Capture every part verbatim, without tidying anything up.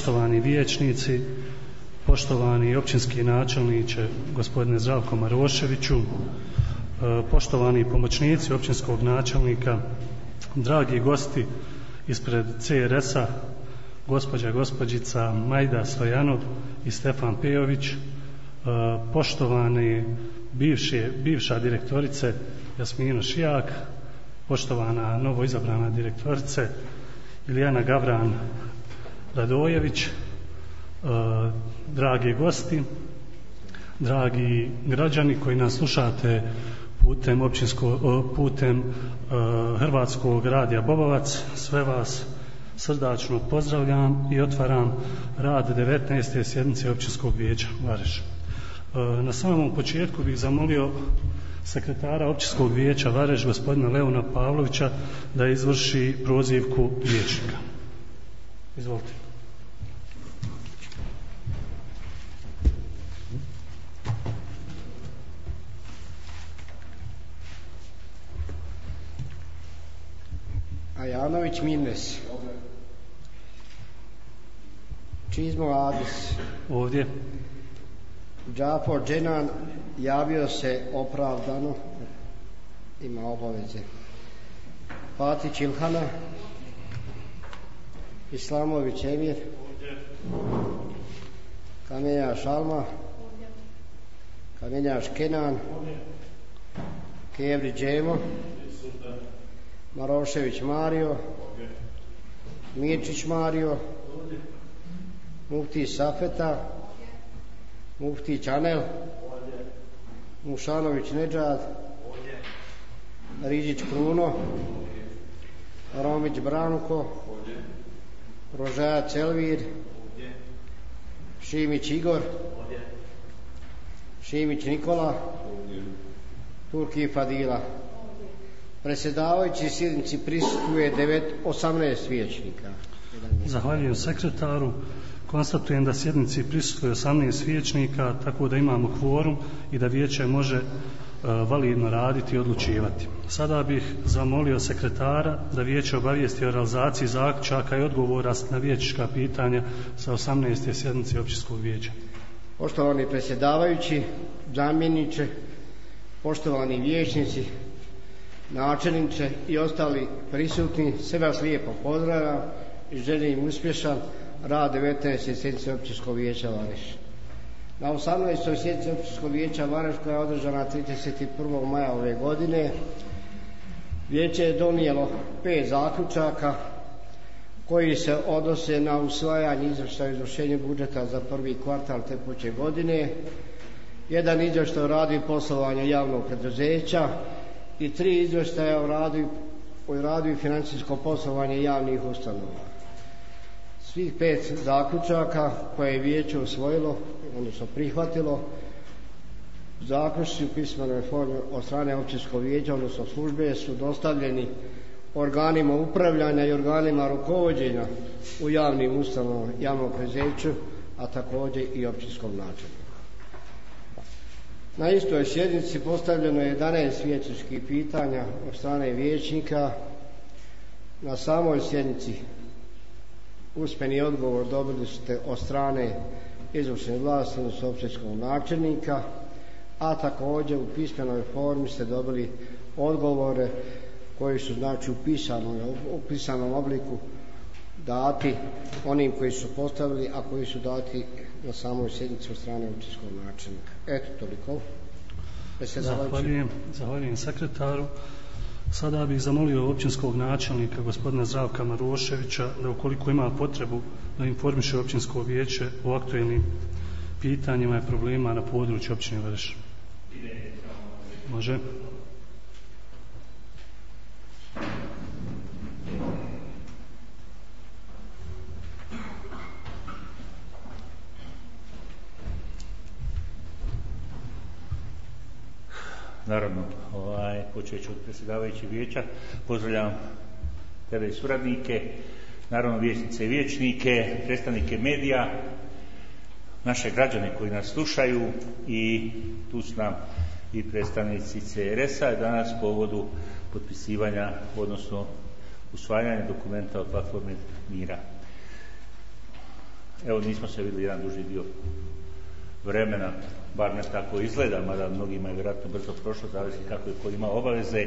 poštovani vijećnici, poštovani općinski načelniče gospodine Zdravko Maroševiću, poštovani pomoćnici općinskog načelnika, dragi gosti ispred C R S-a, gospođa i gospođica Majda Stojanov i Stefan Pejović, poštovani bivše, bivša direktorice Jasmina Šijak, poštovana novo izabrana direktorice Ilijana Gavran Radojević, dragi gosti, dragi građani koji nas slušate putem općinsko, putem Hrvatskog radija Bobovac, sve vas srdačno pozdravljam i otvaram rad devetnaeste sjednice općinskog vijeća Vareš. Na samom početku bih zamolio sekretara općinskog vijeća Vareš gospodina Leona Pavlovića da izvrši prozivku vijećnika. Izvolite. Ajanović Milnes. Čizmo Adis. Ovdje. Džafor Dženan javio se opravdano, ima obaveze. Patić Ilhana. Islamović Emir. Kamenjaš Alma. Kamenjaš Kenan. Kevri Džemo. Marošević Mario. Mirčić Mario. Mufti Safeta. Mufti Čanel. Mušanović Nedžad. Riđić Kruno. Romić Branko. Rožajac Elvir. Šimić Igor. Šimić Nikola. Turki Fadila. Predsjedavajući sjednici prisustvuje osamnaest vijećnika. Zahvaljujem sekretaru. Konstatujem da sjednici prisustvuje osamnaest vijećnika, tako da imamo kvorum i da vijeće može e, validno raditi i odlučivati. Sada bih zamolio sekretara da vijeće obavijesti o realizaciji zaključaka i odgovora na vijećnička pitanja sa osamnaeste sjednice općinskog vijeća. Poštovani predsjedavajući, zamjeniče, poštovani vijećnici, načelniče i ostali prisutni, sve vas lijepo pozdravljam i želim uspješan rad devetnaeste sjednice općinskog vijeća Vareš. Na osamnaestoj sjednici općinskog vijeća Vareš, koja je održana trideset prvog maja ove godine, vijeće je donijelo pet zaključaka koji se odnose na usvajanje izvještaja o izvršenju budžeta za prvi kvartal tekuće godine, jedan izvještaj o radu i poslovanju javnog preduzeća i tri izvještaja o radu, o radu i financijsko poslovanje javnih ustanova. Svih pet zaključaka koje je vijeće usvojilo, odnosno prihvatilo, zaključci u pismenoj formi od strane općinskog vijeća, odnosno službe, su dostavljeni organima upravljanja i organima rukovođenja u javnim ustanovama, javnom preduzeću, a također i općinskom načelniku. Na istoj sjednici postavljeno je jedanaest vijećničkih pitanja od strane vijećnika. Na samoj sjednici usmeni odgovor dobili ste od strane izvršne vlasti, odnosno općinskog načelnika, a također u pismenoj formi ste dobili odgovore koji su znači u pisanom, u pisanom obliku dati onim koji su postavili, a koji su dati na samoj sjednici od strane općinskog načelnika. Eto, toliko. Zahvaljujem, zahvaljujem sekretaru. Sada bih zamolio općinskog načelnika gospodina Zdravka Maroševića da ukoliko ima potrebu da informiše općinsko vijeće o aktuelnim pitanjima i problema na području općine Vareš. Može? Naravno, ovaj, počet ću od predsjedavajućeg vijeća. Pozdravljam tebe i suradnike, naravno vijećnice i vijećnike, predstavnike medija, naše građane koji nas slušaju i tu su nam i predstavnici C R S-a danas povodu potpisivanja, odnosno usvajanja dokumenta o platformi mira. evo nismo se vidjeli jedan duži dio vremena, bar ne tako izgleda, mada mnogima je vjerojatno brzo prošlo, zavisi kako je ko ima obaveze.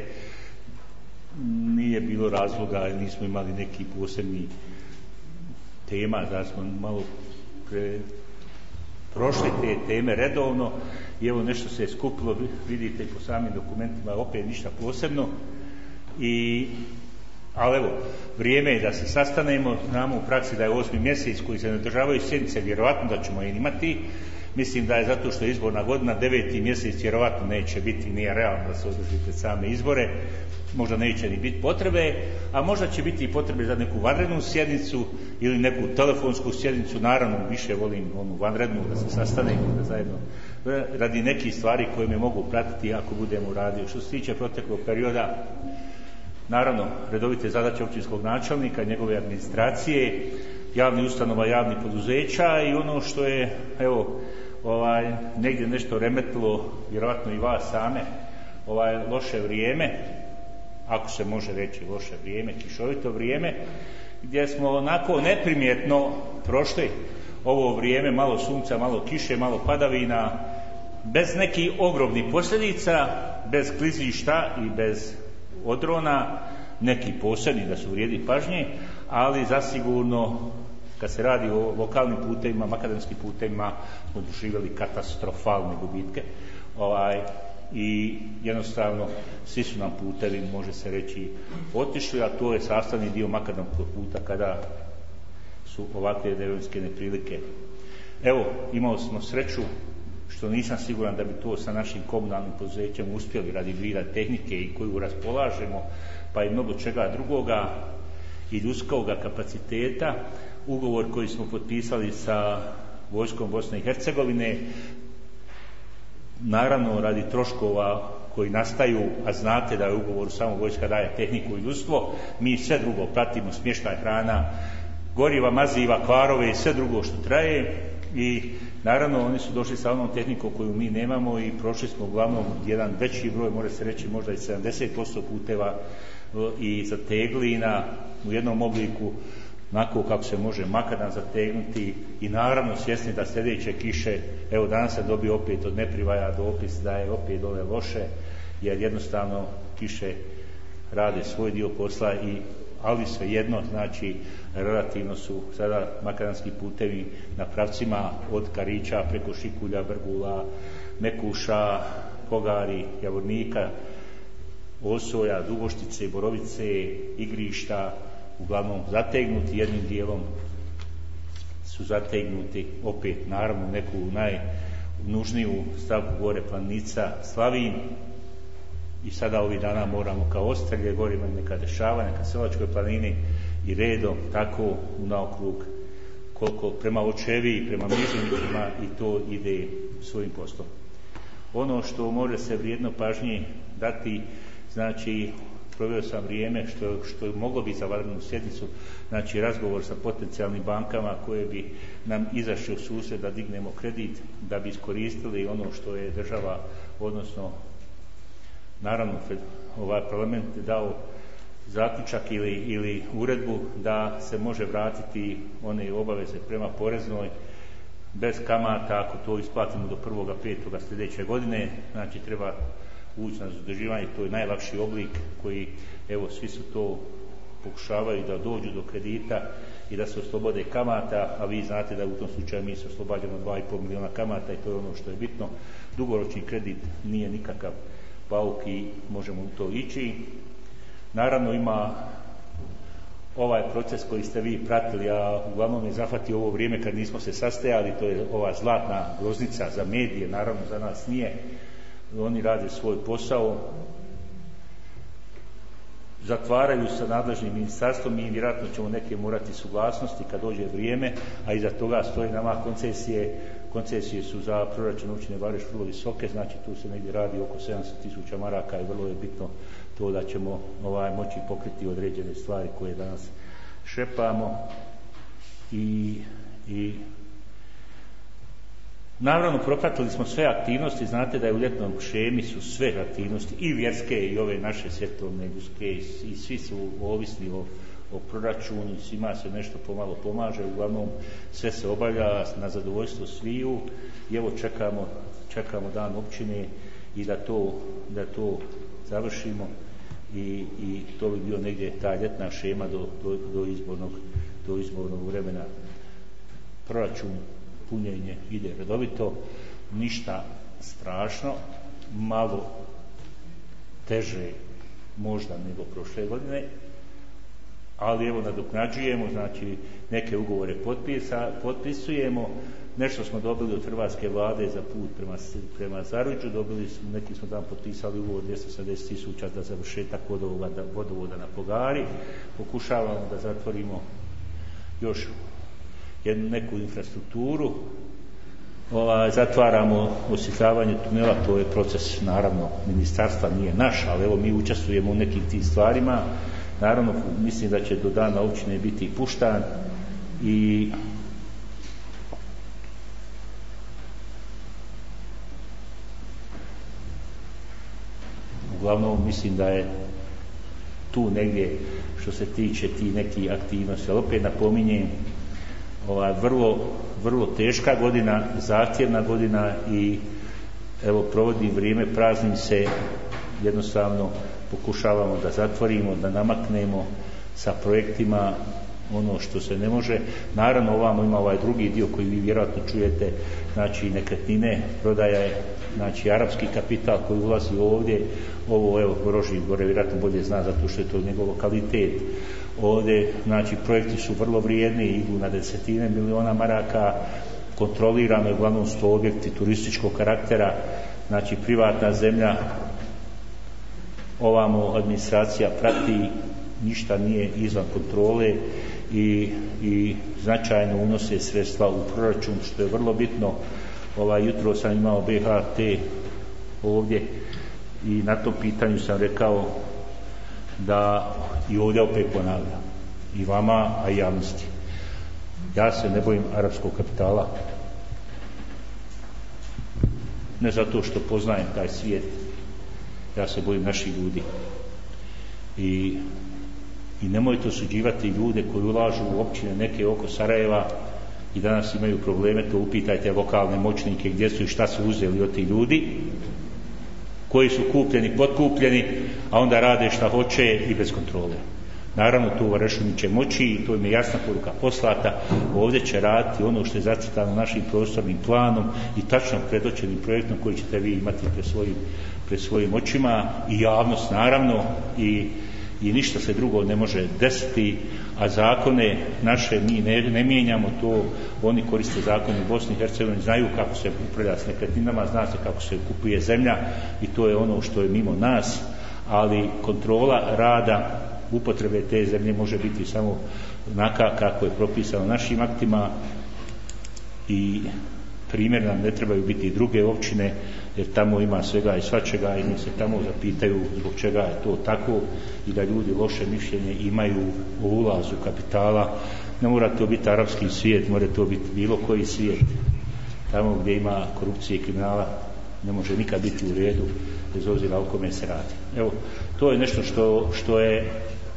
Nije bilo razloga, nismo imali neki posebni tema, da smo malo pre, prošli te teme redovno i evo nešto se je skupilo, vidite po samim dokumentima, opet ništa posebno. I, ali evo, vrijeme je da se sastanemo, znamo u praksi da je osmi mjesec koji se ne održavaju sjednice, vjerovatno da ćemo je imati. Mislim da je zato što je izborna godina, deveti mjesec vjerovatno neće biti, nije realno da se održite same izbore, možda neće ni biti potrebe, a možda će biti i potrebe za neku vanrednu sjednicu ili neku telefonsku sjednicu. Naravno, više volim onu vanrednu, da se sastanemo da zajedno radi nekih stvari koje me mogu pratiti ako budemo radili. Što se tiče proteklog perioda, naravno, redovite zadaće općinskog načelnika, njegove administracije, javnih ustanova, javnih poduzeća i ono što je, evo, ovaj, negdje nešto remetilo, vjerovatno i vas same, ovaj, loše vrijeme, ako se može reći loše vrijeme, kišovito vrijeme, gdje smo onako neprimjetno prošli ovo vrijeme, malo sunca, malo kiše, malo padavina, bez nekih ogromnih posljedica, bez klizišta i bez odrona, neki posebni da su vrijedi pažnje, ali zasigurno kad se radi o lokalnim putevima, makadamskim putevima, smo doživjeli katastrofalne gubitke. Ovaj, i jednostavno svi su nam putevi, može se reći, otišli, a to je sastavni dio makadamskog puta kada su ovakve vremenske neprilike. Evo, imali smo sreću, što nisam siguran da bi to sa našim komunalnim poduzećem uspjeli radi vida tehnike i koju raspolažemo, pa i mnogo čega drugoga i ljudskog kapaciteta. Ugovor koji smo potpisali sa vojskom Bosne i Hercegovine, naravno radi troškova koji nastaju, a znate da je ugovor samo vojska daje tehniku i ljudstvo, mi sve drugo pratimo, smještaj, hrana, goriva, maziva, kvarove i sve drugo što traje. I naravno oni su došli sa onom tehnikom koju mi nemamo i prošli smo uglavnom jedan veći broj, može se reći možda i sedamdeset posto puteva i zategli na, u jednom obliku onako kako se može makadam zategnuti i naravno svjesni da sljedeće kiše, evo danas sam dobio opet od Neprivaja dopis da je opet dole loše, jer jednostavno kiše rade svoj dio posla, i ali svejedno, znači relativno su sada makadamski putevi na pravcima od Karića preko Šikulja, Brgula, Mekuša, Pogari, Javornika, Osoja, Dugoštice, Borovice, Igrišta, uglavnom zategnuti, jednim dijelom su zategnuti opet naravno neku najnužniju stavku gore Planica, Slavin, i sada ovih dana moramo kao Ostrelje, gore imaju neka dešavanja, neka Selvačkoj planini i redom tako u naokrug koliko prema Očevi, prema Miženicima, i to ide svojim poslom. Ono što može se vrijedno pažnji dati, znači proveo sam vrijeme što, što je moglo biti za vanrednu sjednicu, znači razgovor sa potencijalnim bankama koje bi nam izašli u susret da dignemo kredit, da bi iskoristili ono što je država, odnosno naravno ovaj parlament dao zaključak ili, ili uredbu da se može vratiti one obaveze prema poreznoj bez kamata ako to isplatimo do prvoga petoga sljedeće godine. Znači treba ući na zadrživanje, to je najlakši oblik koji, evo, svi su to pokušavaju da dođu do kredita i da se oslobode kamata, a vi znate da u tom slučaju mi se oslobađamo dva i pol milijuna kamata i to je ono što je bitno. Dugoročni kredit nije nikakav bauk i možemo u to ići. Naravno ima ovaj proces koji ste vi pratili, a uglavnom je zahvatio ovo vrijeme kad nismo se sastajali, to je ova zlatna groznica za medije, naravno za nas nije. Oni rade svoj posao, zatvaraju sa nadležnim ministarstvom i vjerojatno ćemo neke morati suglasnosti kad dođe vrijeme, a iza toga stoji nama koncesije. Koncesije su za proračun općine Vareš vrlo visoke, znači tu se negdje radi oko sedamsto tisuća maraka i vrlo je bitno to da ćemo ovaj, moći pokriti određene stvari koje danas šepamo. I, i naravno propratili smo sve aktivnosti, znate da je u ljetnom šemi su sve aktivnosti i vjerske i ove naše svjetovne ljudske i, i svi su ovisni o, o proračunu, svima se nešto pomalo pomaže, uglavnom sve se obavlja na zadovoljstvo sviju i evo čekamo, čekamo dan općine i da to, da to završimo i, i to bi bio negdje ta ljetna šema do, do, do, izbornog, do izbornog vremena. Proračun, punjenje ide redovito, ništa strašno, malo teže možda nego prošle godine, ali evo nadoknađujemo, znači neke ugovore potpisa, potpisujemo, nešto smo dobili od hrvatske vlade za put prema, prema Zaruđu, dobili smo, neki smo tamo potpisali ugovor dvjesto sedamdeset tisuća za završetak vodovoda, vodovoda na Pogari, pokušavamo da zatvorimo još jednu neku infrastrukturu, Ova, zatvaramo osvjetljavanje tunela, to je proces naravno ministarstva, nije naš, ali evo mi učestvujemo u nekim tim stvarima. Naravno, mislim da će do dana općine biti puštan i uglavnom mislim da je tu negdje što se tiče ti neki aktivnosti, ali opet napominjem, ova, vrlo, vrlo teška godina, zahtjevna godina i evo provodi vrijeme, praznim se, jednostavno pokušavamo da zatvorimo, da namaknemo sa projektima ono što se ne može. Naravno ovamo ima ovaj drugi dio koji vi vjerojatno čujete, znači nekretnine, prodaja je, znači arapski kapital koji ulazi ovdje, ovo evo Roži gore vjerojatno bolje zna zato što je to njegov lokalitet. Ovdje, znači, projekti su vrlo vrijedni, idu na desetine miliona maraka, kontrolirano je, uglavnom su to objekti turističkog karaktera, znači privatna zemlja, ovamo administracija prati, ništa nije izvan kontrole i, i značajno unose sredstva u proračun, što je vrlo bitno. Ovaj, jutro sam imao B H T ovdje i na tom pitanju sam rekao da i ovdje opet ponavljam i vama, a i javnosti, ja se ne bojim arapskog kapitala, ne zato što poznajem taj svijet, ja se bojim naših ljudi i, i nemojte osuđivati ljude koji ulažu u općine neke oko Sarajeva i danas imaju probleme, to upitajte lokalne moćnike gdje su i šta su uzeli od tih ljudi koji su kupljeni, potkupljeni, a onda rade šta hoće i bez kontrole. Naravno, to u Varaždinu će moći i to im je jasna poruka poslata. Ovdje će raditi ono što je zacrtano našim prostornim planom i tačno predočenim projektom koji ćete vi imati pred svojim, pred svojim očima i javnost naravno i, i ništa se drugo ne može desiti, a zakone naše mi ne, ne mijenjamo, to oni koriste zakone u Bosni i Hercegovini, znaju kako se upravlja s nekretninama, zna se kako se kupuje zemlja i to je ono što je mimo nas, ali kontrola rada upotrebe te zemlje može biti samo onaka kako je propisano našim aktima i primjer nam ne trebaju biti druge općine, jer tamo ima svega i svačega i mi se tamo zapitaju zbog čega je to tako i da ljudi loše mišljenje imaju o ulazu kapitala. Ne mora to biti arapski svijet, mora to biti bilo koji svijet. Tamo gdje ima korupcije i kriminala ne može nikad biti u redu, bez obzira o kome se radi. Evo, to je nešto što, što je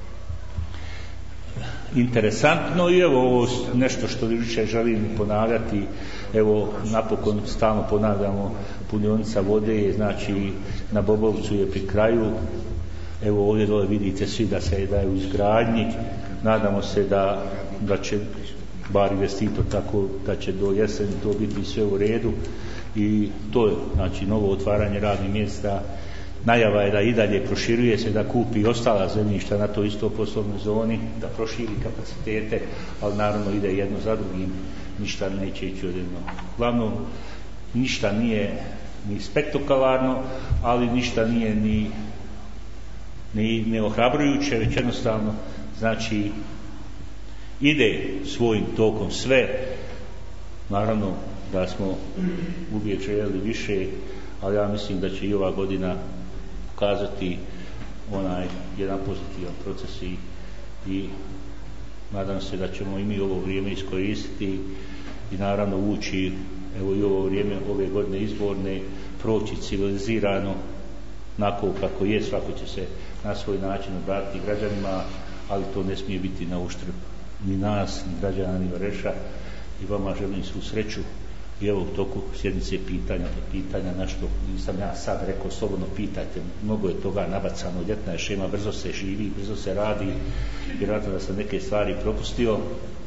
interesantno i evo ovo nešto što više želim ponavljati, evo napokon stalno ponavljamo, punionica vode, znači na Bobovcu je pri kraju, evo ovdje dole vidite svi da se da je u izgradnji, nadamo se da, da će bar investitor tako da će do jeseni to biti sve u redu i to je znači novo otvaranje radnih mjesta. Najava je da i dalje proširuje se, da kupi ostala zemljišta na toj isto poslovnoj zoni, da proširi kapacitete, ali naravno ide jedno za drugim, ništa neće ići odjedno. Uglavnom, ništa nije ni spektakularno, ali ništa nije ni, ni, ni ohrabrujuće, već jednostavno, znači, ide svojim tokom sve, naravno da smo uvijek željeli više, ali ja mislim da će i ova godina pokazati onaj jedan pozitivan proces i, i nadam se da ćemo i mi ovo vrijeme iskoristiti i naravno ući evo i ovo vrijeme ove godine izborne proći civilizirano onako kako je, svako će se na svoj način obratiti građanima, ali to ne smije biti na uštrb ni nas, ni građana, ni Vareša, i vama želim svu sreću. I evo u toku sjednice pitanja, pitanja na što nisam ja sad rekao, slobodno pitajte, mnogo je toga nabacano, ljetna je šema, brzo se živi, brzo se radi, vjerojatno da sam neke stvari propustio.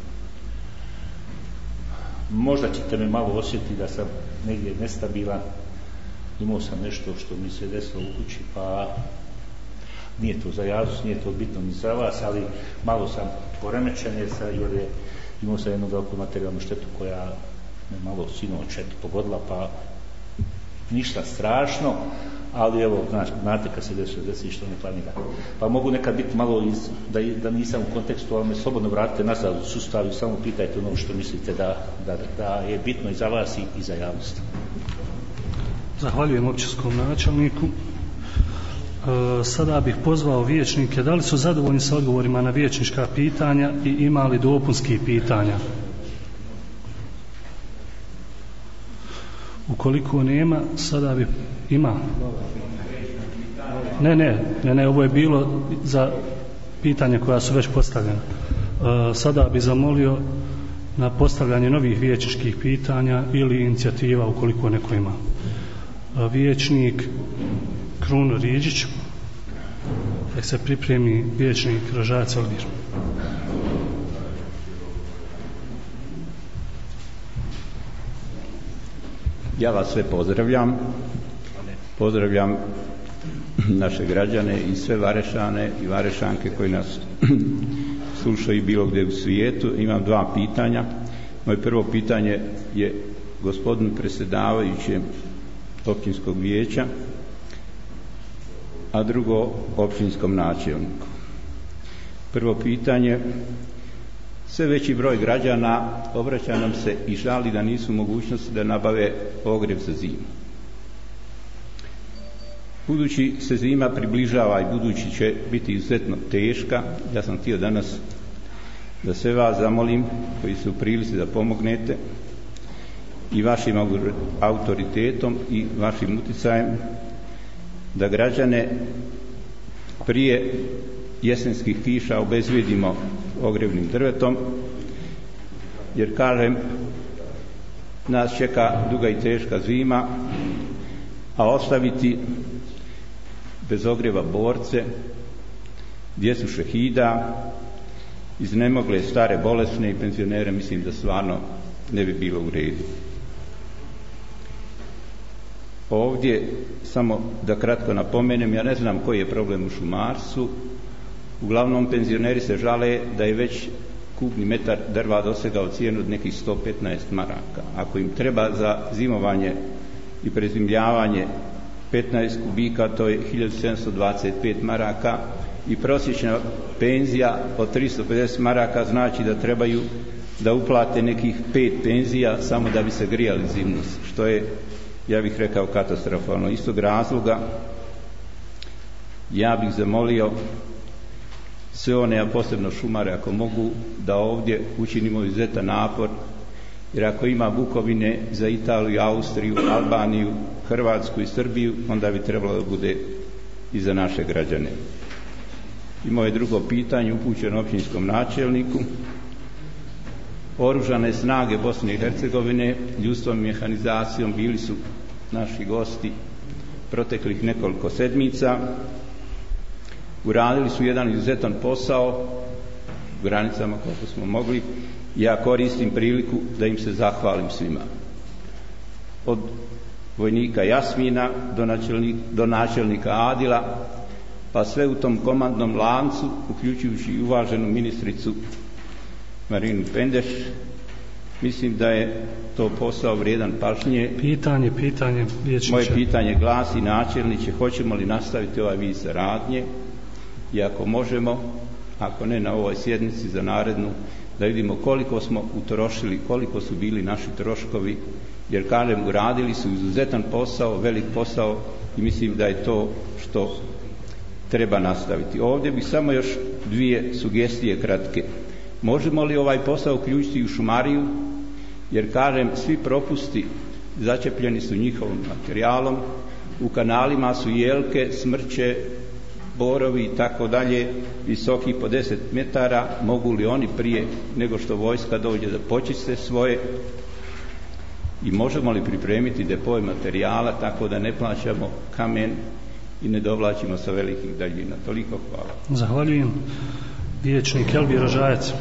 Možda ćete me malo osjetiti da sam negdje nestabilan, imao sam nešto što mi se desilo u kući, pa nije to za javnost, nije to bitno ni za vas, ali malo sam poremećen jer je imao sam jednu veliku materijalnu štetu koja me malo sinoć eto pogodila, pa ništa strašno, ali evo, znate kad se desi, desi što ne planira. Pa mogu nekad biti malo iz, da, da nisam u kontekstu, ali me slobodno vratite nazad u sustav i samo pitajte ono što mislite da, da, da je bitno i za vas i, i za javnost. Zahvaljujem općinskom načelniku. E, sada bih pozvao vijećnike, da li su zadovoljni sa odgovorima na vijećnička pitanja i imali dopunskih pitanja? Ukoliko nema, sada bi ima. Ne, ne, ne, ne, ovo je bilo za pitanja koja su već postavljena. E, sada bi zamolio na postavljanje novih vijećničkih pitanja ili inicijativa ukoliko neko ima. E, vijećnik Kruno Riđić, nek se pripremi vijećnik Rožajac Elvir. Ja vas sve pozdravljam, pozdravljam naše građane i sve Varešane i Varešanke koji nas slušaju bilo gdje u svijetu. Imam dva pitanja. Moje prvo pitanje je gospodinu predsjedavajućem općinskog vijeća, a drugo općinskom načelniku. Prvo pitanje, sve veći broj građana obraća nam se i žali da nisu u mogućnosti da nabave ogrjev za zimu. Budući se zima približava i budući će biti izuzetno teška, ja sam htio danas da sve vas zamolim koji su u prilici da pomognete i vašim autoritetom i vašim utjecajem da građane prije jesenskih kiša obezvijedimo ogrjevnim drvetom, jer kažem, nas čeka duga i teška zima, a ostaviti bez ogrijeva borce, djecu šehida, iznemogle stare bolesne i penzionere, mislim da stvarno ne bi bilo u redu. Ovdje samo da kratko napomenem, ja ne znam koji je problem u šumarstvu. Uglavnom penzioneri se žale da je već kubni metar drva dosegao cijenu od nekih sto petnaest maraka. Ako im treba za zimovanje i prezimljavanje petnaest kubika, to je hiljadu sedamsto dvadeset pet maraka, i prosječna penzija od tristo pedeset maraka znači da trebaju da uplate nekih pet penzija samo da bi se grijali zimnost, što je, ja bih rekao, katastrofalno. Iz tog razloga ja bih zamolio sve one, a posebno šumare, ako mogu, da ovdje učinimo izuzetan napor, jer ako ima bukovine za Italiju, Austriju, Albaniju, Hrvatsku i Srbiju, onda bi trebalo da bude i za naše građane. I moje drugo pitanje upućeno općinskom načelniku. Oružane snage Bosne i Hercegovine ljudstvom i mehanizacijom bili su naši gosti proteklih nekoliko sedmica. Uradili su jedan izuzetan posao u granicama koliko smo mogli. Ja koristim priliku da im se zahvalim svima. Od vojnika Jasmina do, načelnik, do načelnika Adila, pa sve u tom komandnom lancu, uključujući i uvaženu ministricu Marinu Pendeš. Mislim da je to posao vrijedan pažnje. Pitanje, pitanje, vijećniče. Moje pitanje glasi, načelniče, hoćemo li nastaviti ovaj vid saradnje i ako možemo, ako ne na ovoj sjednici, za narednu, da vidimo koliko smo utrošili, koliko su bili naši troškovi, jer kažem, uradili su izuzetan posao, velik posao, i mislim da je to što treba nastaviti. Ovdje bih samo još dvije sugestije kratke. Možemo li ovaj posao uključiti u šumariju, jer kažem, svi propusti začepljeni su njihovim materijalom, u kanalima su jelke, smrće, borovi i tako dalje, visoki po deset metara, mogu li oni prije nego što vojska dođe da počiste svoje i možemo li pripremiti depoje materijala tako da ne plaćamo kamen i ne dovlačimo sa velikih daljina. Toliko hvala. Zahvaljujem. Vijećnik Elvir Rožajac.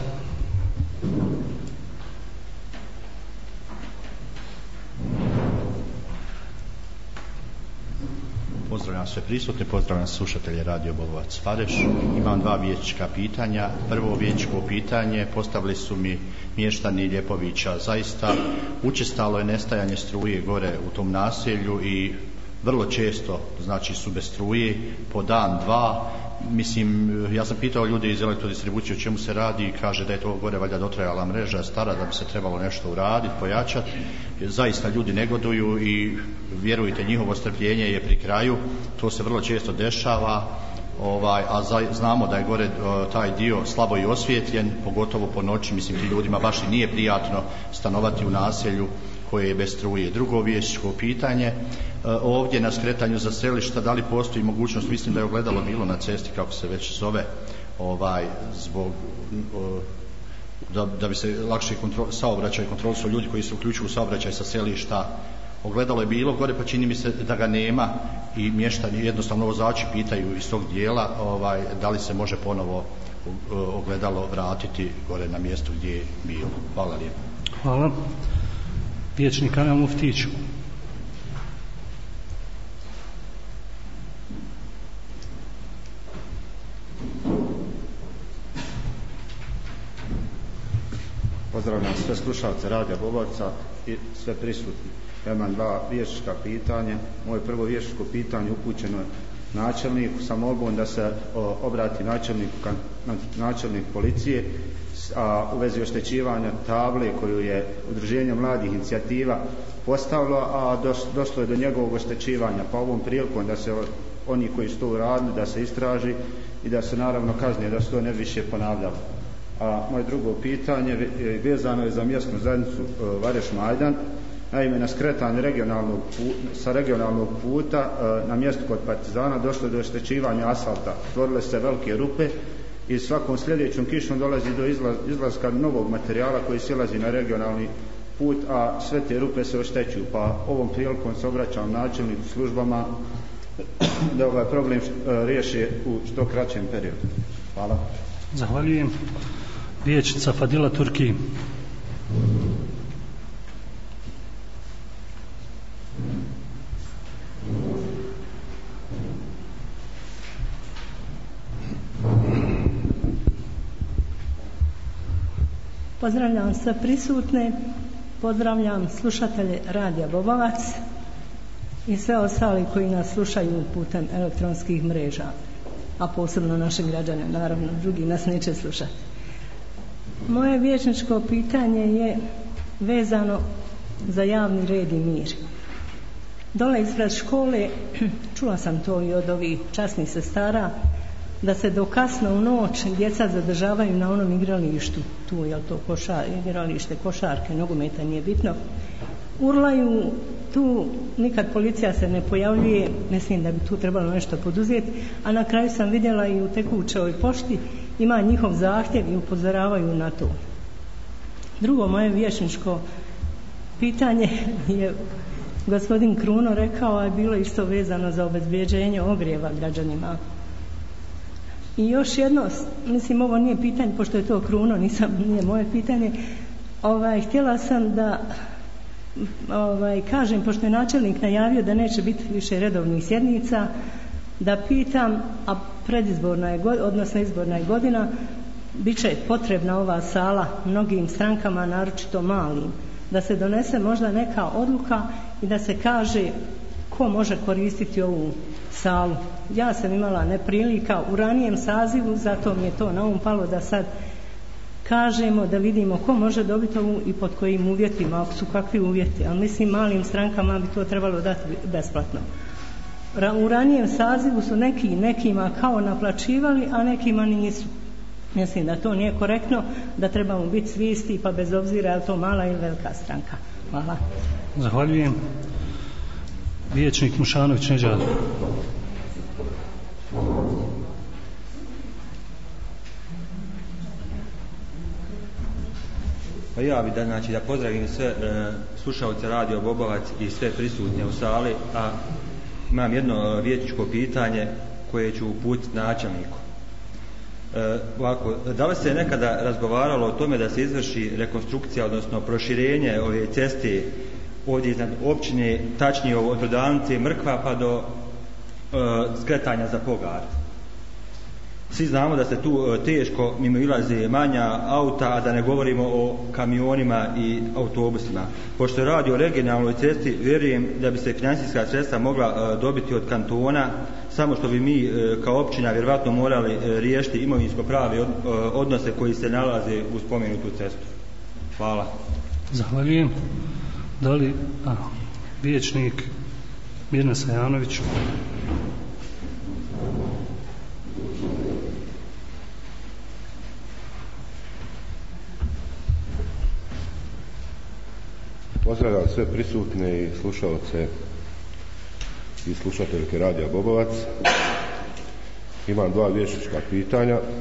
Pozdravljam sve prisutne, pozdravljam slušatelje Radio Bobovac Fareš. Imam dva vijećnička pitanja. Prvo vijećničko pitanje postavili su mi mještani Ljepovića. Zaista učestalo je nestajanje struje gore u tom naselju i vrlo često znači su bez struje po dan, dva. Mislim, ja sam pitao ljudi iz elektrodistribucije o čemu se radi i kaže da je to gore valjda dotrajala mreža stara, da bi se trebalo nešto uraditi, pojačati. Zaista ljudi negoduju i vjerujte, njihovo strpljenje je pri kraju, to se vrlo često dešava, ovaj, a za, znamo da je gore o, taj dio slabo i osvijetljen, pogotovo po noći, mislim ti ljudima baš i nije prijatno stanovati u naselju koje je bez struje. Drugo vijećničko pitanje, ovdje na skretanju za selišta, da li postoji mogućnost, mislim da je ogledalo bilo na cesti kako se već zove, ovaj, zbog da, da bi se lakše kontrol, saobraćaj kontrol su ljudi koji se uključuju u saobraćaj sa selišta, ogledalo je bilo gore, pa čini mi se da ga nema i mještani jednostavno vozači pitaju iz tog dijela ovaj, da li se može ponovo ogledalo vratiti gore na mjesto gdje je bilo. Hvala lijepo. Hvala. Vijećnik Anel Muftić. Pozdravljam sve slušalce Radija Bobovca i sve prisutni. Ja imam dva vijećnička pitanja. Moje prvo vijećničko pitanje upućeno je načelniku sa molbom da se o, obrati načelniku, načelnik policije a u vezi oštećivanja table koju je Udruženje mladih inicijativa postavilo, a doš, došlo je do njegovog oštećivanja, pa ovom prilikom da se oni koji su to uradili da se istraži i da se naravno kazni, da se to ne više ponavljalo. A moje drugo pitanje vezano je za mjesnu zajednicu Vareš Majdan. Naime, na skretanju regionalnog puta, sa regionalnog puta na mjestu kod Partizana došlo je do oštećivanja asfalta. Stvorile se velike rupe i svakom sljedećom kišom dolazi do izlaz, izlaska novog materijala koji silazi na regionalni put, a sve te rupe se oštećuju. Pa ovom prilikom se obraćam načelniku službama da ovaj problem riješi u što kraćem periodu. Hvala. Zahvaljujem. Vijećnica Fadila Turki. Pozdravljam sve prisutne, pozdravljam slušatelje Radija Bobovac i sve ostali koji nas slušaju putem elektronskih mreža, a posebno naše građane, naravno drugi nas neće slušati. Moje vijećničko pitanje je vezano za javni red i mir. Dole ispred škole, čula sam to i od ovih časnih sestara, da se do kasno u noć djeca zadržavaju na onom igralištu, tu je to košar, igralište košarke, nogometa, nije bitno, urlaju tu, nikad policija se ne pojavljuje, mislim da bi tu trebalo nešto poduzeti, a na kraju sam vidjela i u tekućoj pošti ima njihov zahtjev i upozoravaju na to. Drugo moje vijećničko pitanje je gospodin Kruno rekao, a je bilo isto vezano za obezbeđenje ogrijeva građanima. I još jedno, mislim ovo nije pitanje, pošto je to Kruno, nisam, nije moje pitanje, ovaj, htjela sam da ovaj, kažem, pošto je načelnik najavio da neće biti više redovnih sjednica, da pitam, a predizborna je, odnosno izborna je godina, bit će potrebna ova sala mnogim strankama, naročito malim, da se donese možda neka odluka i da se kaže ko može koristiti ovu salu. Ja sam imala neprilika u ranijem sazivu, zato mi je to na um palo da sad kažemo, da vidimo ko može dobiti ovu i pod kojim uvjetima, ako su kakvi uvjeti, ali mislim malim strankama bi to trebalo dati besplatno. U ranijem sazivu su neki nekima kao naplaćivali, a nekima nisu. Mislim da to nije korektno, da trebamo biti svisti, pa bez obzira je to mala ili velika stranka. Hvala. Zahvaljujem. Vijećnik Mušanović Neđad. Pa ja bi da, znači, da pozdravim sve e, slušalce Radio Bobovac i sve prisutne u sali, a imam jedno vijećničko pitanje koje ću uputiti načelniku. E, ovako, da li se nekada razgovaralo o tome da se izvrši rekonstrukcija, odnosno proširenje ove ceste ovdje iznad općine, tačnije od prodavnice i Mrkva pa do e, skretanja za Pogar? Svi znamo da se tu teško mimo ilaze manja auta, a da ne govorimo o kamionima i autobusima. Pošto radi o regionalnoj cesti, vjerujem da bi se financijska sredstva mogla dobiti od kantona, samo što bi mi kao općina vjerovatno morali riješiti imovinsko-pravne odnose koji se nalaze u spomenutu cestu. Hvala. Zahvaljujem. Da li a, vijećnik Mirna Sajanović? Pozdravljam sve prisutne i slušalce i slušateljke Radija Bobovac. Imam dva vijećnička pitanja. E,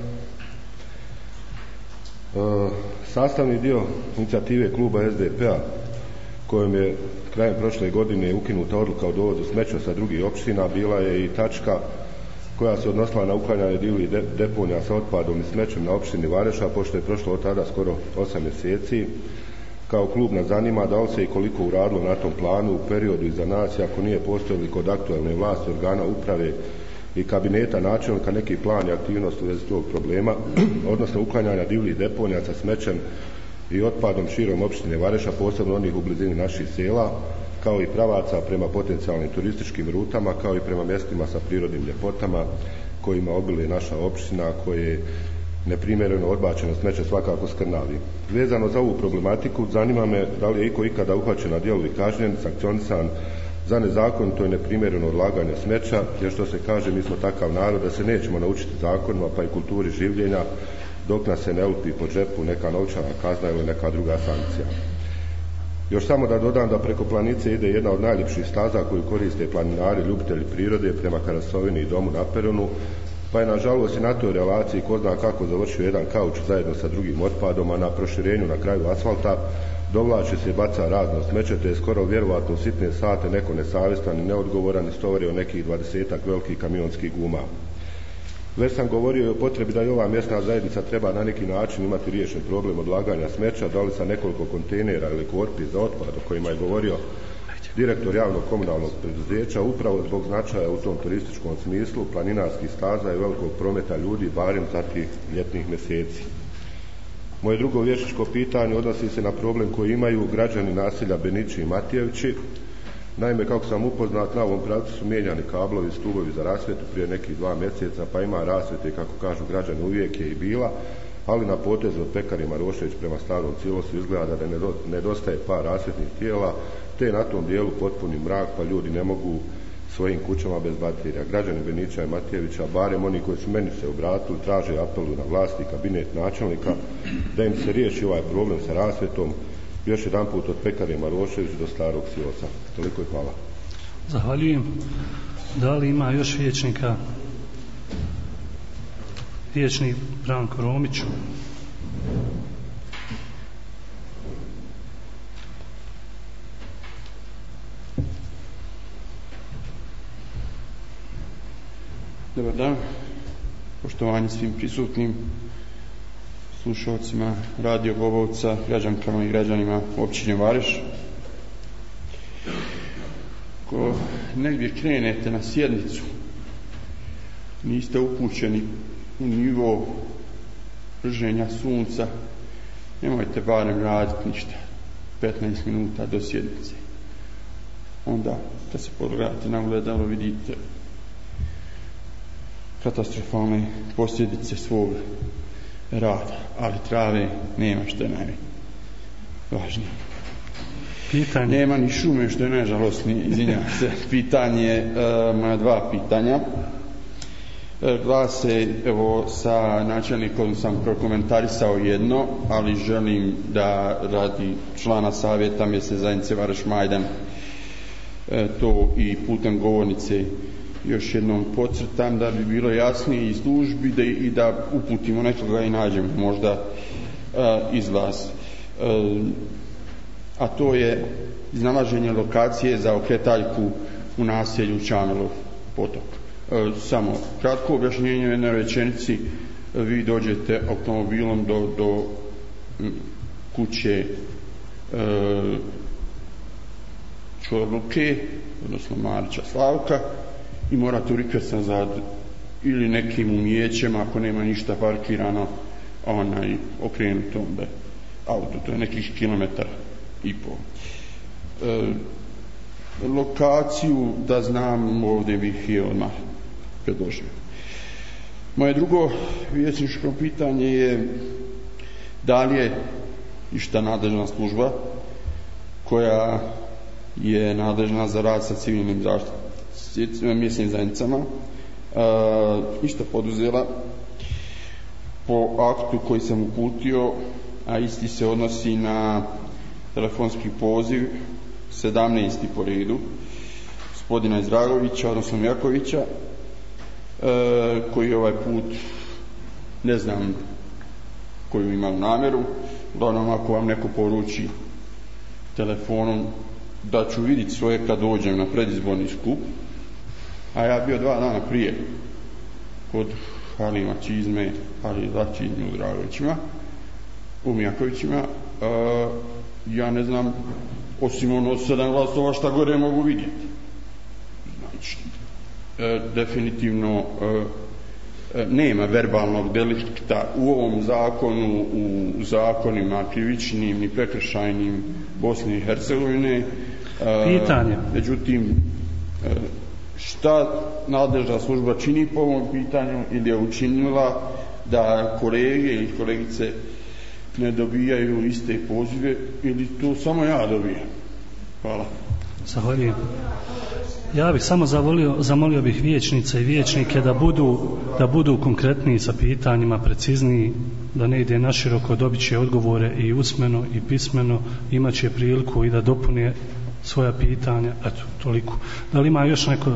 sastavni dio inicijative kluba S D P-a kojom je krajem prošle godine ukinuta odluka o dovozu smeća sa drugih općina bila je i tačka koja se odnosila na uklanjanje divljih deponija sa otpadom i smećem na općini Vareša, pošto je prošlo od tada skoro osam mjeseci. Kao klub nas zanima da li se i koliko uradilo na tom planu u periodu iza nas, ako nije postojali kod aktualne vlasti, organa uprave i kabineta načelnika neki plan i aktivnost u vezi tog problema, odnosno uklanjanja divljih deponija sa smećem i otpadom širom opštine Vareša, posebno onih u blizini naših sela, kao i pravaca prema potencijalnim turističkim rutama, kao i prema mjestima sa prirodnim ljepotama kojima obiluje naša opština, koje neprimjereno odbačeno smeće svakako skrnavi. Vezano za ovu problematiku, zanima me da li je iko ikada uhvaćen na djelu i kažnjen, sankcionisan za nezakonito i neprimjereno odlaganje smeća, jer što se kaže, mi smo takav narod da se nećemo naučiti zakonima pa i kulturi življenja dok nas se ne lupi po džepu neka novčana kazna ili neka druga sankcija. Još samo da dodam da preko Planice ide jedna od najljepših staza koju koriste planinari, ljubitelji prirode prema Karasovini i domu na Peronu, pa je nažalost i na toj relaciji ko zna kako završio jedan kauč zajedno sa drugim otpadom, a na proširenju na kraju asfalta dovlači se i baca razno smeće, te je skoro vjerovatno u sitne sate neko nesavjestan i neodgovoran istovario nekih dvadesetak velikih kamionskih guma. Već sam govorio i o potrebi da i ova mjesna zajednica treba na neki način imati riješen problem odlaganja smeća, da li sa nekoliko kontejnera ili korpi za otpad o kojima je govorio direktor javnog komunalnog preduzeća, upravo zbog značaja u tom turističkom smislu, planinarskih staza i velikog prometa ljudi, barem za tih ljetnih mjeseci. Moje drugo vijećničko pitanje odnosi se na problem koji imaju građani naselja Benići i Matijevići. Naime, kako sam upoznat, na ovom pravcu su mijenjani kablovi, stubovi za rasvjetu prije nekih dva mjeseca, pa ima rasvjete, kako kažu građani, uvijek je i bila, ali na potezu od Pekari Marošević prema Starom Cilosu izgleda da nedostaje par rasvjetnih tijela, te je na tom dijelu potpuni mrak, pa ljudi ne mogu svojim kućama bez baterija. Građani Benića i Matijevića, barem oni koji su meni se obratili, traže i apeluju na vlasti, kabinet načelnika, da im se riješi ovaj problem sa rasvjetom, još jedan put od Pekare Marošević do Starog Silosa. Toliko i hvala. Zahvaljujem. Da li ima još vijećnika? Vijećnik Branko Romić. Dobar dan, poštovanje svim prisutnim slušalcima Radio Bobovca, građankama i građanima općine Vareš. Ako negdje krenete na sjednicu, niste upućeni u nivo prženja sunca, nemojte barem raditi ništa petnaest minuta do sjednice. Onda, kad se pogledate na ogledalo, vidite katastrofalne posljedice svog rada, ali trave nema, što je najvažnije. Pitanje. Nema ni šume, što je najžalostnije, izvinjavam se. Pitanje, uh, moja dva pitanja. Uh, glase, evo, sa načelnikom sam prokomentarisao jedno, ali želim da radi člana savjeta mjesne zajednice Vareš Majdan uh, to i putem govornice još jednom podcrtam, da bi bilo jasnije iz službi da, i da uputimo nekoga i nađemo možda uh, iz vas. a to je iznalaženje lokacije za okretaljku u naselju Čamelov potok. Samo kratko objašnjenje u jednoj rečenici. Vi dođete automobilom do, do kuće e, Čorluke, odnosno Marića Slavka, i morate urikati nazad ili nekim umijećem, ako nema ništa parkirano, onaj okrenuti onda auto, to je nekih kilometara i pol. E, lokaciju, da znam, ovdje bih je odmah predložio. Moje drugo vijećničko pitanje je da li je išta nadležna služba koja je nadležna za rad sa civilnim zaštitom, mjesnim zajednicama, e, išta poduzela po aktu koji sam uputio, a isti se odnosi na telefonski poziv sedamnaesti po redu gospodina Izragovića, odnosno Jakovića, e, koji ovaj put ne znam koju ima namjeru, uglavnom ako vam neko poruči telefonom da ću vidjeti svoje kad dođem na predizborni skup, a ja bio dva dana prije kod Halima Čizme, ali za Čizme u Dragovićima, u Mijakovićima, e, ja ne znam, osim ono sedam glasova šta gore mogu vidjeti. Znači, e, definitivno e, e, nema verbalnog delikta u ovom zakonu, u zakonima krivičnim i prekršajnim Bosne i Hercegovine. E, Pitanje. Međutim, e, šta nadležna služba čini po ovom pitanju ili je učinila da kolege ili kolegice ne dobijaju iste pozive ili to samo ja dobijem? Hvala. Zahvaljujem. Ja bih samo zavolio, zamolio bih vijećnice i vijećnike da budu, da budu konkretniji sa pitanjima, precizniji, da ne ide naširoko, dobit će odgovore i usmeno i pismeno, imat će priliku i da dopune svoja pitanja. Eto, toliko. Da li ima još neko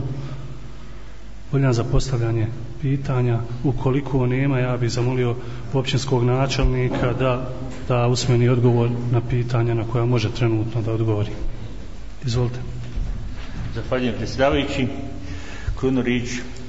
voljan za postavljanje pitanja? Ukoliko nema, ja bih zamolio općinskog načelnika da da usmeni odgovor na pitanja na koja može trenutno da odgovori. Izvolite. Zahvaljujem predsjedavajući. Krunu riječ.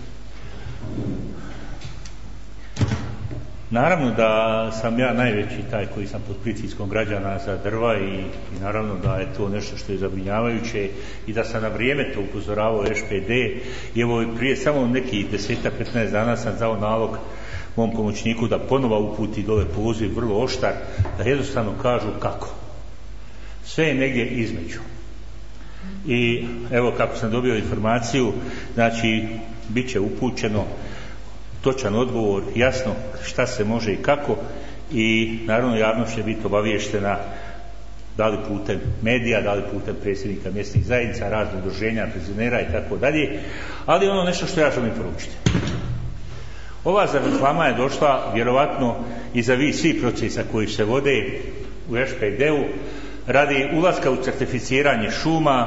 Naravno da sam ja najveći taj koji sam pod pritiskom građana za drva i, i naravno da je to nešto što je zabrinjavajuće i da sam na vrijeme to upozoravao Š P D i evo prije samo nekih deset do petnaest dana sam dao nalog mom pomoćniku da ponovo uputi dole poziv vrlo oštar, da jednostavno kažu kako. Sve je negdje između. I evo kako sam dobio informaciju, znači bit će upućeno točan odgovor, jasno šta se može i kako, i naravno javnost će biti obaviještena da li putem medija, da li putem predsjednika mjesnih zajednica, raznih udruženja, penzionera i tako dalje, ali ono nešto što ja želim poručiti. Ova zavrzlama je došla vjerovatno iza vi svih procesa koji se vode u Š P D-u radi ulaska u certificiranje šuma.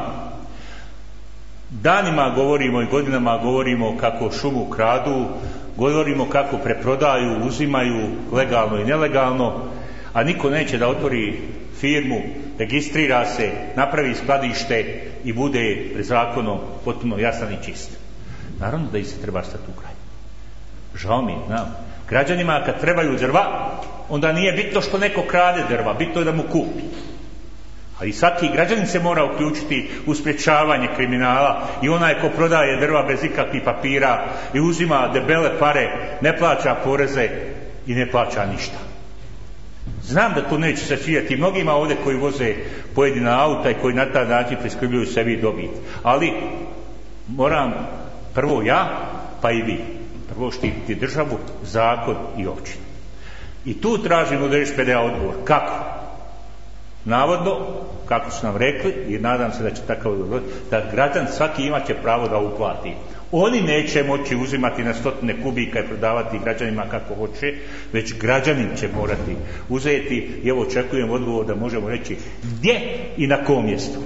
Danima govorimo i godinama govorimo kako šumu kradu, govorimo kako preprodaju, uzimaju legalno i nelegalno, a niko neće da otvori firmu, registrira se, napravi skladište i bude pred zakonom potpuno jasan i čist. Naravno da ih se treba stati u kraj. Žao mi je, znam. Građanima kad trebaju drva, onda nije bitno što neko krade drva, bitno je da mu kupi. Ali svaki građanin se mora uključiti u sprječavanje kriminala i onaj ko prodaje drva bez ikakvih papira i uzima debele pare, ne plaća poreze i ne plaća ništa. Znam da to neće se svijati mnogima ovdje koji voze pojedina auta i koji na taj način priskrbljuju sebi dobit. Ali moram prvo ja, pa i vi. Prvo štititi državu, zakon i općinu. I tu tražimo od Š P D-a odgovor. Kako? Navodno, kako su nam rekli, i nadam se da će takav odgovor, da građan svaki imat će pravo da uplati. Oni neće moći uzimati na stotine kubika i prodavati građanima kako hoće, već građanin će morati uzeti, i evo očekujem odgovor da možemo reći gdje i na kom mjestu.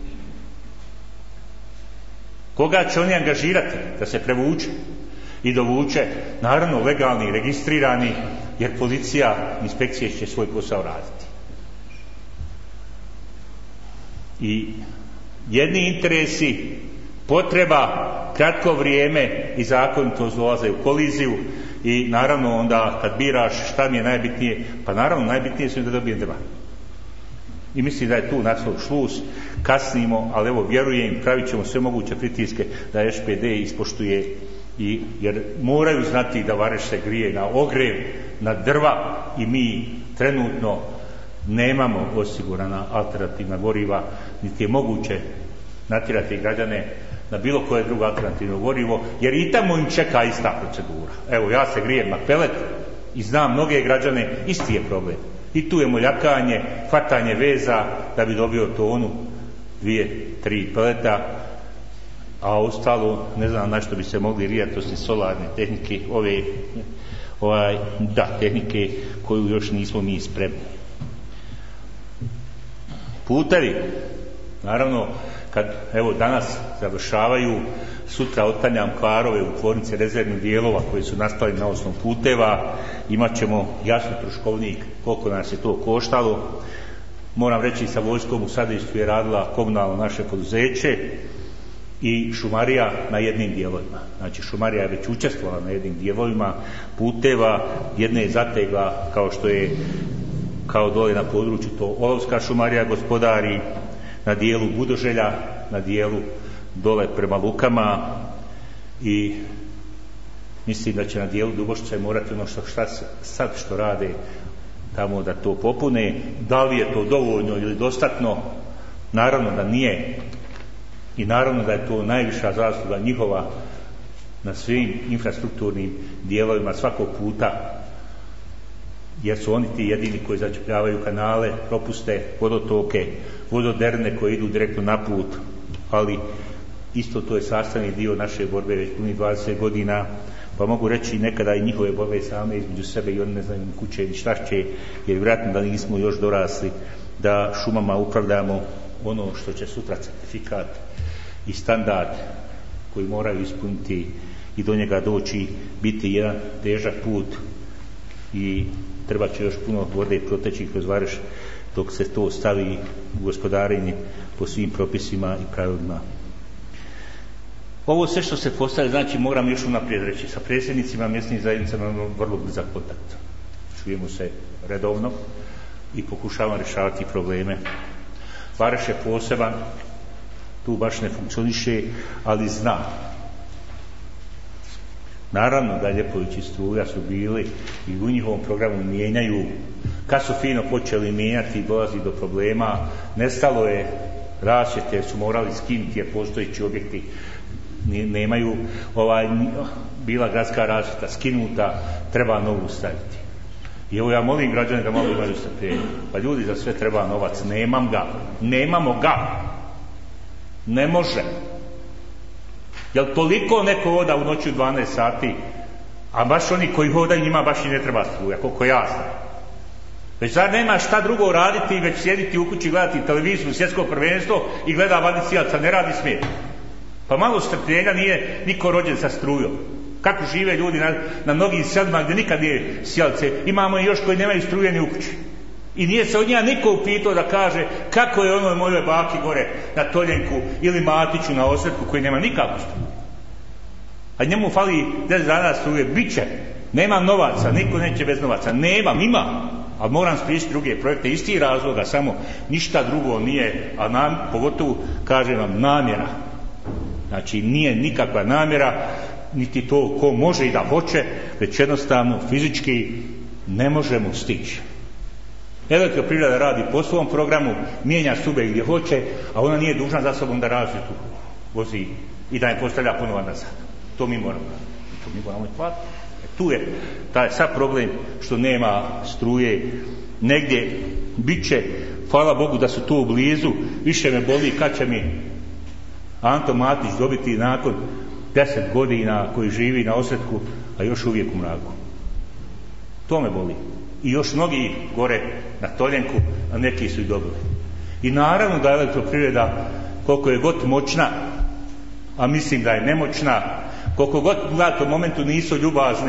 Koga će oni angažirati da se prevuče i dovuče, naravno legalni, registrirani, jer policija, inspekcije će svoj posao raditi. i jedni interesi, potreba, kratko vrijeme i zakonitost dolaze u koliziju i naravno onda kad biraš šta mi je najbitnije, pa naravno najbitnije su da dobijem dva. I mislim da je tu naslov šlus, kasnimo, ali evo vjerujem, pravit ćemo sve moguće pritiske da Š P D ispoštuje, i, jer moraju znati da Vareš se grije na ogrev, na drva i mi trenutno nemamo osigurana alternativna goriva, niti je moguće natjerati građane na bilo koje drugo alternativno gorivo, jer i tamo im čeka ista procedura. Evo, ja se grijem na pelet i znam mnoge građane, isti je problem. I tu je moljakanje, hvatanje veza da bi dobio tonu, dvije, tri peleta, a ostalo ne znam na što bi se mogli rijati, to su solarne tehnike, ove, ovaj, da, tehnike koju još nismo mi spremni. Putevi, naravno, kad evo danas završavaju, sutra otklanjam kvarove u tvornici rezervnih dijelova koji su nastali na osnovu puteva, imat ćemo jasno troškovnik koliko nas je to koštalo. Moram reći, sa vojskom u Sadeštu je radila komunalno naše poduzeće i šumarija na jednim dijelovima. Znači šumarija je već učestvovala na jednim dijelovima puteva, jedne je zategla kao što je kao dole na području to Olovska šumarija gospodari, na dijelu Budoželja, na dijelu dole prema Lukama, i mislim da će na dijelu Dubošca morati ono što šta sad što rade tamo da to popune. Da li je to dovoljno ili dostatno? Naravno da nije, i naravno da je to najviša zasluga njihova na svim infrastrukturnim dijelovima svakog puta, jer su oni ti jedini koji začepljavaju kanale, propuste vodotoke, vododerne koje idu direktno na put, ali isto to je sastavni dio naše borbe već punih dvadeset godina, pa mogu reći nekada i njihove borbe same između sebe, i oni ne znaju ni kuće ni šta će, jer vjerojatno da nismo još dorasli da šumama upravljamo ono što će sutra certifikat i standard koji moraju ispuniti i do njega doći biti jedan težak put, i treba će još puno vode proteći kroz Vareš dok se to stavi u gospodarenje po svim propisima i pravilima. Ovo sve što se postavlja, znači moram još unaprijed reći, sa predsjednicima mjesnih zajednica imamo vrlo blizak kontakt. Čujemo se redovno i pokušavamo rješavati probleme. Vareš je poseban, tu baš ne funkcioniše, ali zna. Naravno da Ljepović i Struja su bili i u njihovom programu mijenjaju. Kad su fino počeli mijenjati, dolazi do problema, nestalo je rasvjete, su morali skinuti jer postojeći objekti nemaju, ovaj, bila gradska rasvjeta skinuta, treba novu staviti. I evo ja molim građane da malo imaju strpljenja. Pa ljudi, za sve treba novac, nemam ga, nemamo ga, ne može. Jel toliko neko hoda u noći u dvanaest sati, a baš oni koji hodaju njima baš i ne treba struja, koliko ja znam. Već zar nema šta drugo raditi, već sjediti u kući, gledati televiziju, svjetsko prvenstvo i gleda vani sijalca, ne radi smijet. Pa malo strpljenja, nije niko rođen sa strujom. Kako žive ljudi na, na mnogim selima gdje nikad nije sijalce, imamo i još koji nemaju struje ni u kući. I nije se od njega niko upitao da kaže kako je onoj mojoj baki gore na Toljenku ili Matiću na Osvetku koji nema nikakvu struju. A njemu fali deset dana struje, bit će. Nemam novaca, niko neće bez novaca. Nemam, imam, ali moram spriječiti druge projekte, isti razloga, samo ništa drugo nije, a nam, pogotovo kažem vam, namjera. Znači nije nikakva namjera, niti to ko može i da hoće, već jednostavno fizički ne možemo stići. Elektroprivreda radi po svom programu, mijenja stube gdje hoće, a ona nije dužna za sobom da razliku vozi i da je postavlja ponovo nazad. To mi moramo, to mi moramo platiti. E, tu je taj sad problem što nema struje negdje, bit će, hvala Bogu da su tu blizu, više me boli kad će mi Anto Matić dobiti nakon deset godina koji živi na Osvetku, a još uvijek u mraku. To me boli. I još mnogi gore na Toljenku, a neki su i dobili. I naravno da elektroprivreda, koliko je god moćna, a mislim da je nemoćna, koliko god u datom momentu nisu ljubazni,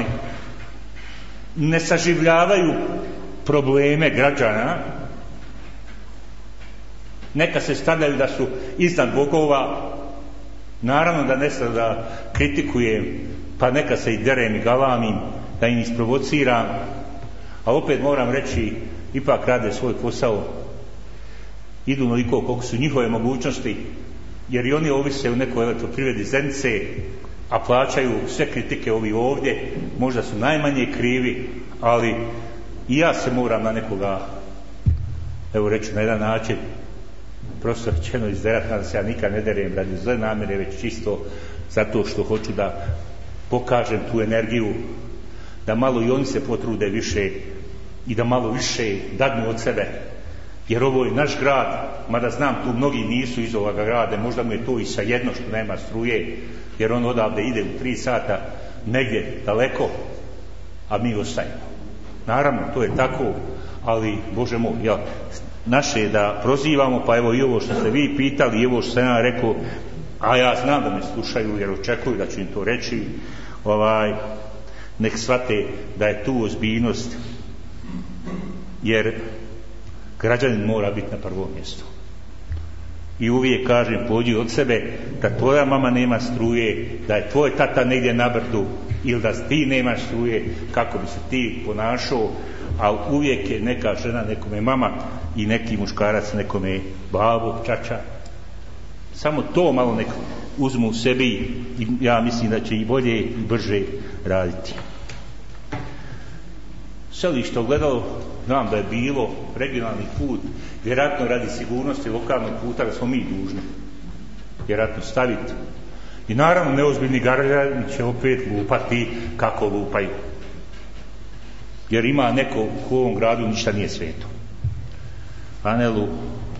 ne saživljavaju probleme građana, Neka se stavljaju da su iznad bogova, naravno da ne sad da kritikujem, pa neka se i derem i galamim, da im isprovociram, a opet moram reći, ipak rade svoj posao, idu onoliko koliko su njihove mogućnosti, jer i oni ovise u nekoj elektroprivredi Zenice, a plaćaju sve kritike ovi ovdje, možda su najmanje krivi, ali i ja se moram na nekoga, evo reći na jedan način, prosto rečeno izderat, da se ja nikad ne derem radi zle namjere, već čisto zato što hoću da pokažem tu energiju, da malo i oni se potrude više i da malo više dadnu od sebe, jer ovo je naš grad, mada znam tu mnogi nisu iz ovoga grada, možda mu je to i sajedno što nema struje, jer on odavde ide u tri sata negdje daleko, a mi ostajemo. Naravno, to je tako, ali Bože moj, ja, naše je da prozivamo, pa evo i ovo što ste vi pitali, i ovo što sam ja rekao, a ja znam da me slušaju jer očekuju da ću im to reći, ovaj, nek shvate da je tu ozbiljnost, jer građanin mora biti na prvom mjestu. I uvijek kažem, pođi od sebe, da tvoja mama nema struje, da je tvoj tata negdje na brdu, ili da ti nemaš struje, kako bi se ti ponašao, a uvijek je neka žena nekome mama i neki muškarac nekome babo, čača. Samo to malo nek uzmu u sebi i ja mislim da će i bolje i brže raditi. Selište ogledalo, znam da je bilo regionalni put, vjerojatno radi sigurnosti lokalnog puta da smo mi dužni vjerojatno staviti. I naravno neozbiljni građani će opet lupati kako lupaju. Jer ima neko u ovom gradu ništa nije sveto. Anelu,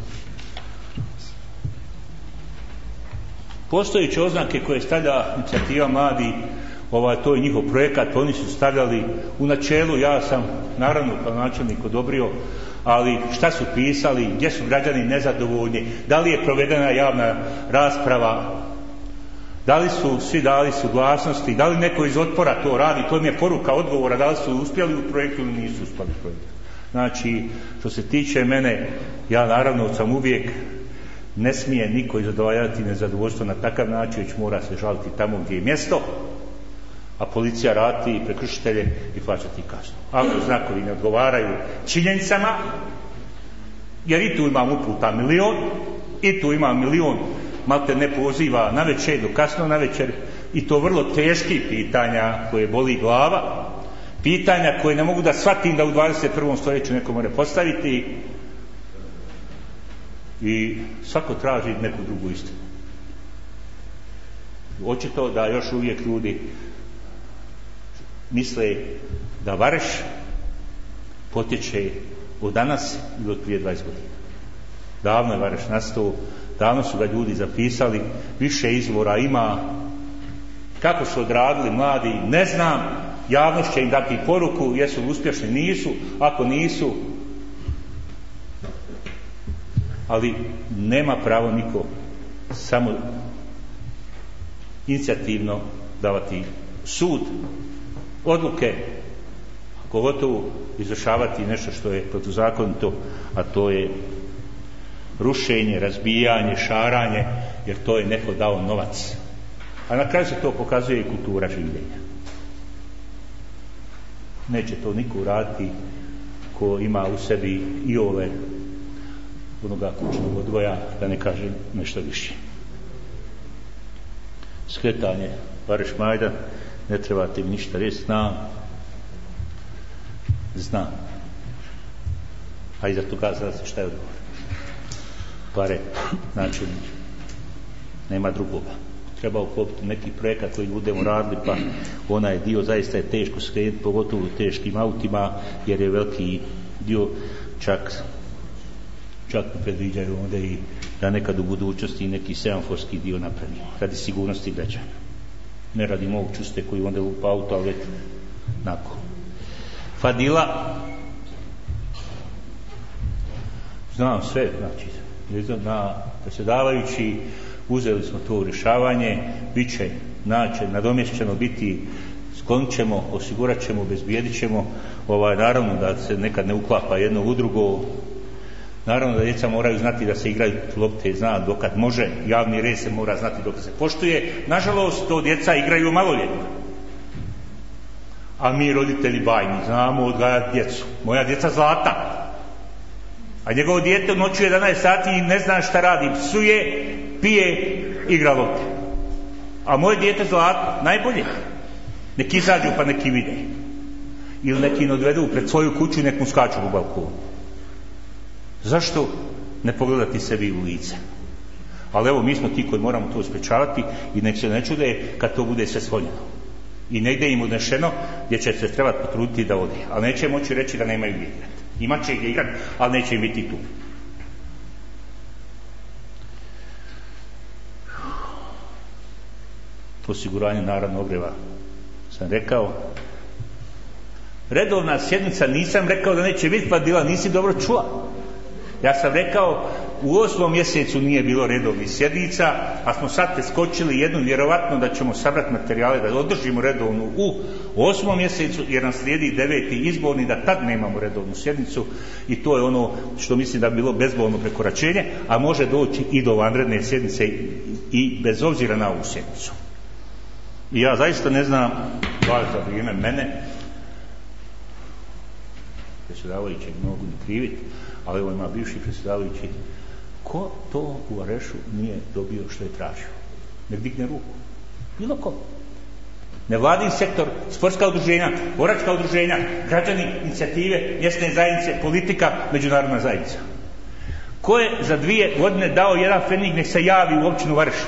postojeće oznake koje stavlja inicijativa mladi, ovaj, to je njihov projekat, oni su stavljali u načelu, ja sam naravno kao načelnik odobrio, ali šta su pisali, gdje su građani nezadovoljni, da li je provedena javna rasprava, da li su svi dali suglasnosti, da li neko iz otpora to radi, to mi je poruka odgovora, da li su uspjeli u projektu ili nisu uspjeli u projektu. Znači, što se tiče mene, ja naravno sam uvijek, ne smije niko izadovajati nezadovoljstvo na takav način, već mora se žaliti tamo gdje je mjesto, a policija rati prekršitelje i plaćati kaznu. Ako znakovi ne odgovaraju činjenicama, jer i tu imam uputa milion, i tu imam milion malte ne poziva na večer do kasno na večer, i to vrlo teški pitanja koje boli glava, pitanja koje ne mogu da shvatim da u dvadeset prvom stoljeću neko mora postaviti, i svako traži neku drugu istinu. Očito da još uvijek ljudi misle da Vareš potječe od danas ili od prije dvadeset godina. Davno je Vareš nastao, davno su ga ljudi zapisali, više izvora ima. Kako su odradili mladi, ne znam, javnost će im dati poruku, jesu li uspješni, nisu, ako nisu, ali nema pravo niko samo inicijativno davati sud, odluke, pogotovo izvršavati nešto što je protuzakonito, a to je rušenje, razbijanje, šaranje, jer to je neko dao novac. A na kraju se to pokazuje i kultura življenja. Neće to niko uraditi ko ima u sebi i ove onoga kućnog odgoja, da ne kažem nešto više. Skretanje Vareš Majdan, ne trebate mi ništa reći, znam, znam. A iza toga zna se šta je odgovor. Pare, znači, nema drugoga. Treba uklopiti neki projekat koji budemo radili, pa onaj dio zaista je teško skrenuti, pogotovo u teškim autima, jer je veliki dio, čak čak predviđaju onda i da nekad u budućnosti neki semaforski dio napravi, radi sigurnosti građana. Ne radi mog čuste koji onda lupa auto, ali nakon. Fadila, znam sve, znači, na predsjedavajući, uzeli smo to rješavanje, bit će naće, nadomješćeno biti, sklonit ćemo, osigurat ćemo, obezbijedit ćemo, ovaj, naravno da se nekad ne uklapa jedno u drugo, Naravno da djeca moraju znati da se igraju lopte, zna dokad može, javni red se mora znati dok se poštuje. Nažalost, to djeca igraju maloljetno. A mi roditelji bajni znamo odgajati djecu. Moja djeca Zlata. A njegovo dijete u noću jedanaest sati i ne zna šta radi. Psuje, pije, igra lopte. A moje dijete Zlata, najbolje. Nek izađu pa neki vide. Ili neki odvedu pred svoju kuću i nek mu skaču u balkonu. Zašto ne pogledati sebi u lice? Ali evo, mi smo ti koji moramo to sprečavati i nek se ne čude kad to bude sve sklonjeno. I negdje im odnešeno gdje će se trebati potruditi da ode. Ali neće moći reći da nemaju gdje igrati. Imat će gdje igrati, ali neće im biti tu. Osiguranje naravno ogreva sam rekao. Redovna sjednica nisam rekao da neće biti, pa Dila nisi dobro čula. Ja sam rekao u osmom mjesecu nije bilo redovnih sjednica, a smo sad preskočili jednu, vjerovatno da ćemo sabrati materijale da održimo redovnu u osmom mjesecu, jer nam slijedi deveti izborni, da tad nemamo redovnu sjednicu i to je ono što mislim da bi bilo bezbolno prekoračenje, a može doći i do vanredne sjednice i bez obzira na ovu sjednicu. I ja zaista ne znam, baš za vrijeme mene, predsjedavajući mogu ne kriviti, ali ovo ima bivši predsjedavajući, ko to u Varešu nije dobio što je tražio? Nek digne ruku. Bilo ko. Nevladin sektor, sportska udruženja, boračka udruženja, građani, inicijative, mjesne zajednice, politika, međunarodna zajednica. Ko je za dvije godine dao jedan pfenig nek se javi u općinu Vareš?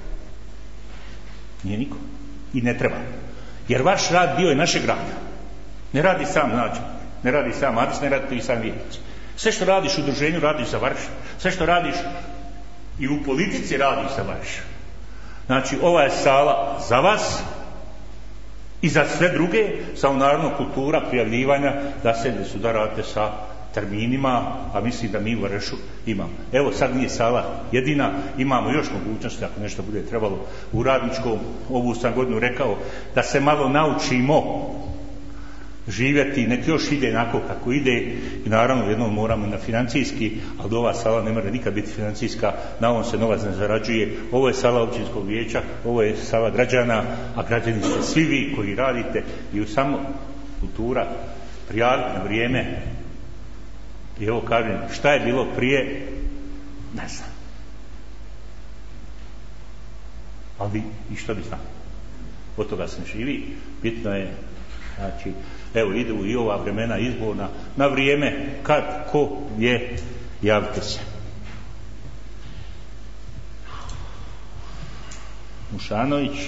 Nije niko. I ne treba. Jer vaš rad dio je našeg rada. Ne radi sam načelnik, ne radi sam Adis, ne radi i sam vijećnici. Sve što radiš u udruženju radiš za Vareš. Sve što radiš i u politici radiš za Vareš. Znači, ova je sala za vas i za sve druge, samo naravno kultura prijavljivanja da se ne sudarate sa terminima, a mislim da mi u Varešu imamo. Evo, sad nije sala jedina, imamo još mogućnosti ako nešto bude trebalo u radničkom. Ovu sam godinu rekao da se malo naučimo živjeti, nek još ide onako kako ide i naravno jednom moramo na financijski, ali ova sala ne mora nikad biti financijska, na ovom se novac ne zarađuje. Ovo je sala općinskog vijeća, ovo je sala građana, a građani ste svi vi koji radite i u samo kultura prijaviti na vrijeme. I evo kažem, šta je bilo prije, ne znam. Ali i što bi znam. Od toga se ne živi, bitno je, znači, evo idu i ova vremena izborna, na vrijeme, kad, ko je, javite se. Mušanović,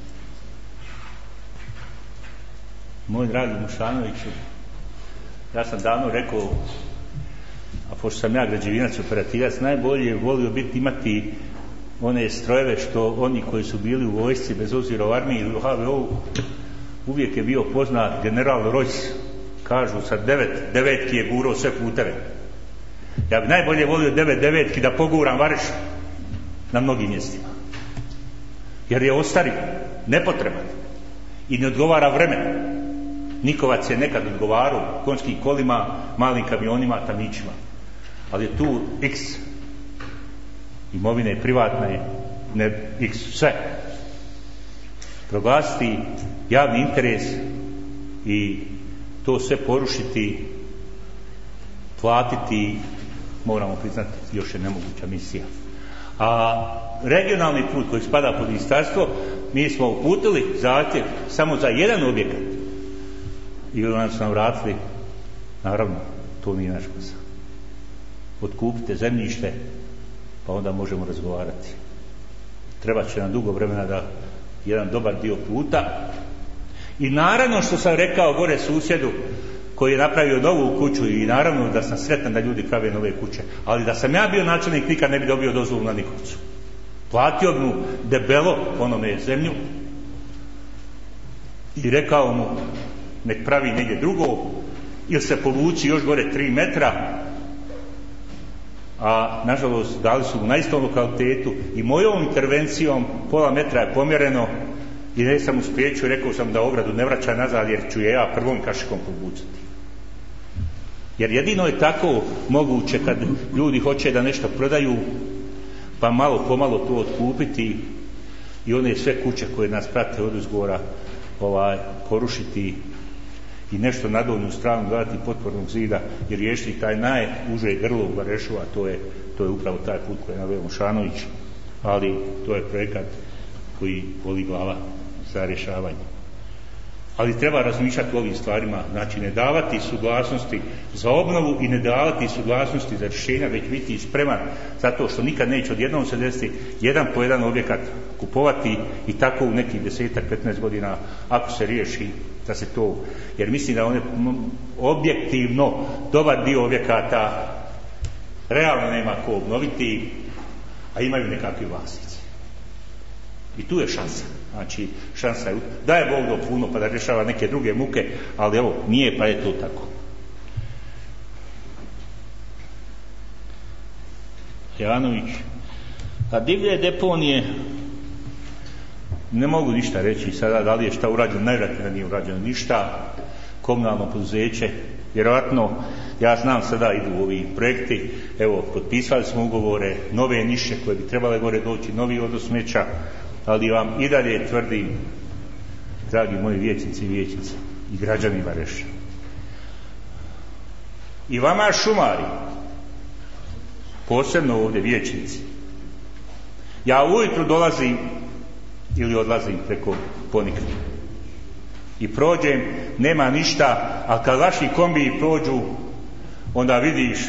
moj dragi Mušanoviću, ja sam davno rekao, a pošto sam ja građevinac, operativac, najbolje volio biti imati one strojeve što oni koji su bili u vojsci, bez obzira u armiji ili u ha ve o-u, uvijek je bio poznat general Rojs, kažu sa devet devetki je gurao sve puteve. Ja bi najbolje volio devet devetki da poguram Vareš na mnogim mjestima. Jer je ostario, nepotreban i ne odgovara vremenu. Nikovac je nekad odgovarao konjskim kolima, malim kamionima, tamićima. Ali je tu X imovine privatne, ne X sve. Proglasiti javni interes i to sve porušiti, platiti, moramo priznati, još je nemoguća misija. A regionalni put koji spada pod ministarstvo, mi smo uputili zahtjev samo za jedan objekat i onda su nam vratili, naravno, to nije naš posao. Otkupite zemljište, pa onda možemo razgovarati. Treba će nam dugo vremena da jedan dobar dio puta. I naravno što sam rekao gore susjedu koji je napravio novu kuću i naravno da sam sretan da ljudi prave nove kuće, ali da sam ja bio načelnik nikad ne bi dobio dozvolu na Nikovcu. Platio bi mu debelo onome zemlju i rekao mu nek pravi negdje drugo ili se povući još gore tri metra, a nažalost dali su mu na istom lokalitetu i mojom intervencijom pola metra je pomjereno i ne sam uspječio, rekao sam da ogradu ne vraća nazad jer ću je ja prvom kašikom povucati. Jer jedino je tako moguće kad ljudi hoće da nešto prodaju, pa malo pomalo to otkupiti i one sve kuće koje nas prate od uzgora ovaj, porušiti i nešto na donju stranu dodati potpornog zida i riješiti taj najuže grlo u Varešu, a to je, to je upravo taj put koji je naveo Mušanović, ali to je projekat koji voli glava za rješavanje. Ali treba razmišljati o ovim stvarima, znači ne davati suglasnosti za obnovu i ne davati suglasnosti za rješenja, već biti spreman zato što nikad neće odjednom se desiti jedan po jedan objekat kupovati i tako u nekih desetak, petnaest godina ako se riješi da se to, jer mislim da one objektivno dobar dio objekata realno nema ko obnoviti, a imaju nekakvi vlasnici. I tu je šansa. Znači, šansa je, daje Bog do puno pa da rješava neke druge muke, ali evo, nije pa je to tako. Janović, a divlje deponije, ne mogu ništa reći sada da li je šta urađeno, najvjerojatnije da nije urađeno ništa, komunalno poduzeće, vjerojatno, ja znam sada idu ovi projekti, evo, potpisali smo ugovore, nove niše koje bi trebale gore doći, novi odnos smeća, ali vam i dalje tvrdim, dragi moji vijećnici i vijećnice i građani Vareša, i vama šumari, posebno ovdje vijećnici, ja ujutru dolazim ili odlazim preko Ponikve i prođem, nema ništa, ali kad vaši kombiji prođu, onda vidiš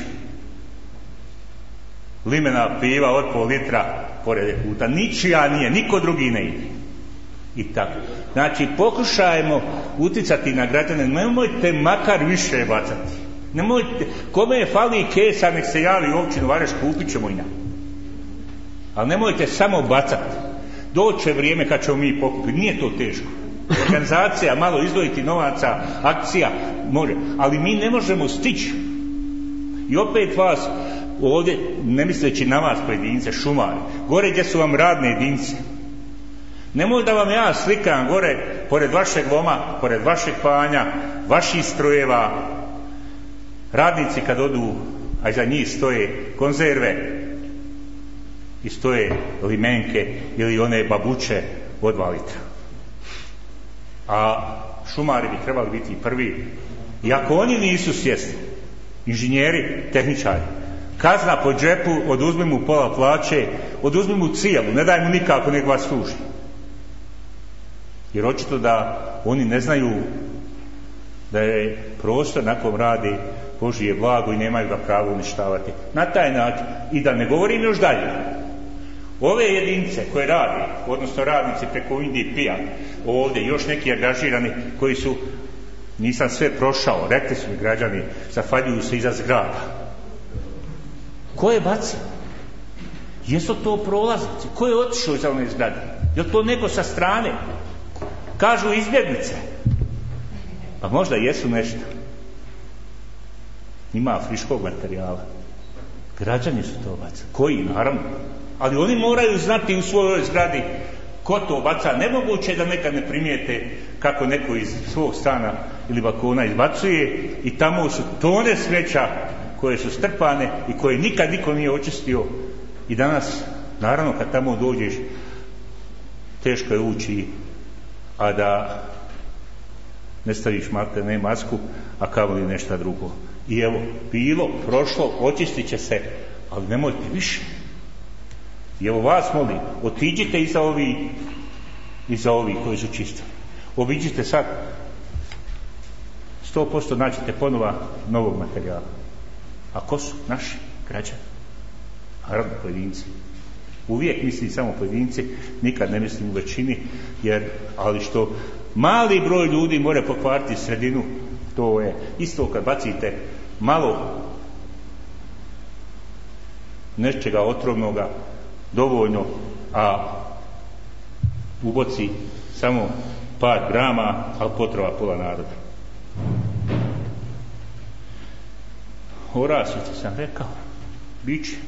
limena piva od pol litra pored puta, ničija nije, niko drugi ne ide. I tako. Znači, pokušajmo uticati na građane, nemojte makar više bacati. Nemojte, kome je fali kesa, nek se javi u općinu Vareš, kupit ćemo i na. Ali nemojte samo bacati. Doće vrijeme kad ćemo mi pokupiti, nije to teško. Organizacija, malo izdvojiti novaca, akcija, može, ali mi ne možemo stići. I opet vas ovdje, ne misleći na vas pojedince, šumari, gore gdje su vam radne jedinice, nemoj da vam ja slikam gore pored vašeg loma, pored vašeg panja, vaših strojeva, radnici kad odu, a iza njih stoje konzerve i stoje limenke ili one babuće od dva litra. A šumari bi trebali biti prvi, i ako oni nisu svjesni, inženjeri, tehničari, kazna po džepu, oduzmi mu pola plaće, oduzmi mu cijelu, ne daj mu nikako, nek vas služi. Jer očito da oni ne znaju da je prostor na kom radi Božije blago i nemaju ga pravo uništavati. Na taj način, i da ne govorim još dalje, ove jedinice koje rade, odnosno radnici preko Indije Pija, ovdje još neki angažirani koji su, nisam sve prošao, rekli su mi građani, zafaljuju se iza zgrada. Ko je bacio? Jesu to prolaznici? Ko je otišao iza one zgrade? Je li to neko sa strane? Kažu izbjeglice. Pa možda jesu nešto. Ima friškog materijala. Građani su to bacili. Koji? Naravno. Ali oni moraju znati u svojoj zgradi ko to baca. Nemoguće da nekad ne primijete kako neko iz svog stana ili balkona izbacuje i tamo su tone smeća koje su strpane i koje nikad niko nije očistio. I danas, naravno, kad tamo dođeš, teško je ući, a da ne staviš makar ne masku, a kamoli nešto drugo. I evo, bilo, prošlo, očistit će se, ali nemojte više. I evo vas molim, otiđite iza ovih, iza ovih koji su čisti. Obiđite sad, sto posto naćete ponova novog materijala. A ko su? Naši građani. Naravno, pojedinci. Uvijek mislim samo pojedinci, nikad ne mislim u većini, jer, ali što mali broj ljudi mora pokvariti sredinu, to je isto kad bacite malo nečega otrovnoga dovoljno, a u boci samo par grama, ali potrova pola naroda. O rasvjeti sam rekao, bit će.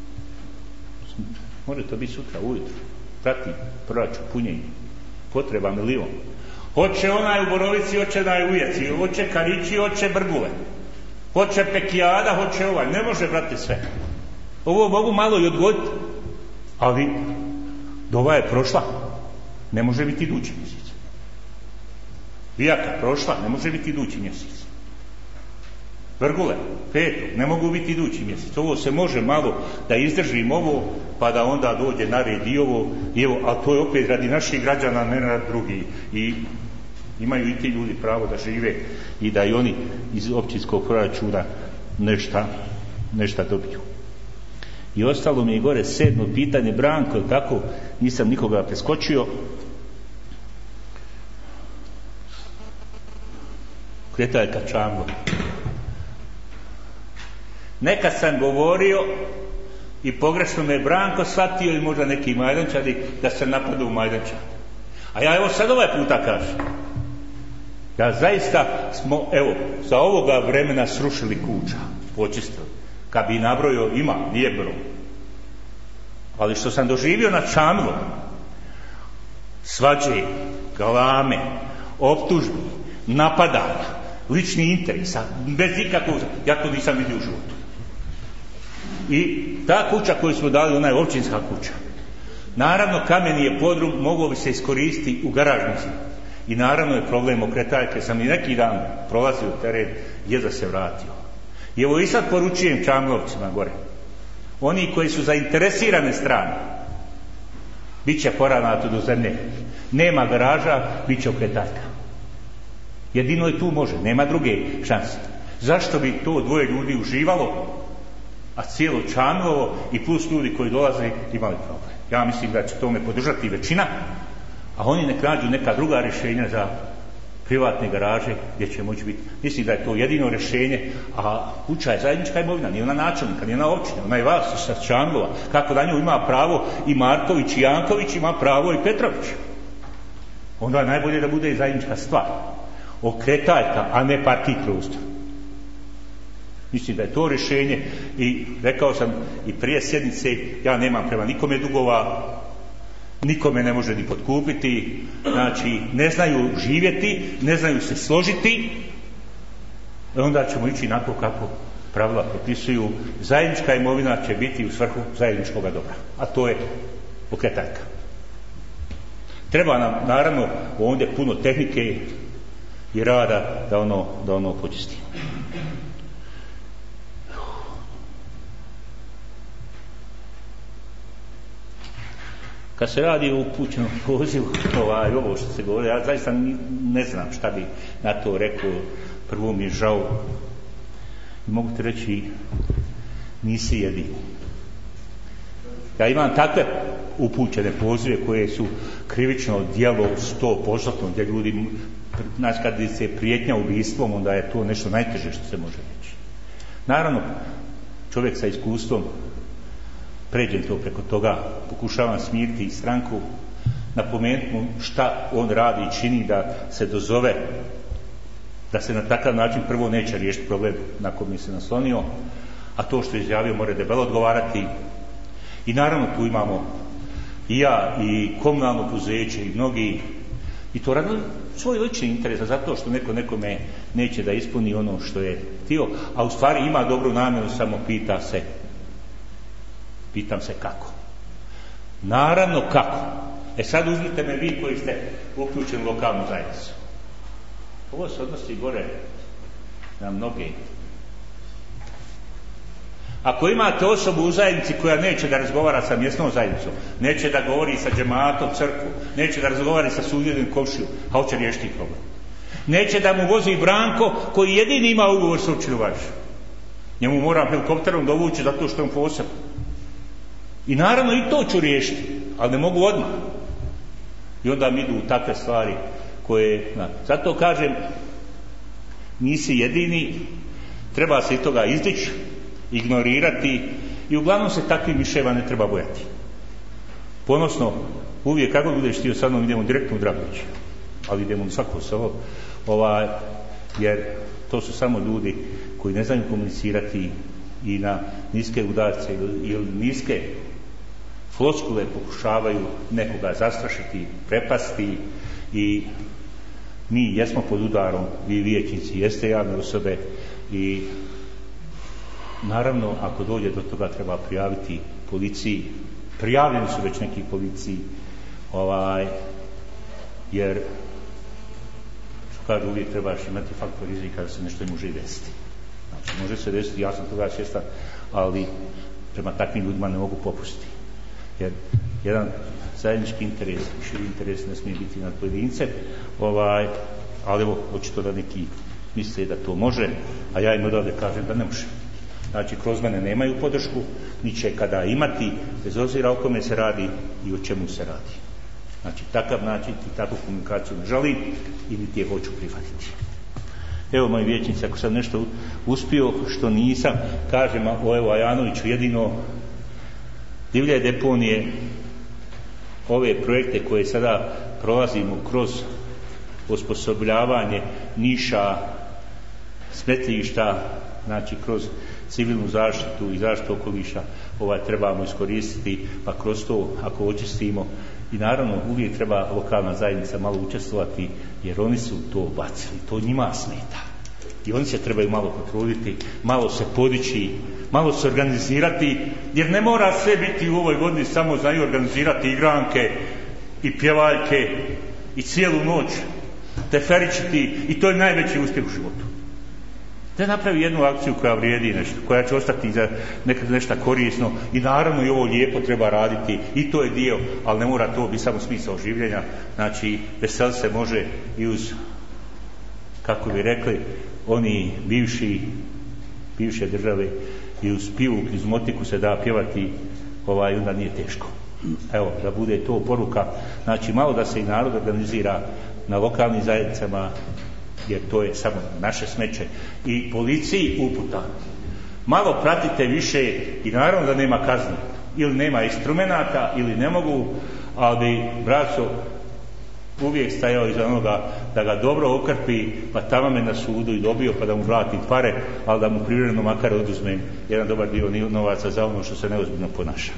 Može to biti sutra ujutro. Prati proračun punjenje. Potreba milion. Hoće onaj u Borovici, hoće onaj u Ujeci, hoće Karići, hoće Brgule. Hoće pekijada, hoće ovaj. Ne može, brate, sve. Ovo mogu malo i odgoditi. Ali dova je prošla. Ne može biti idući mjesec. Vijaka prošla, ne može biti idući mjesec. Vrgule, petu, ne mogu biti idući mjesec. Ovo se može malo da izdržim ovo, pa da onda dođe na red i ovo, i evo, a to je opet radi naših građana, ne radi drugi. I imaju i ti ljudi pravo da žive i da i oni iz općinskog proračuna nešta, nešta dobiju. I ostalo mi je gore sedmo pitanje, Branko, tako, nisam nikoga preskočio. Kretaljka Čamlo. Nekad sam govorio i pogrešno me je Branko shvatio ili možda neki Majdančani da se napadu u Majdančani. A ja evo sad ovaj puta kažem. Ja zaista smo, evo, za ovoga vremena srušili kuća, počistili. Kad bi nabrojio, ima, nije broj. Ali što sam doživio na Čamlu, svađe, galame, optužbi, napadanja, lični interesa, bez ikakvog, ja to nisam vidio u životu. I ta kuća koju smo dali, ona je općinska kuća. Naravno, kameni je podrum, mogao bi se iskoristiti u garažnici. I naravno je problem okretaljke. Sam i neki dan prolazio teren, je da se vratio. I evo i sad poručujem Čamlovcima gore. Oni koji su zainteresirane strane, bit će poravnato do zemlje. Nema garaža, bit će okretaljka. Jedino je tu može, nema druge šanse. Zašto bi to dvoje ljudi uživalo, a cijelo Čamlovo i plus ljudi koji dolaze imali problem? Ja mislim da će tome podržati većina, a oni nek nađu neka druga rješenja za privatne garaže gdje će moći biti. Mislim da je to jedino rješenje, a kuća je zajednička imovina, nije ona načelnika, nije ona općina, ona je vas sa Čamlova. Kako da nju ima pravo i Marković i Janković, ima pravo i Petrović. Onda je najbolje da bude i zajednička stvar. Okretaljka, a ne parki prostor. Mislim da je to rješenje i rekao sam i prije sjednice, ja nemam prema nikome dugova, nikome ne može ni potkupiti, znači ne znaju živjeti, ne znaju se složiti, onda ćemo ići onako kako pravila propisuju. Zajednička imovina će biti u svrhu zajedničkog dobra, a to je okretaljka. Treba nam naravno ovdje puno tehnike i rada da ono, da ono počistimo. Kad se radi o upućenom pozivu, ovaj, ovo što se govori, ja zaista ne znam šta bi na to rekao. Prvo mi je žao. Mogu ti reći, nisi jedini. Ja imam takve upućene pozive koje su krivično djelo sto posto, gdje ljudi, znači kad se prijetnja ubistvom, onda je to nešto najteže što se može reći. Naravno, čovjek sa iskustvom, pređem to preko toga, pokušavam smiriti i stranku, napomenuti mu šta on radi i čini da se dozove, da se na takav način prvo neće riješiti problem na kojem se naslonio, a to što je izjavio mora debelo odgovarati. I naravno tu imamo i ja i komunalno poduzeće i mnogi, i to radi svoj lični interes, zato što neko nekome neće da ispuni ono što je htio, a u stvari ima dobru namjeru, samo pita se pitam se kako. Naravno kako. E sad uzmite me vi koji ste uključeni u lokalnu zajednicu. Ovo se odnosi gore na mnoge. Ako imate osobu u zajednici koja neće da razgovara sa mjesnom zajednicom, neće da govori sa džematom, crkvom, neće da razgovara sa susjednim komšijom, a hoće riješiti problem. Neće da mu vozi Branko koji jedini ima ugovor sa općinom Varš. Njemu moram helikopterom dovući zato što je on posebno. I naravno i to ću riješiti, ali ne mogu odmah. I onda mi idu u takve stvari koje... Na, zato kažem, nisi jedini, treba se i toga izdići, ignorirati i uglavnom se takvim miševa ne treba bojati. Ponosno, uvijek kako budeš htio sa mnom, idemo direktno u Dragović, ali idemo u svako selo, ovaj, jer to su samo ljudi koji ne znaju komunicirati i na niske udarce ili niske floskule pokušavaju nekoga zastrašiti, prepasti. I mi jesmo pod udarom, vi vijećnici jeste javne osobe i naravno, ako dođe do toga treba prijaviti policiji. Prijavljeni su već neki policiji, ovaj, jer što kažu, uvijek trebaš imati faktor rizika da se nešto ne može desiti. Znači, može se desiti, ja sam toga svjestan, ali prema takvim ljudima ne mogu popustiti. Jer jedan zajednički interes, širi interes ne smije biti nad pojedince, ovaj, ali evo, očito da neki misle da to može, a ja im odavde kažem da ne može. Znači, kroz mene nemaju podršku, ni će kada imati, bez obzira o kome se radi i o čemu se radi. Znači, takav način i takvu komunikaciju ne želim i niti je hoću prihvatiti. Evo, moji vijećnici, ako sam nešto uspio, što nisam, kažem o evo Ajanoviću jedino divlje deponije, ove projekte koje sada prolazimo kroz osposobljavanje niša, smetlišta, znači kroz civilnu zaštitu i zaštitu okoliša, ovaj trebamo iskoristiti, pa kroz to ako očistimo, i naravno uvijek treba lokalna zajednica malo učestvovati, jer oni su to bacili, to njima smeta. I oni se trebaju malo potruditi, malo se podići, malo se organizirati, jer ne mora sve biti u ovoj godini, samo znaju organizirati igranke i pjevaljke i cijelu noć teferičiti, i to je najveći uspjeh u životu. Da napravi jednu akciju koja vrijedi nešto, koja će ostati za nekad nešto korisno, i naravno i ovo lijepo treba raditi, i to je dio, ali ne mora to biti samo smisao življenja. Znači, vesel se može i uz, kako bi rekli, oni bivši, bivše države, i uz pivuk, uz motiku se da pjevati, ovaj, onda nije teško. Evo, da bude to poruka, znači malo da se i narod organizira na lokalnim zajednicama, jer to je samo naše smeće, i policiji uputa. Malo pratite više, i naravno da nema kazni, ili nema instrumenata, ili ne mogu, ali braco uvijek stajao iza onoga da ga dobro okrpi, pa tamo me na sudu i dobio, pa da mu vrati pare, ali da mu privremeno makar oduzmem jedan dobar dio novaca za ono što se neozbiljno ponaša.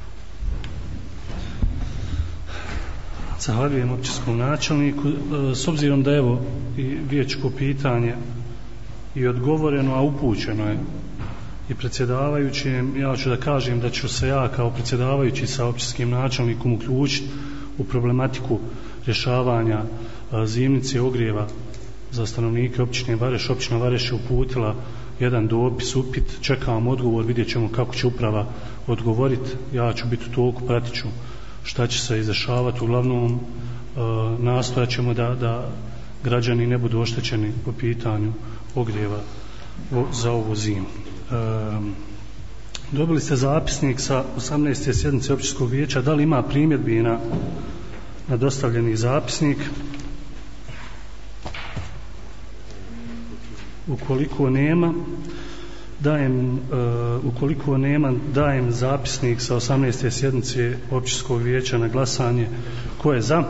Zahvaljujem općinskom načelniku. S obzirom da evo i vijećko pitanje i odgovoreno, a upućeno je i predsjedavajućem, ja ću da kažem da ću se ja kao predsjedavajući sa općinskim načelnikom uključiti u problematiku rješavanja zimnice ogrijeva za stanovnike općine Vareš. Općina Vareš je uputila jedan dopis, upit, čekam odgovor, vidjet ćemo kako će uprava odgovoriti. Ja ću biti u toku, pratit ću šta će se izdešavati. Uglavnom e, nastojat ćemo da, da građani ne budu oštećeni po pitanju ogrijeva o, za ovu zimu. E, dobili ste zapisnik sa osamnaeste sjednice općinskog vijeća. Da li ima primjedbi na, na dostavljeni zapisnik? Ukoliko nema, dajem, uh, ukoliko nema, dajem zapisnik sa osamnaeste sjednice općinskog vijeća na glasanje. Ko je za?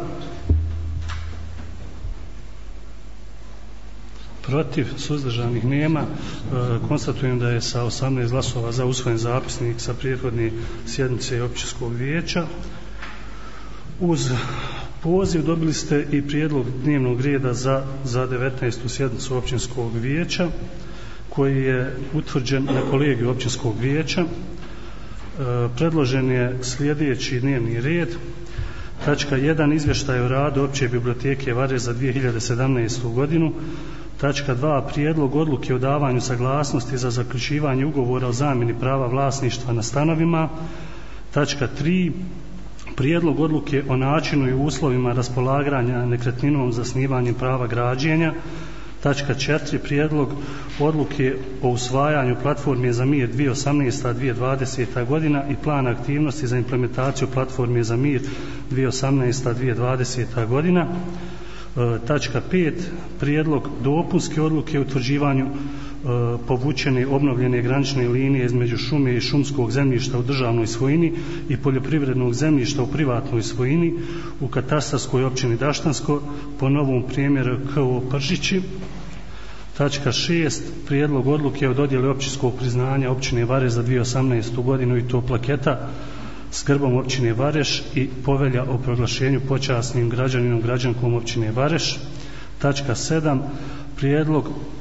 Protiv? Suzdržanih nema. Uh, konstatujem da je sa osamnaest glasova za usvojen zapisnik sa prethodne sjednice općinskog vijeća. Uz poziv dobili ste i prijedlog dnevnog reda za, za devetnaestu sjednicu općinskog vijeća, koji je utvrđen na kolegiju općinskog vijeća. E, predložen je sljedeći dnevni red. Tačka jedan. Izvještaj o radu Opće biblioteke Vareš za dvije hiljade sedamnaestu. godinu. Tačka dva. Prijedlog odluke o davanju saglasnosti za zaključivanje ugovora o zamjeni prava vlasništva na stanovima. Tačka tri. Prijedlog odluke o načinu i uslovima raspolaganja nekretninom za zasnivanje prava građenja. Tačka četiri. Prijedlog odluke o usvajanju platforme za mir dvije tisuće osamnaesta do dvije tisuće dvadeseta. godina i plan aktivnosti za implementaciju platforme za mir dvije tisuće osamnaesta do dvije tisuće dvadeseta. godina. E, tačka pet. Prijedlog dopunske odluke o utvrđivanju e, povučene obnovljene granične linije između šume i šumskog zemljišta u državnoj svojini i poljoprivrednog zemljišta u privatnoj svojini u katastarskoj općini Daštansko po novom primjeru K O Pržići. Tačka šest. Prijedlog odluke o dodjeli općinskog priznanja općine Vareš za dvije tisuće osamnaestu. godinu i to plaketa s grbom općine Vareš i povelja o proglašenju počasnim građaninom građankom općine Vareš. Tačka sedam. Prijedlog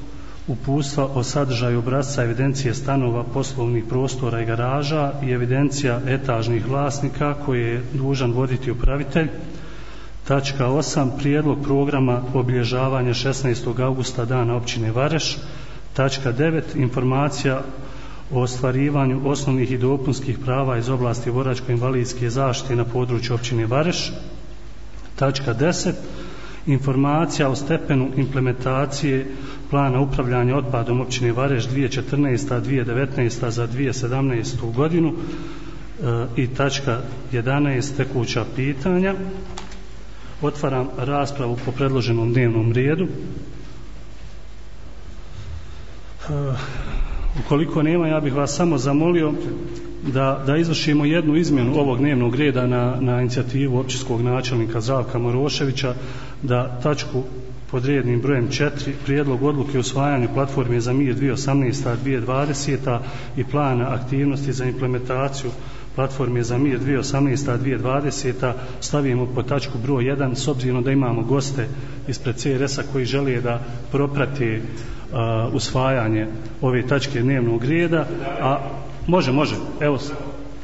uputstva o sadržaju obrasca evidencije stanova, poslovnih prostora i garaža i evidencija etažnih vlasnika koje je dužan voditi upravitelj. Tačka osam. Prijedlog programa obilježavanja šesnaestog augusta dana općine Vareš. Tačka devet. Informacija o ostvarivanju osnovnih i dopunskih prava iz oblasti boračko-invalidske zaštite na području općine Vareš. Tačka deset. Informacija o stepenu implementacije plana upravljanja otpadom općine Vareš dvije tisuće četrnaesta do dvije tisuće devetnaesta za dvije tisuće sedamnaestu godinu. E, i tačka jedanaest. Tekuća pitanja. Otvaram raspravu po predloženom dnevnom redu. E, ukoliko nema, ja bih vas samo zamolio da, da izvršimo jednu izmjenu ovog dnevnog reda na, na inicijativu općinskog načelnika Zdravka Moroševića, da tačku pod rednim brojem četiri, prijedlog odluke o usvajanju platforme za mir dvije tisuće osamnaesta do dvije tisuće dvadeseta i plana aktivnosti za implementaciju platforme za mir dvije tisuće osamnaesta do dvije tisuće dvadeseta stavimo pod tačku broj jedan, s obzirom da imamo goste ispred C R S-a koji žele da proprate uh, usvajanje ove tačke dnevnog reda, a može, može, evo se.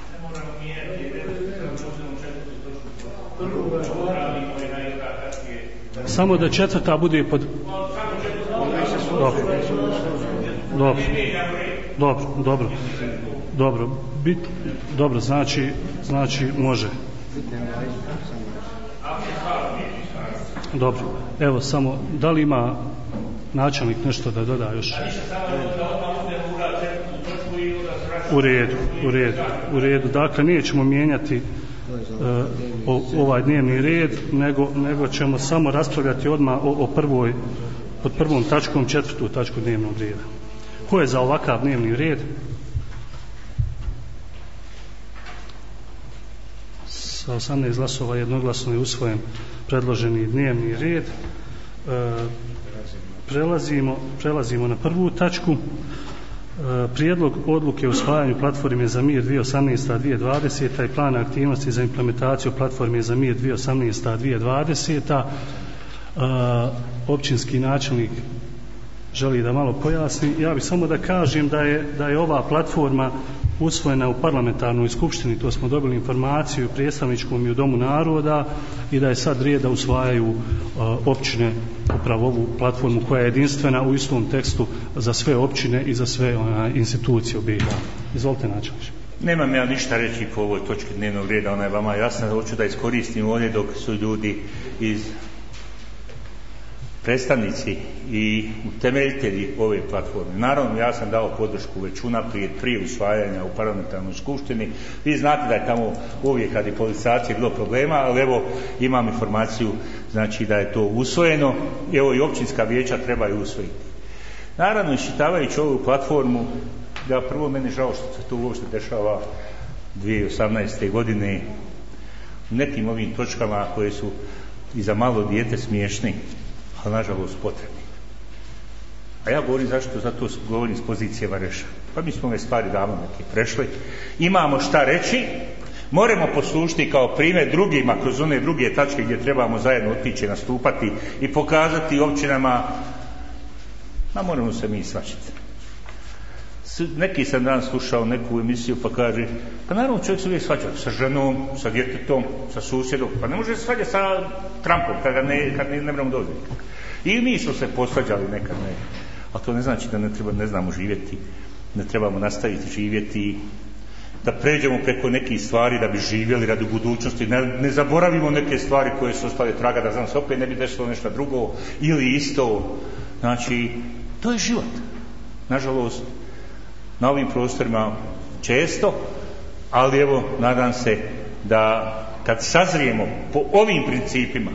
Samo da četvrta bude pod... Dobro, dobro, dobro, dobro, dobro, bit, dobro, znači, znači može. Dobro, evo samo, da li ima načelnik nešto da doda još? U redu, u redu, u redu. Dakle, nećemo mijenjati uh, ovaj dnevni red, nego, nego ćemo samo raspravljati odmah o, o prvoj, pod prvom tačkom četvrtu tačku dnevnog reda. Ko je za ovakav dnevni red? Sa osamnaest glasova jednoglasno je usvojen predloženi dnevni red. Uh, prelazimo, prelazimo na prvu tačku. Prijedlog odluke o usvajanju platforme za mir dvije tisuće osamnaesta do dvije tisuće dvadeseta i plana aktivnosti za implementaciju platforme za mir dvije tisuće osamnaesta do dvije tisuće dvadeseta. Općinski načelnik želi da malo pojasni. Ja bih samo da kažem da je, da je ova platforma usvojena u parlamentarnoj skupštini, to smo dobili informaciju u predstavničkom i u Domu naroda, i da je sad red da usvajaju uh, općine upravo ovu platformu koja je jedinstvena u istom tekstu za sve općine i za sve uh, institucije u B iH. Izvolite načelniče. Nemam ja ništa reći po ovoj točki dnevnog reda, ona je vama jasna, hoću da iskoristim ovdje dok su ljudi iz predstavnici i utemeljitelji ove platforme. Naravno, ja sam dao podršku već unaprijed prije usvajanja u parlamentarnoj skupštini. Vi znate da je tamo uvijek kad je policacije bilo problema, ali evo imam informaciju, znači da je to usvojeno. Evo i općinska vijeća trebaju usvojiti. Naravno, iščitavajući ovu platformu, da prvo meni žao što se to uopšte dešava dvije tisuće osamnaeste. godine u nekim ovim točkama koje su i za malo dijete smiješni, ali nažalost potrebni. A ja govorim zašto, zato govorim s pozicije Vareša. Pa mi smo ove stvari davno neke prešli. Imamo šta reći, moramo poslušati kao primjer drugima kroz one druge tačke gdje trebamo zajedno otići nastupati i pokazati općinama, ma moramo se mi svačiti. Neki sam dan slušao neku emisiju pa kaže, pa naravno čovjek se uvijek svađa sa ženom, sa djetetom, sa susjedom, pa ne može se svađati sa Trumpom kad ne, kad ne, ne moramo dođe. I mi smo se posvađali nekad, ne. A to ne znači da ne, treba, ne znamo živjeti, ne trebamo nastaviti živjeti, da pređemo preko nekih stvari da bi živjeli radi budućnosti, ne, ne zaboravimo neke stvari koje su ostale traga, da znam se opet ne bi desilo nešto drugo ili isto. Znači, to je život. Nažalost, na ovim prostorima često, ali evo, nadam se da kad sazrijemo po ovim principima,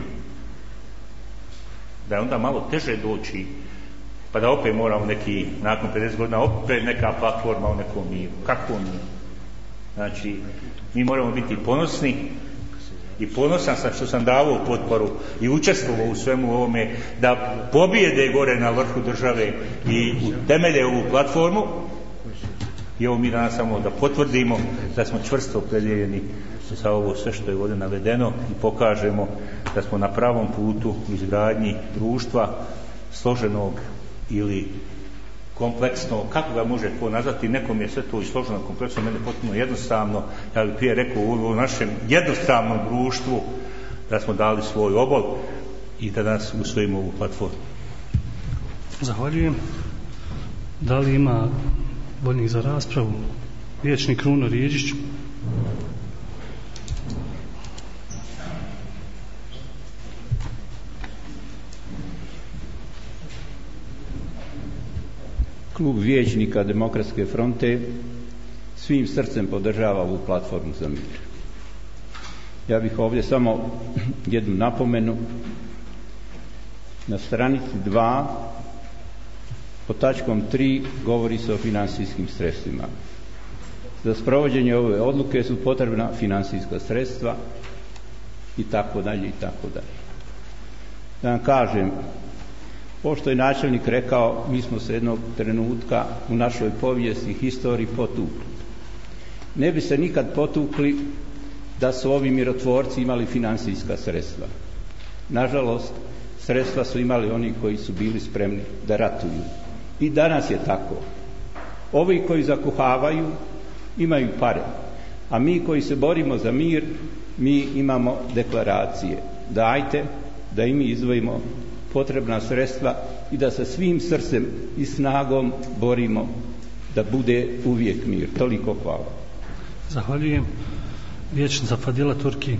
da je onda malo teže doći, pa da opet moramo neki, nakon pedeset godina, opet neka platforma u nekom miru. Kako mi? Znači, mi moramo biti ponosni i ponosan sam što sam davao potporu i učestvovao u svemu ovome da pobijede gore na vrhu države i utemelje ovu platformu. I ovo mi danas samo da potvrdimo da smo čvrsto opredjeljeni za ovo sve što je ovdje navedeno i pokažemo da smo na pravom putu u izgradnji društva složenog ili kompleksno, kako ga može ko nazvati, nekom je sve to i složeno, kompleksno, mene potpuno jednostavno. Ja bih prije rekao u našem jednostavnom društvu da smo dali svoj obol i da danas usvojimo ovu platformu. Zahvaljujem. Da li ima voljnih za raspravu? Vijećnik Kruno Rijeđić. Klub vijećnika Demokratske fronte svim srcem podržava ovu platformu za mir. Ja bih ovdje samo jednu napomenu. Na stranici dva pod tačkom tri govori se o financijskim sredstvima. Za sprovođenje ove odluke su potrebna financijska sredstva i tako dalje i tako dalje. Da vam kažem, pošto je načelnik rekao, mi smo se jednog trenutka u našoj povijesti i historiji potukli. Ne bi se nikad potukli da su ovi mirotvorci imali financijska sredstva. Nažalost, sredstva su imali oni koji su bili spremni da ratuju. I danas je tako. Ovi koji zakuhavaju imaju pare, a mi koji se borimo za mir, mi imamo deklaracije. Dajte da i mi izdvojimo potrebna sredstva i da sa svim srcem i snagom borimo da bude uvijek mir. Toliko hvala. Zahvaljujem. Vijećnica Fadila Turki.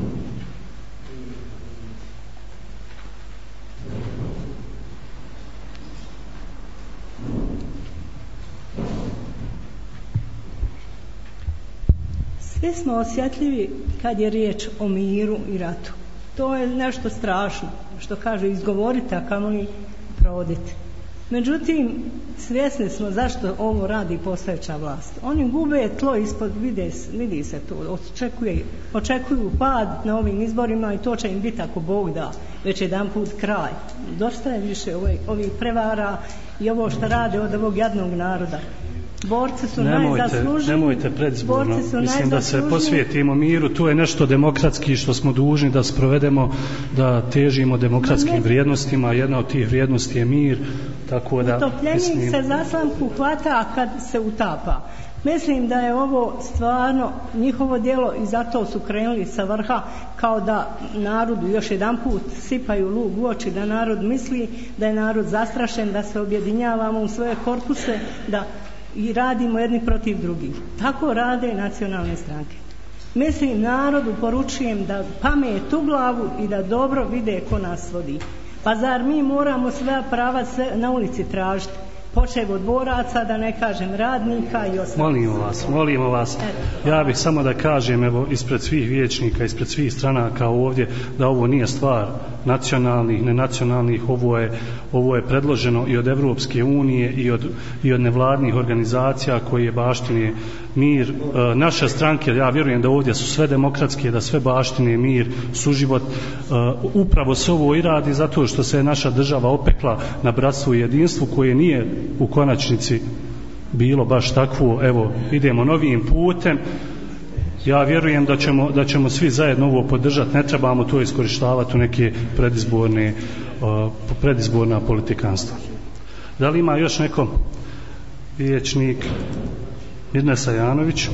Svi smo osjetljivi kad je riječ o miru i ratu. To je nešto strašno, što kaže izgovorite, a kamoli provodite. Međutim, svjesni smo zašto ovo radi postojeća vlast. Oni gube tlo ispod, vide, vidi se to, očekuje, očekuju pad na ovim izborima i to će im biti ako Bog da, već jedan put kraj. Dosta je više ovih, ovih prevara i ovo što rade od ovog jadnog naroda. Borci su nemojte, najzaslužniji. Nemojte predizborno. Mislim da se posvetimo miru. Tu je nešto demokratski što smo dužni da sprovedemo, da težimo demokratskim vrijednostima. Jedna od tih vrijednosti je mir. Tako da, utopljenik mislim... se za slamku hvata kad se utapa. Mislim da je ovo stvarno njihovo djelo i zato su krenuli sa vrha kao da narodu još jedan put sipaju lug u oči, da narod misli da je narod zastrašen, da se objedinjavamo u svoje korpuse, da i radimo jedni protiv drugih. Tako rade nacionalne stranke. Mislim, narodu poručujem da pamet u glavu i da dobro vide ko nas vodi. Pa zar mi moramo sve prava sve na ulici tražiti? Počev od boraca, da ne kažem radnika i ostalih. Molimo vas, molimo vas. Ja bih samo da kažem, evo, ispred svih vijećnika, ispred svih stranaka ovdje, da ovo nije stvar nacionalnih, nenacionalnih, ovo je, ovo je predloženo i od Evropske unije i od, i od nevladnih organizacija koje baštine mir. E, naše stranke, ja vjerujem da ovdje su sve demokratske, da sve baštine mir, suživot. E, upravo se ovo i radi zato što se naša država opekla na bratstvu i jedinstvu koje nije u konačnici bilo baš takvo. Evo, idemo novim putem. Ja vjerujem da ćemo, da ćemo svi zajedno ovo podržati. Ne trebamo to iskorištavati u neke predizborne, uh, predizborna politikanstva. Da li ima još neko vijećnik? Mirne Sajanović.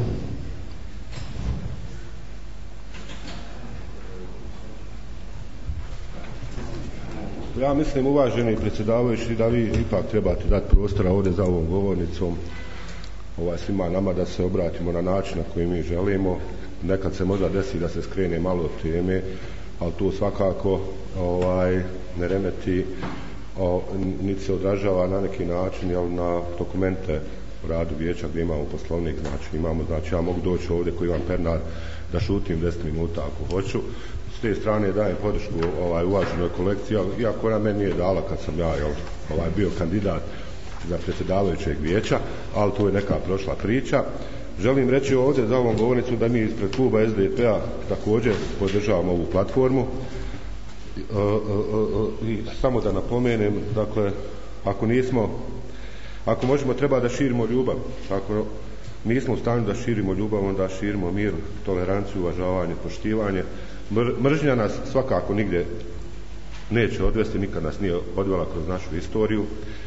Ja mislim, uvaženi predsjedavajući, da vi ipak trebate dati prostora ovdje za ovom govornicom ovaj, svima nama da se obratimo na način na koji mi želimo. Nekad se možda desi da se skrene malo od teme, ali to svakako ovaj, ne remeti, o, niti se odražava na neki način, jel, na dokumente u radu vijeća gdje imamo poslovnik, znači imamo, znači ja mogu doći ovdje koji Ivan Pernar da šutim deset minuta ako hoću. S te strane dajem podršku ovaj, uvaženoj kolekciji, iako ona meni nije dala kad sam ja jel, ovaj, bio kandidat za predsjedavajućeg vijeća, ali to je neka prošla priča. Želim reći ovdje za ovom govornicu da mi ispred kluba es de pe a također podržavamo ovu platformu. E, e, e, i samo da napomenem, dakle, ako nismo, ako možemo, treba da širimo ljubav. Ako nismo u stanju da širimo ljubav, onda širimo mir, toleranciju, uvažavanje, poštivanje. Mržnja nas svakako nigdje neće odvesti, nikad nas nije odvela kroz našu istoriju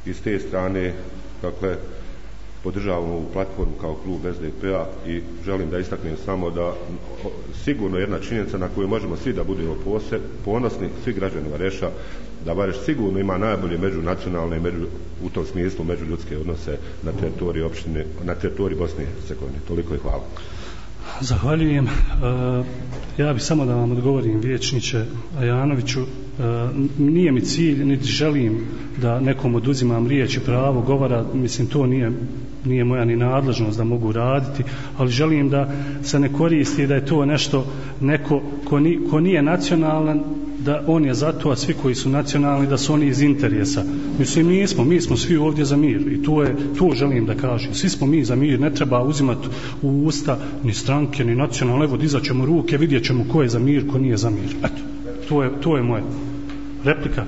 i s te strane, dakle, podržavamo ovu platformu kao klub S D P-a i želim da istaknem samo da sigurno jedna činjenica na koju možemo svi da budemo ponosni, svi građani Vareša, da Vareš sigurno ima najbolje međunacionalne, među, u tom smislu međuljudske odnose na teritoriji opštine, na teritoriji Bosne i Hercegovine. Toliko i hvala. Zahvaljujem. E, ja bih samo da vam odgovorim, vijećniče Ajanoviću, e, nije mi cilj, niti želim da nekom oduzimam riječ i pravo govora, mislim to nije, nije moja ni nadležnost da mogu raditi, ali želim da se ne koristi da je to nešto, neko ko, ni, ko nije nacionalan, da on je za to, a svi koji su nacionalni da su oni iz interesa. Mislim, nismo, mi smo svi ovdje za mir i to je, to želim da kažem. Svi smo mi za mir, ne treba uzimati u usta ni stranke, ni nacionalne, evo dizat ćemo ruke, vidjet ćemo ko je za mir, ko nije za mir. Eto, to je, to je moje. Replika?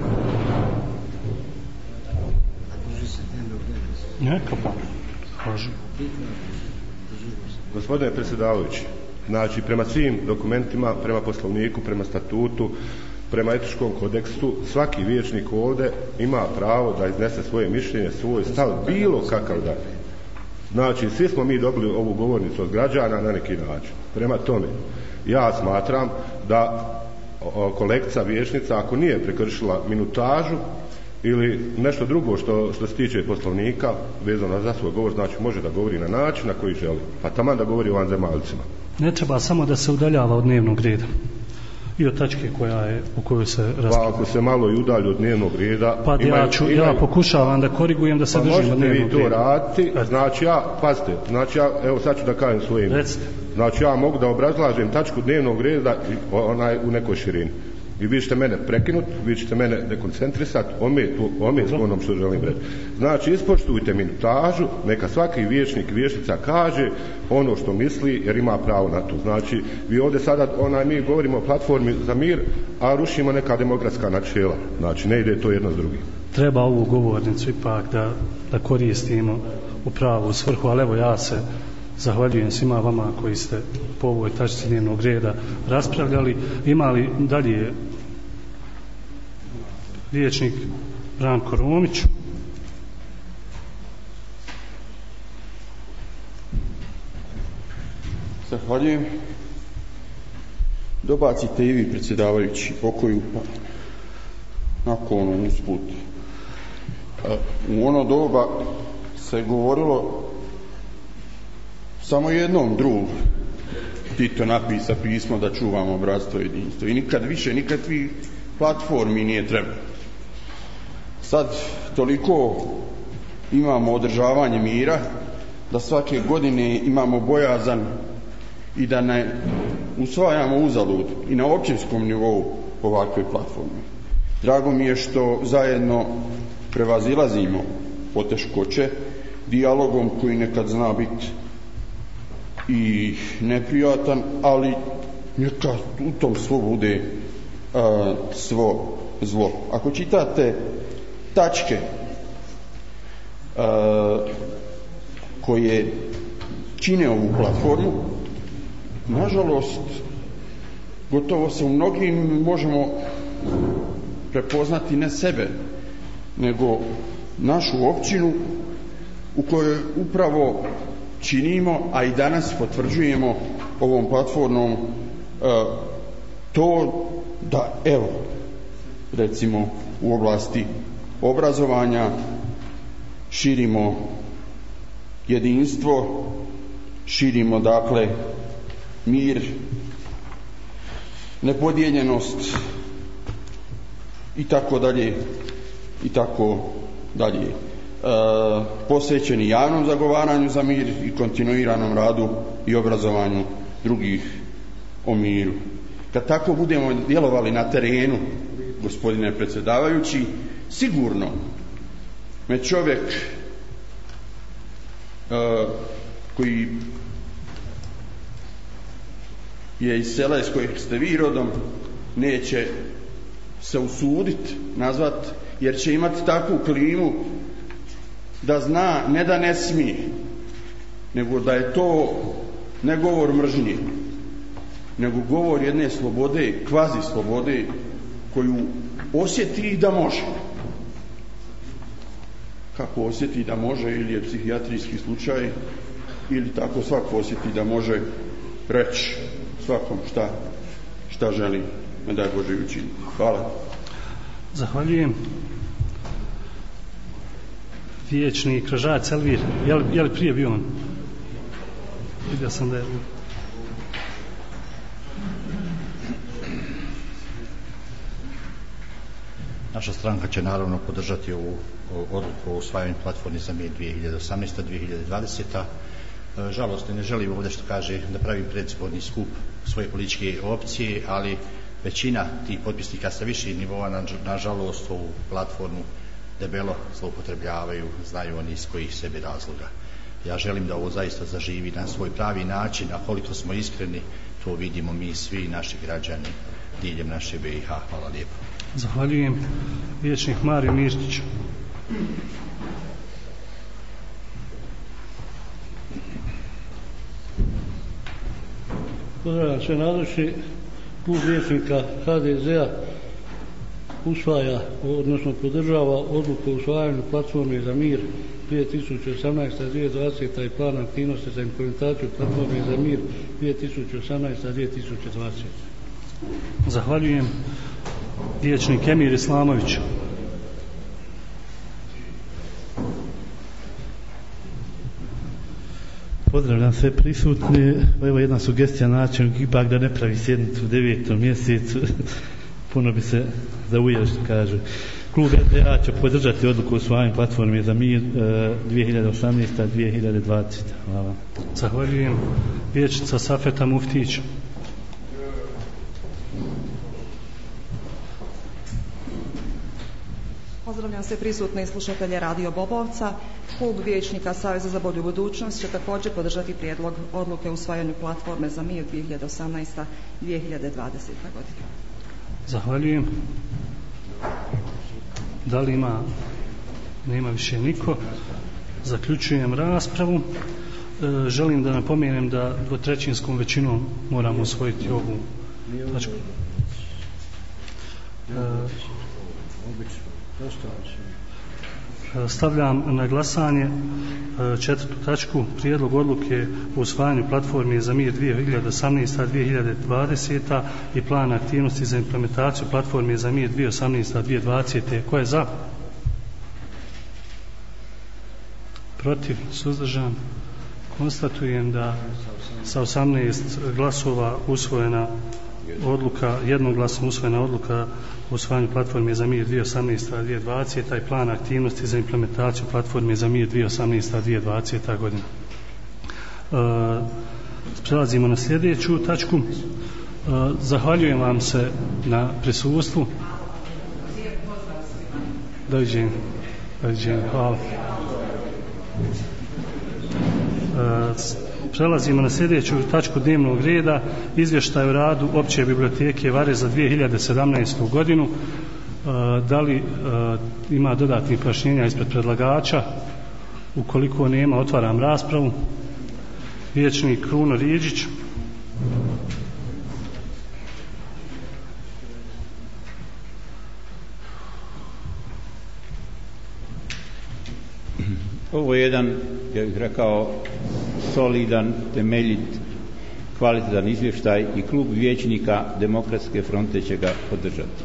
Neka pa. Kažu. Gospodine predsjedavajući, znači prema svim dokumentima, prema poslovniku, prema statutu, prema etičkom kodeksu, svaki vijećnik ovdje ima pravo da iznese svoje mišljenje, svoj stav, bilo kakav da je. Znači, svi smo mi dobili ovu govornicu od građana na neki način. Prema tome, ja smatram da kolegica vijećnica, ako nije prekršila minutažu ili nešto drugo što, što se tiče poslovnika vezano za svoj govor, znači može da govori na način na koji želi, pa taman da govori o vanzemaljcima. Ne treba samo da se udaljava od dnevnog reda i od tačke koja je, u kojoj se raspravlja. Pa ako se malo i udalje od dnevnog reda... Pa imaju, ja, ću, imaju, ja pokušavam da korigujem da se pa držim od dnevnog reda. Pa možete vi to raditi, znači ja, pazite, znači ja, evo sad ću da kažem svoje ime. Znači ja mogu da obrazlažem tačku dnevnog reda onaj, u nekoj širini. I vi ćete mene prekinuti, vi ćete mene dekoncentrisati, omet s onom što želim reći. Znači, ispoštujte minutažu, neka svaki vijećnik, vijećnica kaže ono što misli, jer ima pravo na to. Znači, vi ovdje sada, onaj, mi govorimo o platformi za mir, a rušimo neka demokratska načela. Znači, ne ide to jedno s drugim. Treba ovu govornicu ipak da, da koristimo u pravu svrhu, ali evo ja se zahvaljujem svima vama koji ste po ovoj tačci dnevnog reda raspravljali. Imali dalje vijećnik Branko Romić. Zahvaljujem. Dobacite i vi, predsjedavajući, pokoju pa nakon ono usput. U ono doba se govorilo samo jednom drugu. Tito napisa pismo da čuvamo bratstvo i jedinstvo i nikad više, nikakvih platformi nije trebalo. Sad toliko imamo održavanje mira da svake godine imamo bojazan i da ne usvajamo uzalud i na općinskom nivou ovakve platforme. Drago mi je što zajedno prevazilazimo poteškoće dijalogom koji nekad zna biti i neprijatan, ali neka u tom svo bude uh, svo zlo. Ako čitate tačke uh, koje čine ovu platformu, nažalost gotovo se u mnogim možemo prepoznati ne sebe, nego našu općinu u kojoj upravo činimo, a i danas potvrđujemo ovom platformom uh, to da, evo, recimo u oblasti obrazovanja širimo jedinstvo, širimo dakle mir, nepodijeljenost i tako dalje i tako dalje. E, posvećeni javnom zagovaranju za mir i kontinuiranom radu i obrazovanju drugih o miru. Kad tako budemo djelovali na terenu, gospodine predsjedavajući, sigurno me čovjek e, koji je iz sela iz kojeg ste vi rodom neće se usuditi nazvat, jer će imati takvu klimu da zna ne da ne smije, nego da je to ne govor mržnje, nego govor jedne slobode, kvazi slobode, koju osjeti da može. kako osjeti da može, ili je psihijatrijski slučaj, ili tako svako osjeti da može reći svakom šta, šta želi, ne daj Bože i učiniti. Hvala. Zahvaljujem. Vijećnik Ražajac Elvir, je li, je li prije bio on? Vidio sam da je... Naša stranka će naravno podržati ovu odluku o usvajanju platformi za mir dvije hiljade osamnaesta dvije hiljade dvadeseta. Žalostno, ne želim ovdje što kaže da pravim predizborni skup svoje političke opcije, ali većina tih potpisnika sa viših nivoa nažalost ovu platformu debelo zloupotrebljavaju, znaju oni iz kojih sebi razloga. Ja želim da ovo zaista zaživi na svoj pravi način, a koliko smo iskreni, to vidimo mi svi naši građani diljem naše B i H. Hvala lijepo. Zahvaljujem. Vijećnik Mario Mirtić. Pozdravljam sve nazočni. Klub vijećnika H D Z-a usvaja, odnosno podržava odluku o usvajanju platforme za mir dvije tisuće osamnaesta dvije tisuće dvadeseta i plan aktivnosti za implementaciju platforme za mir dvije tisuće osamnaesta dvije tisuće dvadeseta. Zahvaljujem. Vijećnik Emir Islamović. Pozdravljam sve prisutne. Evo jedna sugestija načelnik, ipak da ne pravi sjednicu u devetom mjesecu. Puno bi se zaujeli što kažu. Klub S D A će podržati odluku o usvajanju platforme za mir dvije hiljade osamnaesta dvije hiljade dvadeseta. Hvala. Zahvaljujem. Vijećnica Safeta Muftić. Pozdravljam sve prisutne i slušatelje Radio Bobovca. Klub vijećnika Saveza za bolju budućnost će također podržati prijedlog odluke o usvajanju platforme za mir dvije hiljade osamnaesta dvije hiljade dvadeseta godina. Zahvaljujem. Da li ima? Nema više niko. Zaključujem raspravu. E, želim da napomenem da dvotrećinskom većinom moramo usvojiti ovu tačku. E, Stavljam na glasanje četvrtu tačku, prijedlog odluke o usvajanju platforme za mir dvije hiljade osamnaesta dvije hiljade dvadeseta i plan aktivnosti za implementaciju platforme za mir dvije hiljade osamnaesta dvije hiljade dvadeseta. Ko je za? Protiv? Suzdržan? Konstatujem da sa osamnaest glasova usvojena odluka, jednoglasno usvojena odluka o usvajanju platforme za mir dvije hiljade osamnaesta dvije hiljade dvadeseta i plan aktivnosti za implementaciju platforme za mir dvije hiljade osamnaesta dvije hiljade dvadeseta godina. E, prelazimo na sljedeću tačku. E, zahvaljujem vam se na prisustvu. Doviđenja. Doviđenja. Hvala. E, Prelazimo na sljedeću tačku dnevnog reda, izvještaj o radu Opće biblioteke Vareš za dvije hiljade sedamnaestu godinu. E, da li e, ima dodatnih pojašnjenja ispred predlagača? Ukoliko nema, otvaram raspravu. Vijećnik Kruno Rijeđić. Ovo je jedan, ja bih rekao, solidan, temeljit, kvalitetan izvještaj i klub vijećnika Demokratske fronte će ga podržati.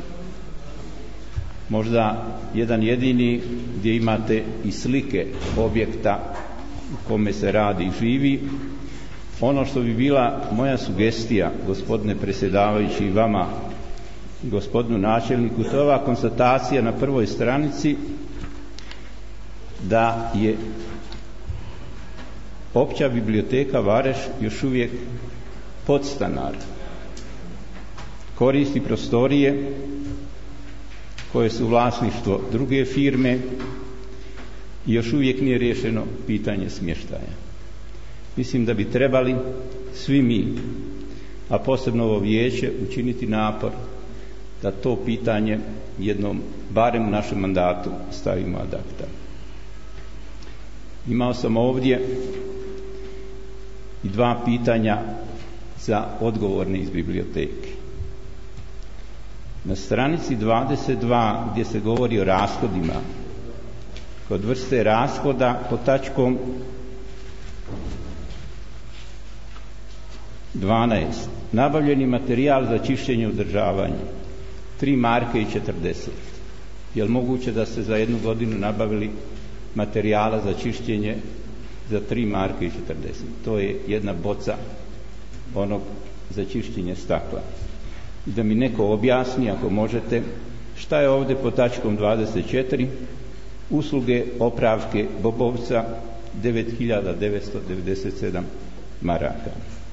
Možda jedan jedini gdje imate i slike objekta u kome se radi i živi. Ono što bi bila moja sugestija, gospodine predsjedavajući, i vama, gospodinu načelniku, to je ova konstatacija na prvoj stranici da je Opća biblioteka Vareš još uvijek podstanar. Koristi prostorije koje su vlasništvo druge firme i još uvijek nije riješeno pitanje smještaja. Mislim da bi trebali svi mi, a posebno ovo vijeće, učiniti napor da to pitanje jednom, barem u našem mandatu, stavimo ad acta. Imao sam ovdje i dva pitanja za odgovorne iz biblioteke. Na stranici dvadeset dva gdje se govori o rashodima kod vrste rashoda pod tačkom dvanaest. Nabavljeni materijal za čišćenje i održavanje. tri marke i četrdeset. Je li moguće da ste za jednu godinu nabavili materijala za čišćenje za tri marke i četrdeset? To je jedna boca onog za čišćenje stakla. I da mi neko objasni, ako možete, šta je ovdje pod tačkom dvadeset četiri, usluge opravke Bobovca, devet hiljada devetsto devedeset sedam maraka.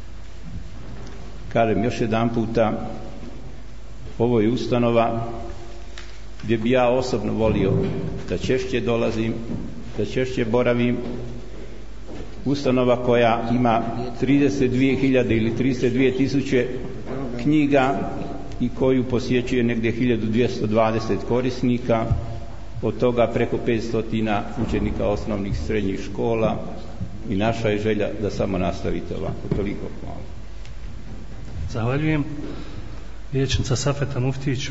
Kažem još jedan puta, ovo je ustanova gdje bi ja osobno volio da češće dolazim, da češće boravim. Ustanova koja ima trideset dvije hiljade ili trideset dvije tisuće knjiga i koju posjećuje negdje hiljadu dvjesto dvadeset korisnika, od toga preko petsto učenika osnovnih i srednjih škola, i naša je želja da samo nastavite ovako. Toliko. Hvala. Zahvaljujem. Vijećnica Safeta Muftić.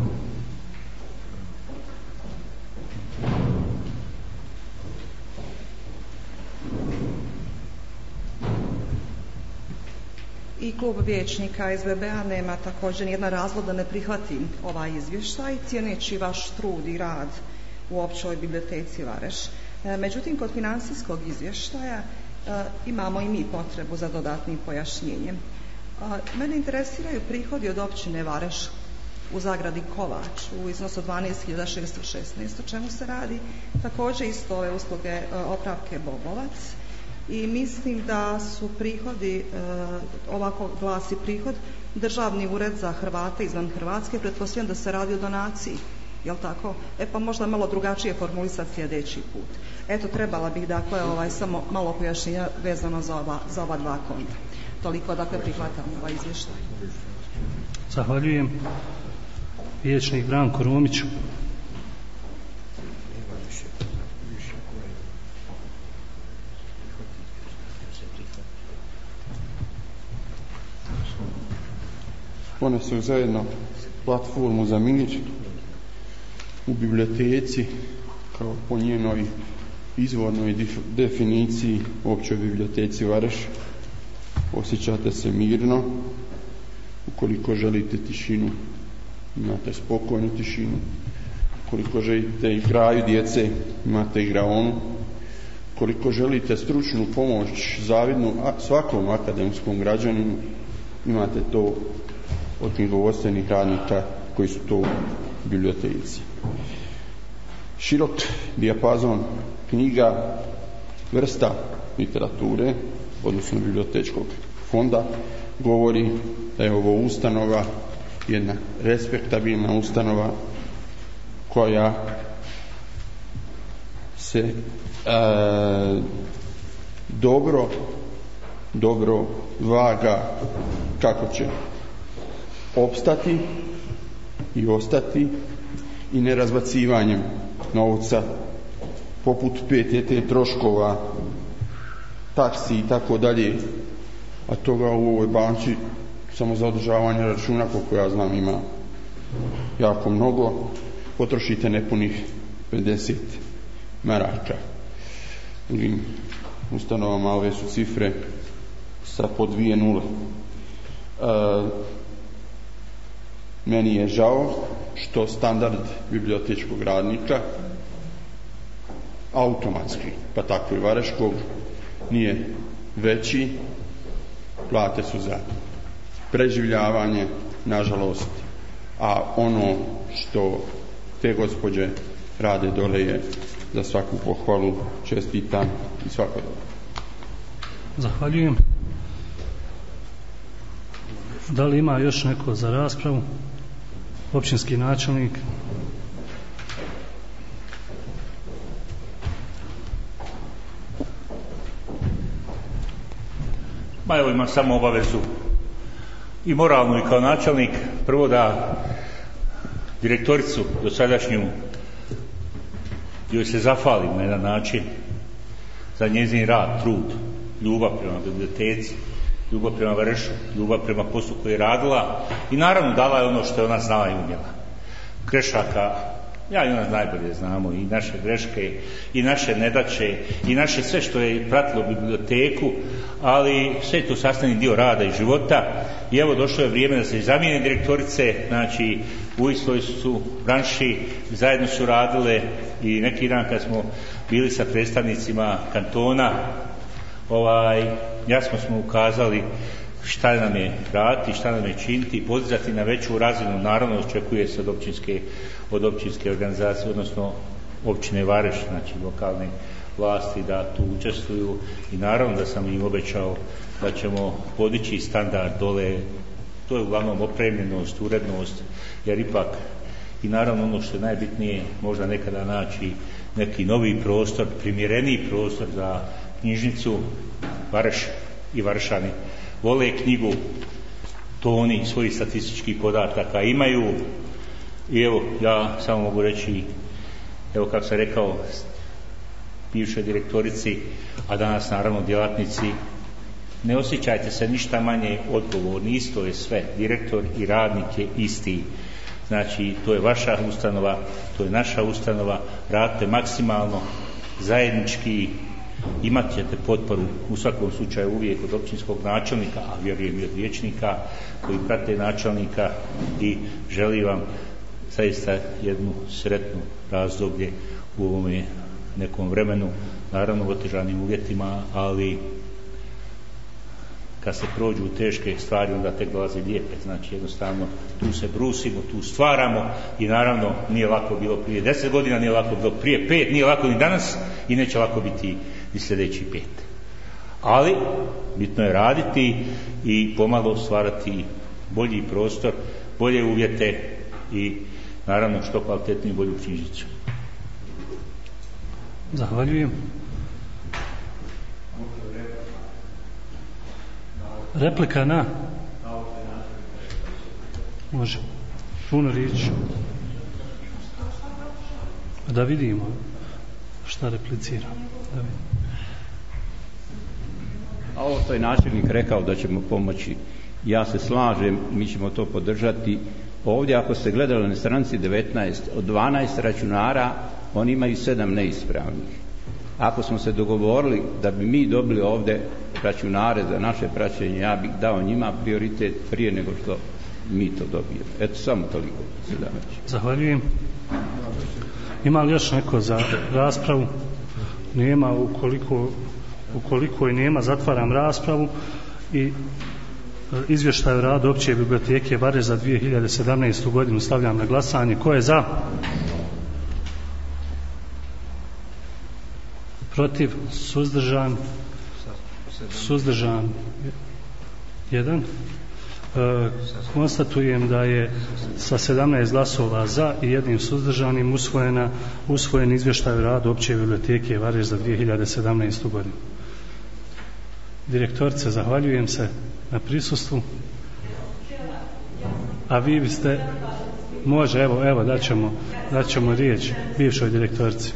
I klub vijećnika S B B-a nema također nijedan razlog da ne prihvati ovaj izvještaj, cijeneći vaš trud i rad u općoj biblioteci Vareš. Međutim, kod financijskog izvještaja imamo i mi potrebu za dodatnim pojašnjenjem. Mene interesiraju prihodi od općine Vareš u zagradi Kovač u iznosu dvanaest hiljada šesto šesnaest. O čemu se radi? Također isto ove usluge opravke Bobovac. I mislim da su prihodi, ovako glasi prihod, Državni ured za Hrvate izvan Hrvatske, pretpostavljam da se radi o donaciji, jel tako? E pa možda malo drugačije formulisati sljedeći put. Eto, trebala bih dakle ovaj, samo malo pojašnjenja vezano za ova, za ova dva konta. Toliko, dakle, prihvatam ovaj izvještaj. Zahvaljujem. Vijećnik Branko Romić. One su zajedno platformu za mir u biblioteci, kao po njenoj izvornoj definiciji u općoj biblioteci Vareš. Osjećate se mirno. Ukoliko želite tišinu, imate spokojnu tišinu. Ukoliko želite igraju djece, imate igraonu. Ukoliko želite stručnu pomoć, zavidnu svakom akademskom građaninu, imate to od knjigovodstvenih radnika koji su to u biblioteci. Širok dijapazon knjiga, vrsta literature, odnosno bibliotečkog fonda, govori da je ovo ustanova, jedna respektabilna ustanova koja se e, dobro dobro vaga kako će opstati i ostati, i nerazbacivanjem novca poput P T T troškova, taksi i tako dalje, a toga u ovoj banci samo za održavanje računa, koliko ja znam, ima jako mnogo, potrošite nepunih pedeset maraka. U ovim ustanovama ove su cifre sa po dvije nule. E, meni je žao što standard bibliotečkog radnika automatski, pa tako i vareškog, nije veći. Plate su za preživljavanje, nažalost, a ono što te gospođe rade dole je za svaku pohvalu, čestitam i svako dobro. Zahvaljujem. Da li ima još neko za raspravu? Općinski načelnik. Ma evo, imam samo obavezu i moralnu i kao načelnik, prvo da direktoricu dosadašnju joj se zahvalim na jedan način za njezin rad, trud, ljubav prema biblioteci, ljubav prema Varešu, ljubav prema poslu koju je radila i naravno dala je ono što je ona znala i umjela. Grešaka Ja i ona najbolje znamo i naše greške, i naše nedaće, i naše sve što je pratilo biblioteku, ali sve je to sastavni dio rada i života. I evo došlo je vrijeme da se zamijene direktorice, znači u istoj su branši, zajedno su radile i neki dan kad smo bili sa predstavnicima kantona, ovaj, jasno smo ukazali šta nam je raditi, šta nam je činiti i podizati na veću razinu. Naravno očekuje se od općinske, od općinske organizacije, odnosno općine Vareš, znači lokalne vlasti da tu učestvuju i naravno da sam im obećao da ćemo podići standard dole. To je uglavnom opremljenost, urednost, jer ipak i naravno ono što je najbitnije, možda nekada naći neki novi prostor, primjereniji prostor za knjižnicu. Vareš i Varšani vole knjigu, to oni svojih statističkih podataka imaju i evo ja samo mogu reći, evo kako sam rekao bivšoj direktorici, a danas naravno djelatnici, ne osjećajte se ništa manje odgovorni, isto je sve, direktor i radnik je isti. Znači to je vaša ustanova, to je naša ustanova, radite maksimalno, zajednički, imat ćete potporu u svakom slučaju uvijek od općinskog načelnika, a vjerujem i od vijećnika koji prate načelnika i želim vam zaista jednu sretnu razdoblje u ovome nekom vremenu, naravno u otežanim uvjetima, ali kad se prođu teške stvari onda tek dolaze lijepe, znači jednostavno tu se brusimo, tu stvaramo i naravno nije lako bilo prije deset godina, nije lako bilo prije pet, nije lako ni danas i neće lako biti i sljedeći pet. Ali bitno je raditi i pomalo stvarati bolji prostor, bolje uvjete i naravno što kvalitetniju bolju knjižnicu. Zahvaljujem. Replika na? Može. Puno riječi. Da vidimo šta replicira. Da vidimo. A ovo što je načelnik rekao da ćemo pomoći, ja se slažem, mi ćemo to podržati. Ovdje ako ste gledali na stranici devetnaest, od dvanaest računara oni imaju sedam neispravnih. Ako smo se dogovorili da bi mi dobili ovdje računare za naše praćenje, ja bih dao njima prioritet prije nego što mi to dobijemo. Eto, samo toliko. Zahvaljujem. Ima li još neko za raspravu? Nema. Ukoliko, ukoliko i nema, zatvaram raspravu i izvještaj o radu opće biblioteke Vareš za dvije hiljade sedamnaestu godinu stavljam na glasanje. Ko je za? Protiv? Suzdržan? Suzdržan? Jedan. E, konstatujem da je sa sedamnaest glasova za i jednim suzdržanim usvojena, usvojen izvještaj o radu opće biblioteke Vareš za dvije hiljade sedamnaestu godinu. Direktorice, zahvaljujem se na prisustvu. A vi biste... Može, evo, evo, daćemo, daćemo riječ bivšoj direktorici.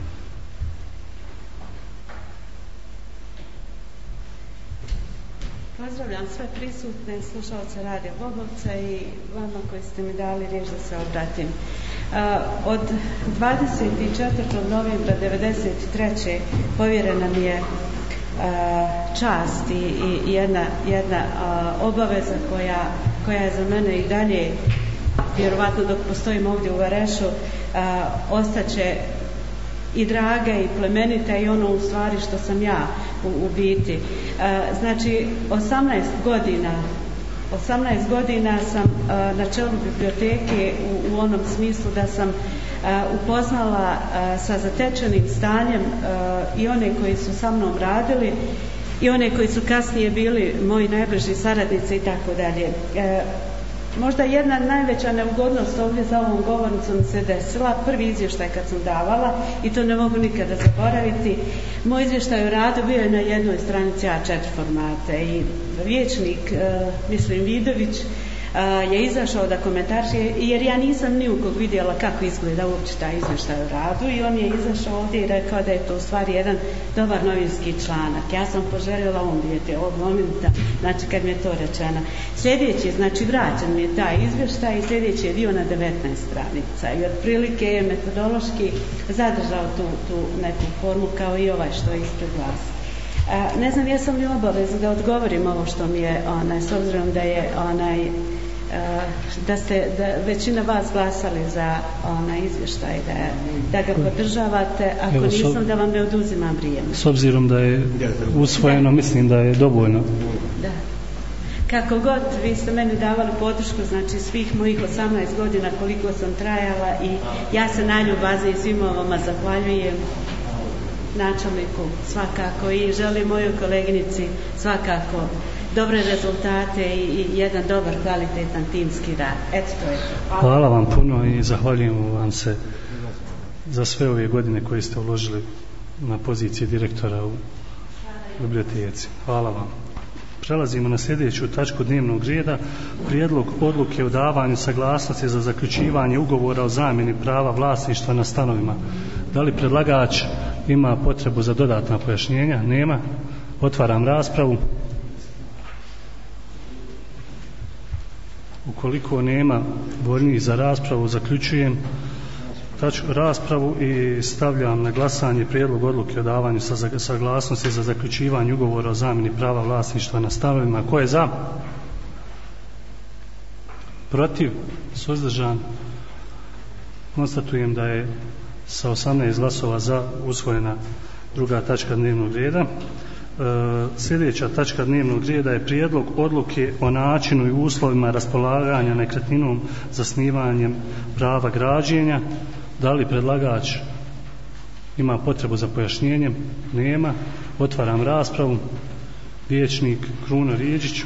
Pozdravljam sve prisutne slušalce Radija Bobovca i vama koji ste mi dali riječ da se obratim. Od dvadeset četvrtog novembra devedeset treće povjerena mi je čast i, i jedna, jedna obaveza koja, koja je za mene i dalje, vjerovatno dok postojim ovdje u Varešu, ostaće i draga i plemenita i ono u stvari što sam ja u, u biti. Znači, osamnaest godina osamnaest godina sam na čelu biblioteke u, u onom smislu da sam upoznala sa zatečenim stanjem i one koji su sa mnom radili i one koji su kasnije bili moji najbliži saradnici i tako dalje. Možda jedna najveća neugodnost ovdje za ovom govornicom se desila, prvi izvještaj kad sam davala i to ne mogu nikada zaboraviti. Moj izvještaj o radu bio je na jednoj stranici A četiri formata i vijećnik, mislim Vidović, je izašao da komentariše, jer ja nisam ni u kog vidjela kako izgleda uopće taj izvještaj o radu i on je izašao ovdje i rekao da je to u stvari jedan dobar novinski članak. Ja sam poželjela umrijeti ovog momenta, znači kad mi je to rečeno. Sljedeći, znači vraćan mi je taj izvještaj i sljedeći je dio na devetnaest stranica i otprilike je metodološki zadržao tu, tu neku formu kao i ovaj što je ispred vas. A, ne znam jesam li obavezna da odgovorim ovo što mi je onaj, s obzirom da je onaj a, da ste da većina vas glasali za onaj izvještaj da, da ga podržavate, ako Evo, nisam so, da vam ne oduzimam vrijeme. S obzirom da je usvojeno, mislim da je dovoljno. Da. Kako god, vi ste meni davali podršku, znači svih mojih osamnaest godina koliko sam trajala i ja se na ljubazi i svima vama zahvaljujem, načelniku svakako i želim mojoj koleginici svakako dobre rezultate i, i jedan dobar kvalitetan timski rad. Eto to je to. Hvala. Hvala vam puno i zahvaljujem vam se za sve ove godine koje ste uložili na poziciji direktora u biblioteci. Hvala vam. Prelazimo na sljedeću tačku dnevnog reda. Prijedlog odluke o davanju saglasnosti za zaključivanje ugovora o zamjeni prava vlasništva na stanovima. Da li predlagač ima potrebu za dodatna pojašnjenja? Nema. Otvaram raspravu. Ukoliko nema voljnih za raspravu, zaključujem raspravu i stavljam na glasanje prijedlog odluke o davanju saglasnosti za zaključivanje ugovora o zamjeni prava vlasništva na stanovima. Ko je za? Protiv? Suzdržan? Konstatujem da je sa osamnaest glasova za usvojena druga tačka dnevnog reda. E, sljedeća tačka dnevnog reda je prijedlog odluke o načinu i uslovima raspolaganja nekretninom zasnivanjem prava građenja. Da li predlagač ima potrebu za pojašnjenjem? Nema. Otvaram raspravu. Vijećnik Kruno Rijeđić.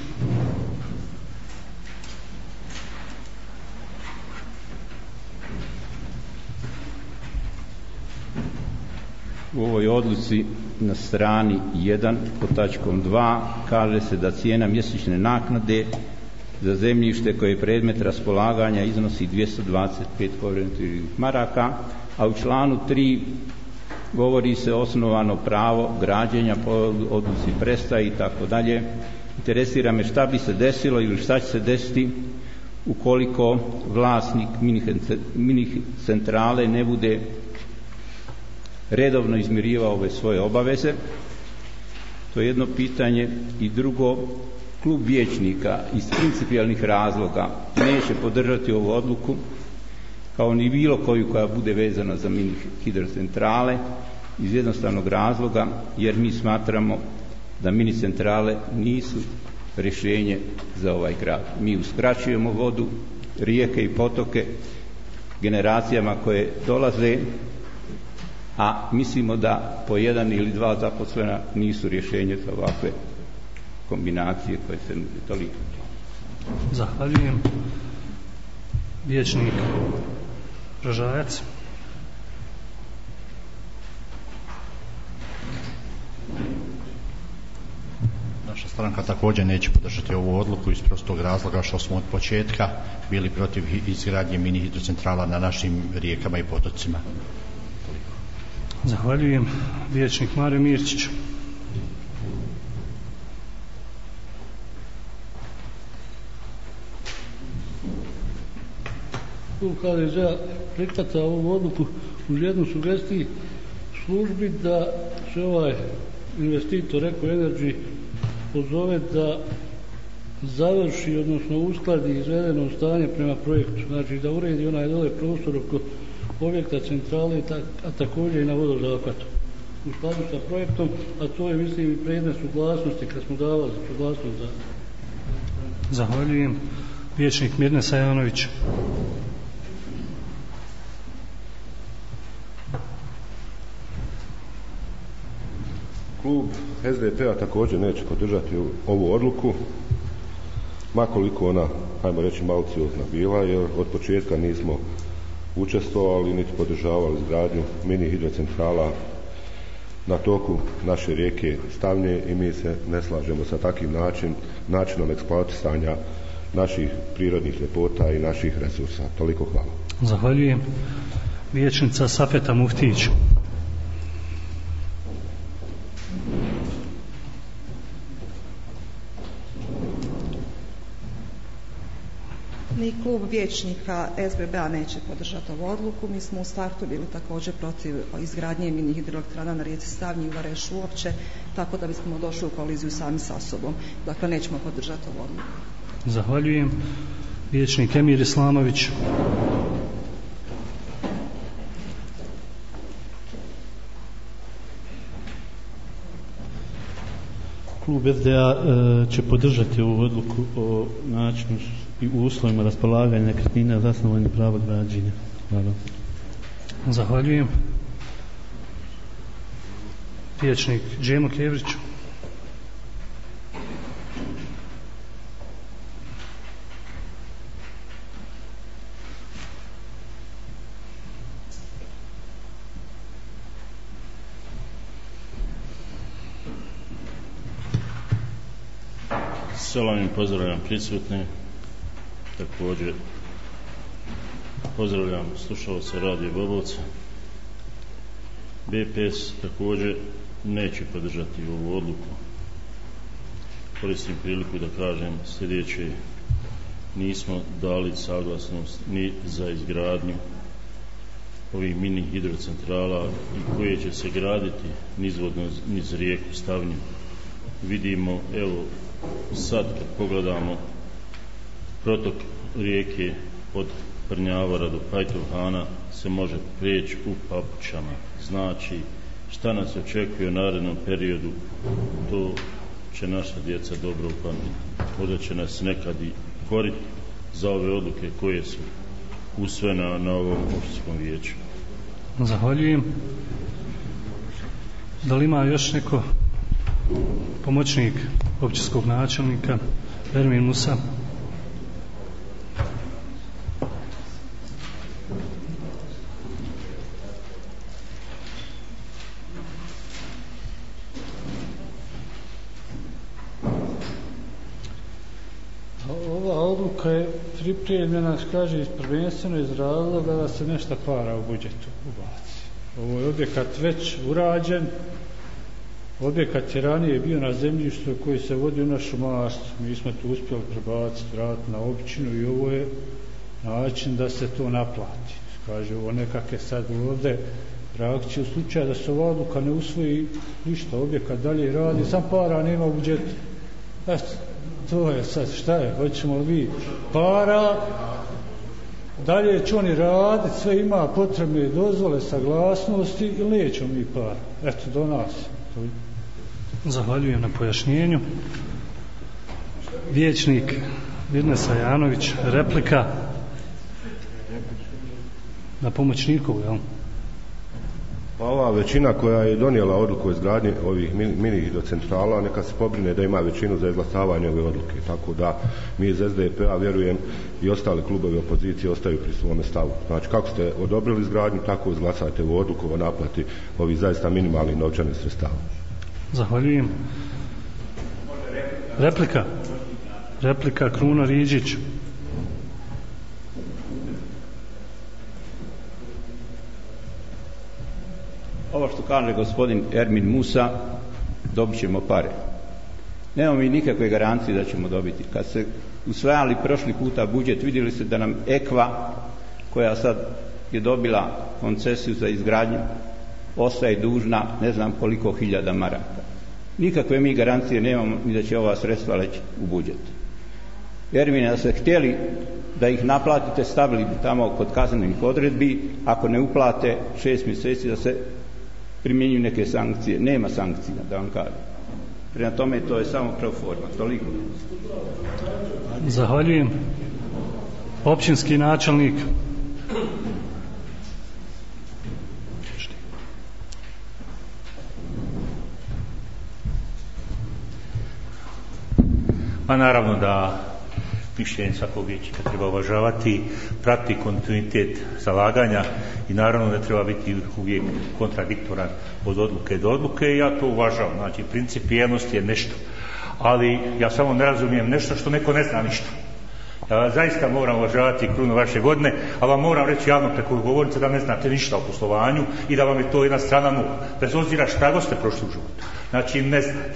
U ovoj odluci na strani jedan pod tačkom dva kaže se da cijena mjesečne naknade za zemljište koje je predmet raspolaganja iznosi dvjesto dvadeset pet povremenih maraka, a u članu tri govori se osnovano pravo građenja po odluci prestaje i tako dalje. Interesira me šta bi se desilo ili šta će se desiti ukoliko vlasnik mini centrale ne bude redovno izmirivao ove svoje obaveze. To je jedno pitanje. I drugo, klub vijećnika iz principijalnih razloga neće podržati ovu odluku kao ni bilo koju koja bude vezana za mini hidrocentrale iz jednostavnog razloga jer mi smatramo da mini centrale nisu rješenje za ovaj grad. Mi uskraćujemo vodu, rijeke i potoke generacijama koje dolaze, a mislimo da po jedan ili dva zaposlena nisu rješenje za ovakve kombinacije koje se nude. Toliko. Zahvaljujem. Vijećnik Rožajac. Naša stranka također neće podržati ovu odluku iz prostog razloga što smo od početka bili protiv izgradnje mini hidrocentrala na našim rijekama i potocima. Zahvaljujem. Vijećnik Mario Mirčić. Klub H D Z-a prihvata ovu odluku uz jednu sugestiju službi da se ovaj investitor Eko Energy pozove da završi, odnosno uskladi izvedeno stanje prema projektu. Znači da uredi onaj dole prostor oko objekta centrale, a također i na vodozahvatu u skladu sa projektom, a to je mislim i predmet suglasnosti kad smo davali suglasnost za... Zahvaljujem. Vijećnik Mirne Sajanović. Klub S D P-a također neće podržati ovu odluku, makoliko ona, hajmo reći, maliciozna bila, jer od početka nismo učestvovali niti podržavali izgradnju mini hidrocentrala na toku naše rijeke Stavnje i mi se ne slažemo sa takvim način, načinom eksploatisanja naših prirodnih ljepota i naših resursa. Toliko hvala. Zahvaljujem. Vijećnica Safeta Muftić. Ni klub vijećnika S B B-a neće podržati ovu odluku. Mi smo u startu bili također protiv izgradnje mini hidroelektrana na rijeci Stavnji i u Varešu uopće, tako da bismo došli u koliziju sami sa sobom. Dakle, nećemo podržati ovu odluku. Zahvaljujem. Vijećnik Emir Islamović. Klub S D A e, će podržati ovu odluku o načinu i uslovima raspolaganja nekretnina zasnovanja prava građenja. Hvala. Zahvaljujem. Vijećnik Džemo Kevrić. Selam i pozdravljam prisutne. Također pozdravljam slušalce Radio Bobovca. B P S također neće podržati ovu odluku. Koristim priliku da kažem sljedeće: nismo dali saglasnost ni za izgradnju ovih mini hidrocentrala i koje će se graditi nizvodno niz rijeku Stavnju. Vidimo, evo sad kad pogledamo protok rijeke od Prnjavora do Pajtovhana se može prijeći u papučama. Znači, šta nas očekuje u narednom periodu, to će naša djeca dobro upamtiti. Možda će nas nekad i koriti za ove odluke koje su usvojene na ovom općinskom vijeću. Zahvaljujem. Da li ima još neko pomoćnik općinskog načelnika? Ermin Musa. Ova odluka je pripremljena, kaže, prvenstveno iz razloga da se nešto para u budžetu ubaci. Ovo je objekat već urađen. Objekat je ranije bio na zemljištu koji se vodi u našu mastu. Mi smo to uspjeli prebaciti, vratiti na općinu i ovo je način da se to naplati. Kaže, ovo nekakve sad ovdje reakcije u slučaju da se ova odluka ne usvoji, ništa, objekat dalje radi, sam para nema u budžetu. Eto, to je sad, šta je, hoćemo li para, dalje će oni raditi, sve ima potrebne dozvole, saglasnosti i nećemo mi para. Eto, do nas. Zahvaljujem na pojašnjenju. Vijećnik Virnesa Janović, replika na pomoćnikovu, jel? Pa ova većina koja je donijela odluku o izgradnji ovih mini hidrocentrala, neka se pobrine da ima većinu za izglasavanje ove odluke. Tako da mi iz S D P A, vjerujem, i ostali klubovi opozicije ostaju pri svome stavu. Znači, kako ste odobrili izgradnju, tako izglasajte u odluku o naplati ovih zaista minimalnih novčanih sredstava. Zahvaljujem. Replika. Replika Kruno Riđić. Ovo što kaže gospodin Ermin Musa, dobit ćemo pare. Nemamo mi nikakve garancije da ćemo dobiti. Kad se usvajali prošli puta budžet, vidjeli ste da nam Ekva, koja sad je dobila koncesiju za izgradnju, ostaje dužna ne znam koliko hiljada maraka. Nikakve mi garancije nemamo ni da će ova sredstva leći u budžet. Ermine, da ste htjeli da ih naplatite, stavili bi tamo kod kaznenih odredbi, ako ne uplate šest mjeseci da se primjenjuju neke sankcije. Nema sankcija, da vam kažem. Prema tome, to je samo pro forma. Toliko. Zahvaljujem. Općinski načelnik. Pa naravno da mišljenje svakog vijećnika treba uvažavati, prati kontinuitet zalaganja i naravno da treba biti uvijek kontradiktoran od odluke do odluke i ja to uvažavam. Znači, principijelnost je nešto, ali ja samo ne razumijem nešto što neko ne zna ništa. Ja vas zaista moram uvažavati krunu vaše godine, a vam moram reći javno preko govornice da ne znate ništa o poslovanju i da vam je to jedna strana nula. Bez obzira šta god ste prošli u životu. Znači ne znate.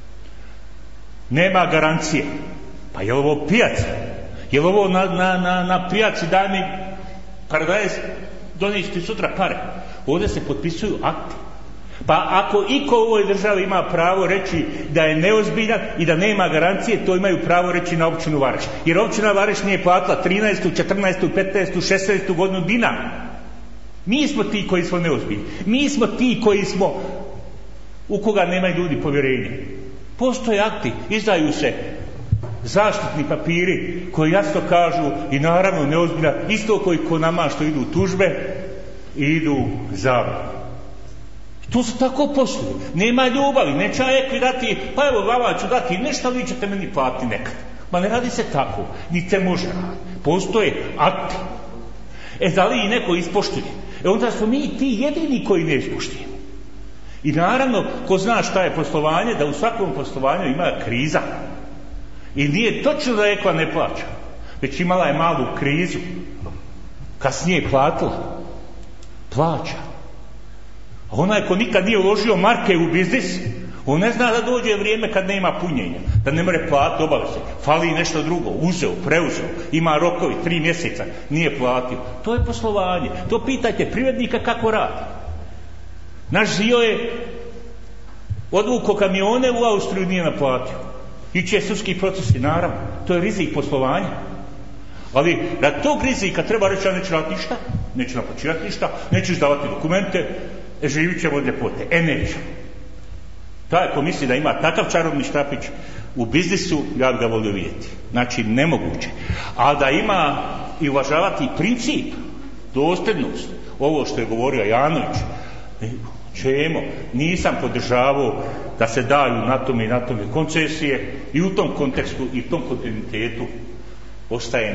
Nema garancije. Pa je li ovo pijaca? Je li ovo na, na, na, na pijaci daj mi paradajz, donijeti sutra pare? Ovdje se potpisuju akti. Pa ako iko u ovoj državi ima pravo reći da je neozbiljan i da nema garancije, to imaju pravo reći na općinu Vareš. Jer općina Vareš nije platila trinaestu, četrnaestu, petnaestu, šesnaestu godinu dinar. Mi smo ti koji smo neozbiljni. Mi smo ti koji smo u koga nemaju ljudi povjerenje. Postoje akti, izdaju se zaštitni papiri koji jasno kažu i naravno neozbiljno, isto koji ko nama što idu tužbe i idu zabrane. To su tako posluju. Nema ljubavi, neće ekvi dati, pa evo vama ću dati nešto, vi ćete meni platiti nekad. Ma ne radi se tako, ni te može raditi. Postoje akti. E da li i neko ispoštuje? E onda smo mi ti jedini koji ne ispoštujemo. I naravno, ko zna šta je poslovanje, da u svakom poslovanju ima kriza. I nije točno da ekva ne plaća, već imala je malu krizu. Kasnije je platila. Plaća. A onaj ko nikad nije uložio marke u biznis, on ne zna da dođe vrijeme kad nema punjenja, da ne more platiti obaveze, fali nešto drugo, uzeo, preuzeo, ima rokovi, tri mjeseca, nije platio. To je poslovanje. To pitajte privrednika kako radi. Naš Zio je odvuko kamione u Austriju, nije naplatio. Ići je sudski procesi, naravno. To je rizik poslovanja. Ali rad tog rizika treba reći, ja neću raditi ništa, neću naplaćivati ništa, neću izdavati dokumente, e, živit ćemo od ljepote. E, neću. Taj ko misli da ima takav čarobni štapić u biznisu, ja bi ga volio vidjeti. Znači, nemoguće. A da ima i uvažavati princip, dosljednost, ovo što je govorio Janović, čemo, nisam podržavao da se daju na tome i na tome koncesije i u tom kontekstu i u tom kontinuitetu ostajem.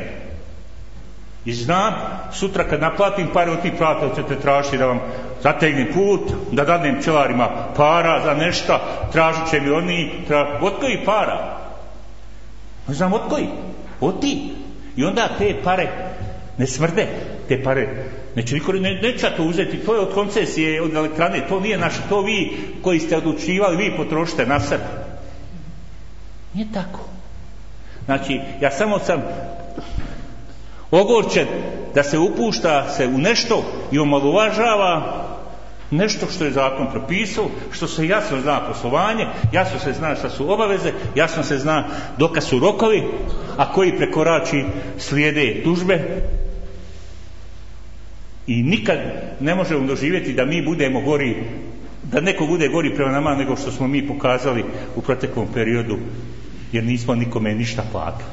I znam, sutra kad naplatim pare od tih plata, ćete tražiti da vam zategnem put, da dadnem pčelarima para za nešto, tražit će mi oni, tra... od koji para? Ne znam od koji? Od ti. I onda te pare ne smrde, te pare neće niko, ne, neće to uzeti, to je od koncesije, od elektrane, to nije naše, to vi koji ste odlučivali, vi potrošite na sebe. Nije tako. Znači, ja samo sam ogorčen da se upušta se u nešto i omalovažava nešto što je zakon propisao, što se jasno zna poslovanje, jasno se zna šta su obaveze, jasno se zna dokaz su rokovi, a koji prekorači slijede tužbe. I nikad ne možemo doživjeti da mi budemo gori, da neko bude gori prema nama nego što smo mi pokazali u proteklom periodu, jer nismo nikome ništa platili.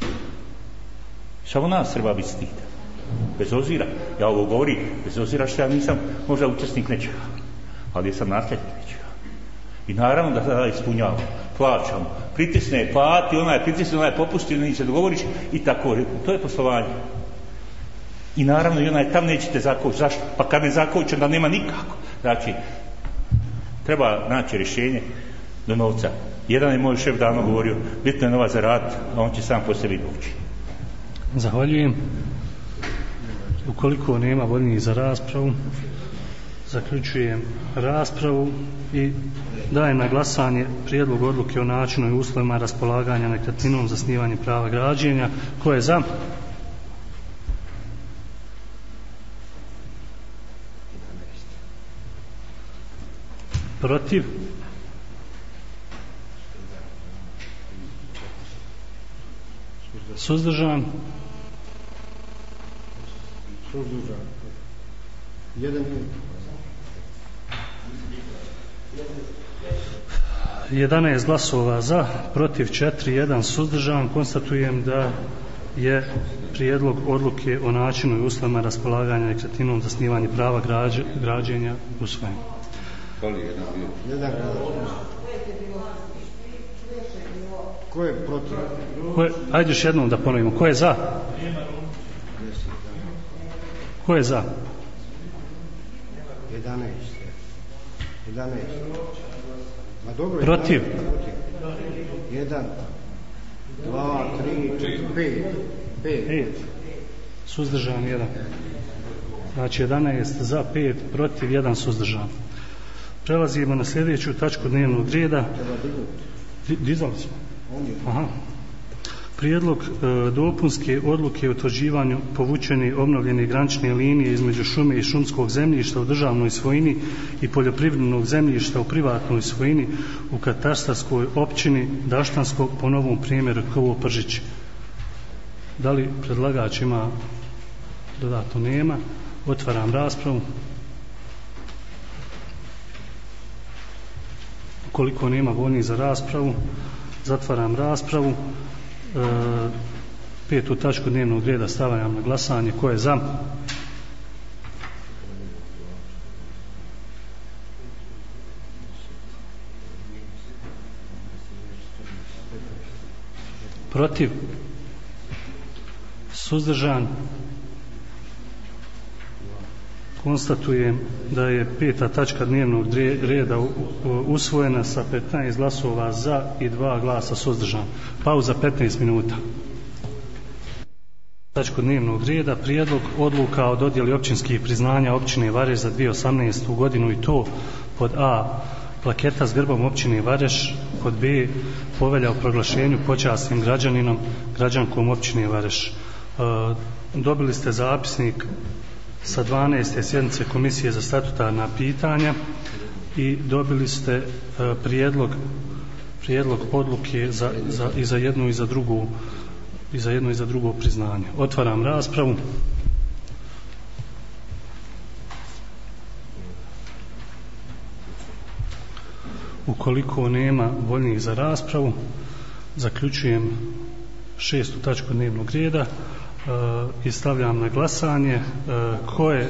Samo nas treba biti stid. Bez obzira, ja ovo govorim, bez obzira što ja nisam možda učesnik nečega, ali sam nasljednik nečega. I naravno da sada ispunjavamo, plaćamo, pritisne, plati, onaj pritisne, onaj popusti, neće dogovoriš i tako, to je poslovanje. I naravno i onaj tam nećete zakoći. Zašto? Pa kad ne zakoći, onda nema nikako. Znači, treba naći rješenje do novca. Jedan je moj šef davno govorio, bitno je novac zaraditi, a on će sam po sebi doći. Zahvaljujem. Ukoliko nema voljnih za raspravu, zaključujem raspravu i dajem na glasanje prijedlog odluke o načinu i uslovima raspolaganja nekretninom za zasnivanje prava građenja. Ko je za? Protiv? Suzdržan? Suzdržan. Jedan. jedanaest glasova za, protiv četiri, jedan suzdržan. Konstatujem da je prijedlog odluke o načinu i uslovima raspolaganja nekretninom za zasnivanje prava građe, građenja usvojen. Jedan. Ko je protiv? Ko je, ajde još jednom da ponovimo. Ko je za? Ko je za? jedanaest. jedanaest. Ma dobro, protiv? jedan, dva, tri, četiri, pet. pet. Suzdržan jedan. Znači jedanaest za, pet protiv, jedan suzdržan. Prelazimo na sljedeću tačku dnevnog reda. Dizali smo. Aha. Prijedlog e, dopunske odluke o utvrđivanju povučene obnovljene granične linije između šume i šumskog zemljišta u državnoj svojini i poljoprivrednog zemljišta u privatnoj svojini u katastarskoj općini Daštanskog po novom primjeru Kovo Pržić. Da li predlagač ima dodatno? Nema. Otvaram raspravu. Ukoliko nema voljnih za raspravu, zatvaram raspravu. E, petu tačku dnevnog reda stavljam na glasanje. Ko je za? Protiv? Suzdržan? Konstatujem da je peta tačka dnevnog reda usvojena sa petnaest glasova za i dva glasa suzdržan. Pauza petnaest minuta. Tačku dnevnog reda prijedlog odluka o dodjeli općinskih priznanja općine Vareš za dvije tisuće osamnaestu godinu i to pod A. Plaketa s grbom općine Vareš, pod B. Povelja o proglašenju počasnim građaninom, građankom općine Vareš. E, dobili ste zapisnik sa dvanaeste sjednice Komisije za statutarna pitanja i dobili ste e, prijedlog, prijedlog odluke za, za, i za jednu i za drugu i za jedno i za drugo priznanje. Otvaram raspravu. Ukoliko nema voljnih za raspravu, zaključujem šestu tačku dnevnog reda i stavljam na glasanje. Ko je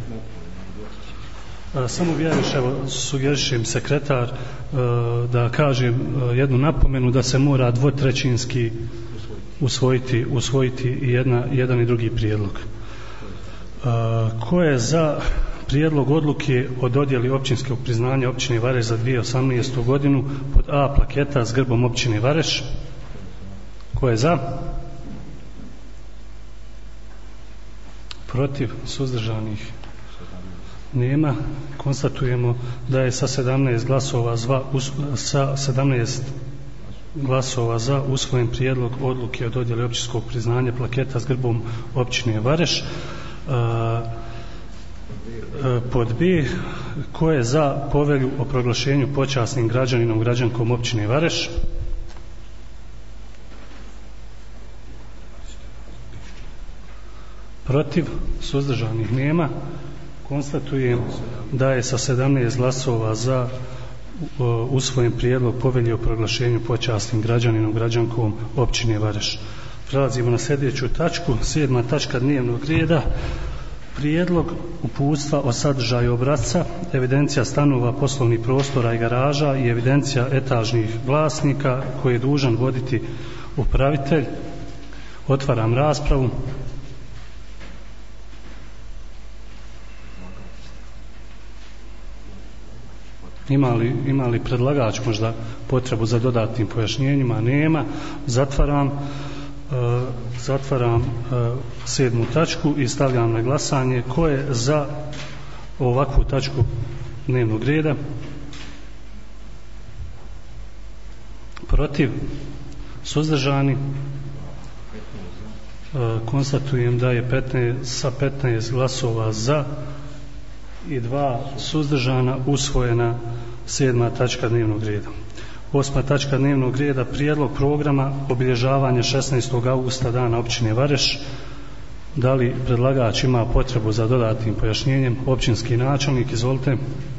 samo vjeriš, evo sugerišem sekretar da kažem jednu napomenu da se mora dvotrećinski usvojiti, usvojiti i jedna, jedan i drugi prijedlog. Ko je za prijedlog odluke o dodjeli općinskog priznanja općine Vareš za dvije tisuće osamnaestu godinu pod A. Plaketa s grbom općine Vareš? Ko je za? Protiv? Suzdržanih? Nema. Konstatujemo da je sa sedamnaest glasova za, sa sedamnaest glasova za usvojen prijedlog odluke o dodjeli općinskog priznanja plaketa s grbom općine Vareš. Pod B. Ko je za povelju o proglašenju počasnim građaninom, građankom općine Vareš? Protiv? Suzdržanih nema. Konstatujem da je sa sedamnaest glasova za usvojen prijedlog povelje o proglašenju počasnim građaninom, građankom općine Vareš. Prelazimo na sljedeću tačku, sedma tačka dnevnog reda. Prijedlog uputstva o sadržaju obrasca, evidencija stanova, poslovnih prostora i garaža i evidencija etažnih vlasnika koje je dužan voditi upravitelj. Otvaram raspravu. Ima li, ima li predlagač možda potrebu za dodatnim pojašnjenjima? Nema. Zatvaram Uh, zatvaram uh, sedmu tačku i stavljam na glasanje. Ko je za ovakvu tačku dnevnog reda? Protiv? Suzdržani? Uh, konstatujem da je petnaest, sa petnaest glasova za i dva suzdržana usvojena sedma tačka dnevnog reda. Osma tačka dnevnog reda, prijedlog programa obilježavanja šesnaestog augusta dana općine Vareš. Da li predlagač ima potrebu za dodatnim pojašnjenjem? Općinski načelnik, izvolite.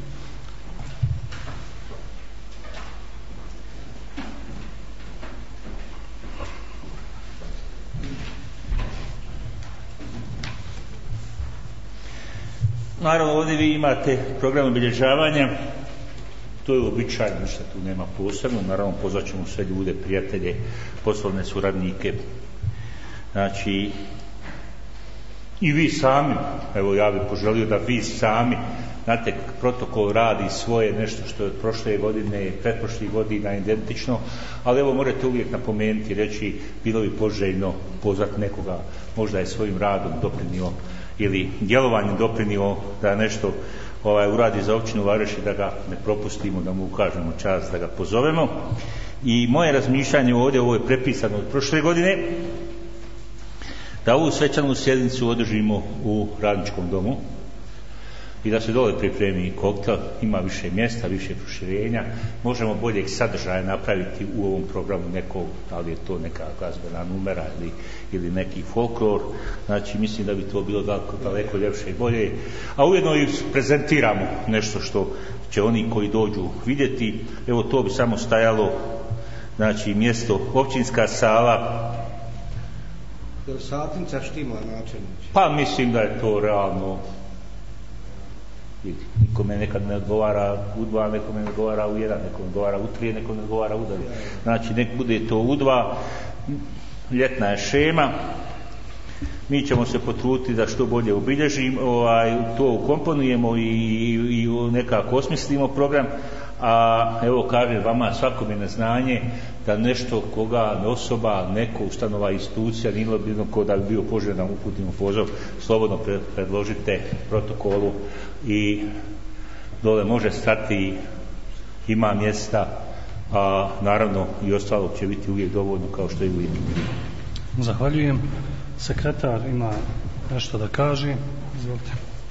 Naravno, ovdje vi imate program obilježavanja. To je običajno, ništa tu nema posebno. Naravno, pozvat ćemo sve ljude, prijatelje, poslovne suradnike. Znači, i vi sami, evo ja bih poželio da vi sami znate, protokol radi svoje, nešto što je od prošle godine, pretprošlih godina identično, ali evo morate uvijek napomenuti, reći, bilo bi poželjno pozvati nekoga, možda je svojim radom doprinio ili djelovanjem doprinio da nešto ovaj, uradi za općinu Vareš i da ga ne propustimo, da mu ukažemo čast, da ga pozovemo. I moje razmišljanje ovdje, ovo je prepisano od prošle godine, da ovu svečanu sjednicu održimo u Radničkom domu i da se dole pripremi koktel, ima više mjesta, više proširenja, možemo boljeg sadržaja napraviti u ovom programu nekog, da li je to neka glazbena numera ili, ili neki folklor, znači mislim da bi to bilo daleko, daleko ljepše i bolje, a ujedno i prezentiramo nešto što će oni koji dođu vidjeti. Evo to bi samo stajalo, znači mjesto općinska sala. Jel satnica štima načelniče? Pa mislim da je to realno. Nikome nekad ne odgovara u dva, nekome ne odgovara u jedan, nekome odgovara u tri, nekome ne odgovara u dalje. Znači nek bude to u dva, ljetna je šema, mi ćemo se potruditi da što bolje obilježimo, ovaj, to ukomponujemo i, i, i nekako osmislimo program, a evo kažem vama svakome na znanje da nešto koga osoba, neko ustanova, institucija, nije bilo ko da bi bio poželjan da uputimo poziv, slobodno predložite protokolu i dole može stati, ima mjesta, a naravno i ostalog će biti uvijek dovoljno kao što je uvijek. Zahvaljujem. Sekretar ima nešto da kaže. Izvolite.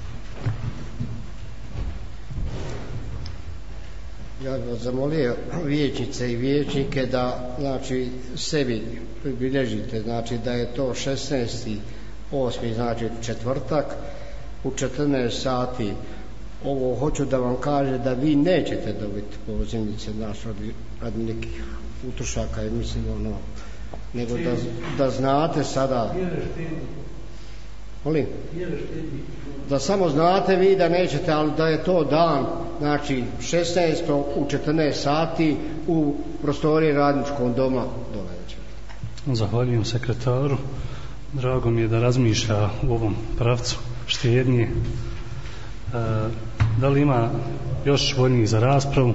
Ja bih vas zamolio vijećnice i vijećnike da znači sebi pribilježite, znači da je to šesnaesti osmi znači četvrtak u četrnaest sati. Ovo hoću da vam kaže da vi nećete dobiti pozivnice naš radi nekih utrošaka i mislim ono, nego da, da znate sada. Molim? Da samo znate vi da nećete, ali da je to dan, znači šesnaestog u četrnaest sati u prostoriji Radničkog doma dole. Zahvaljujem sekretaru. Drago mi je da razmišlja u ovom pravcu štednje. E, da li ima još voljnih za raspravu?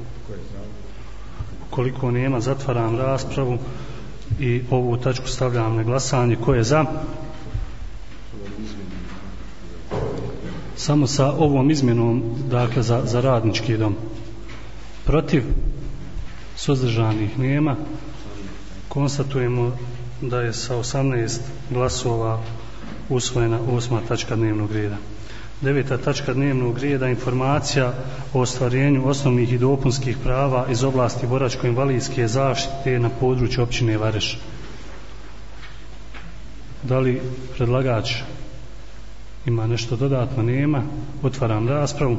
Koliko nema, zatvaram raspravu i ovu tačku stavljam na glasanje. Ko je za? Samo sa ovom izmjenom, dakle za, za Radnički dom. Protiv? Suzdržanih nema. Konstatujemo da je sa osamnaest glasova usvojena osma tačka dnevnog reda. Deveta tačka dnevnog reda, informacija o ostvarenju osnovnih i dopunskih prava iz oblasti boračko-invalidske zaštite na području općine Vareš. Da li predlagač ima nešto dodatno? Nema. Otvaram raspravu.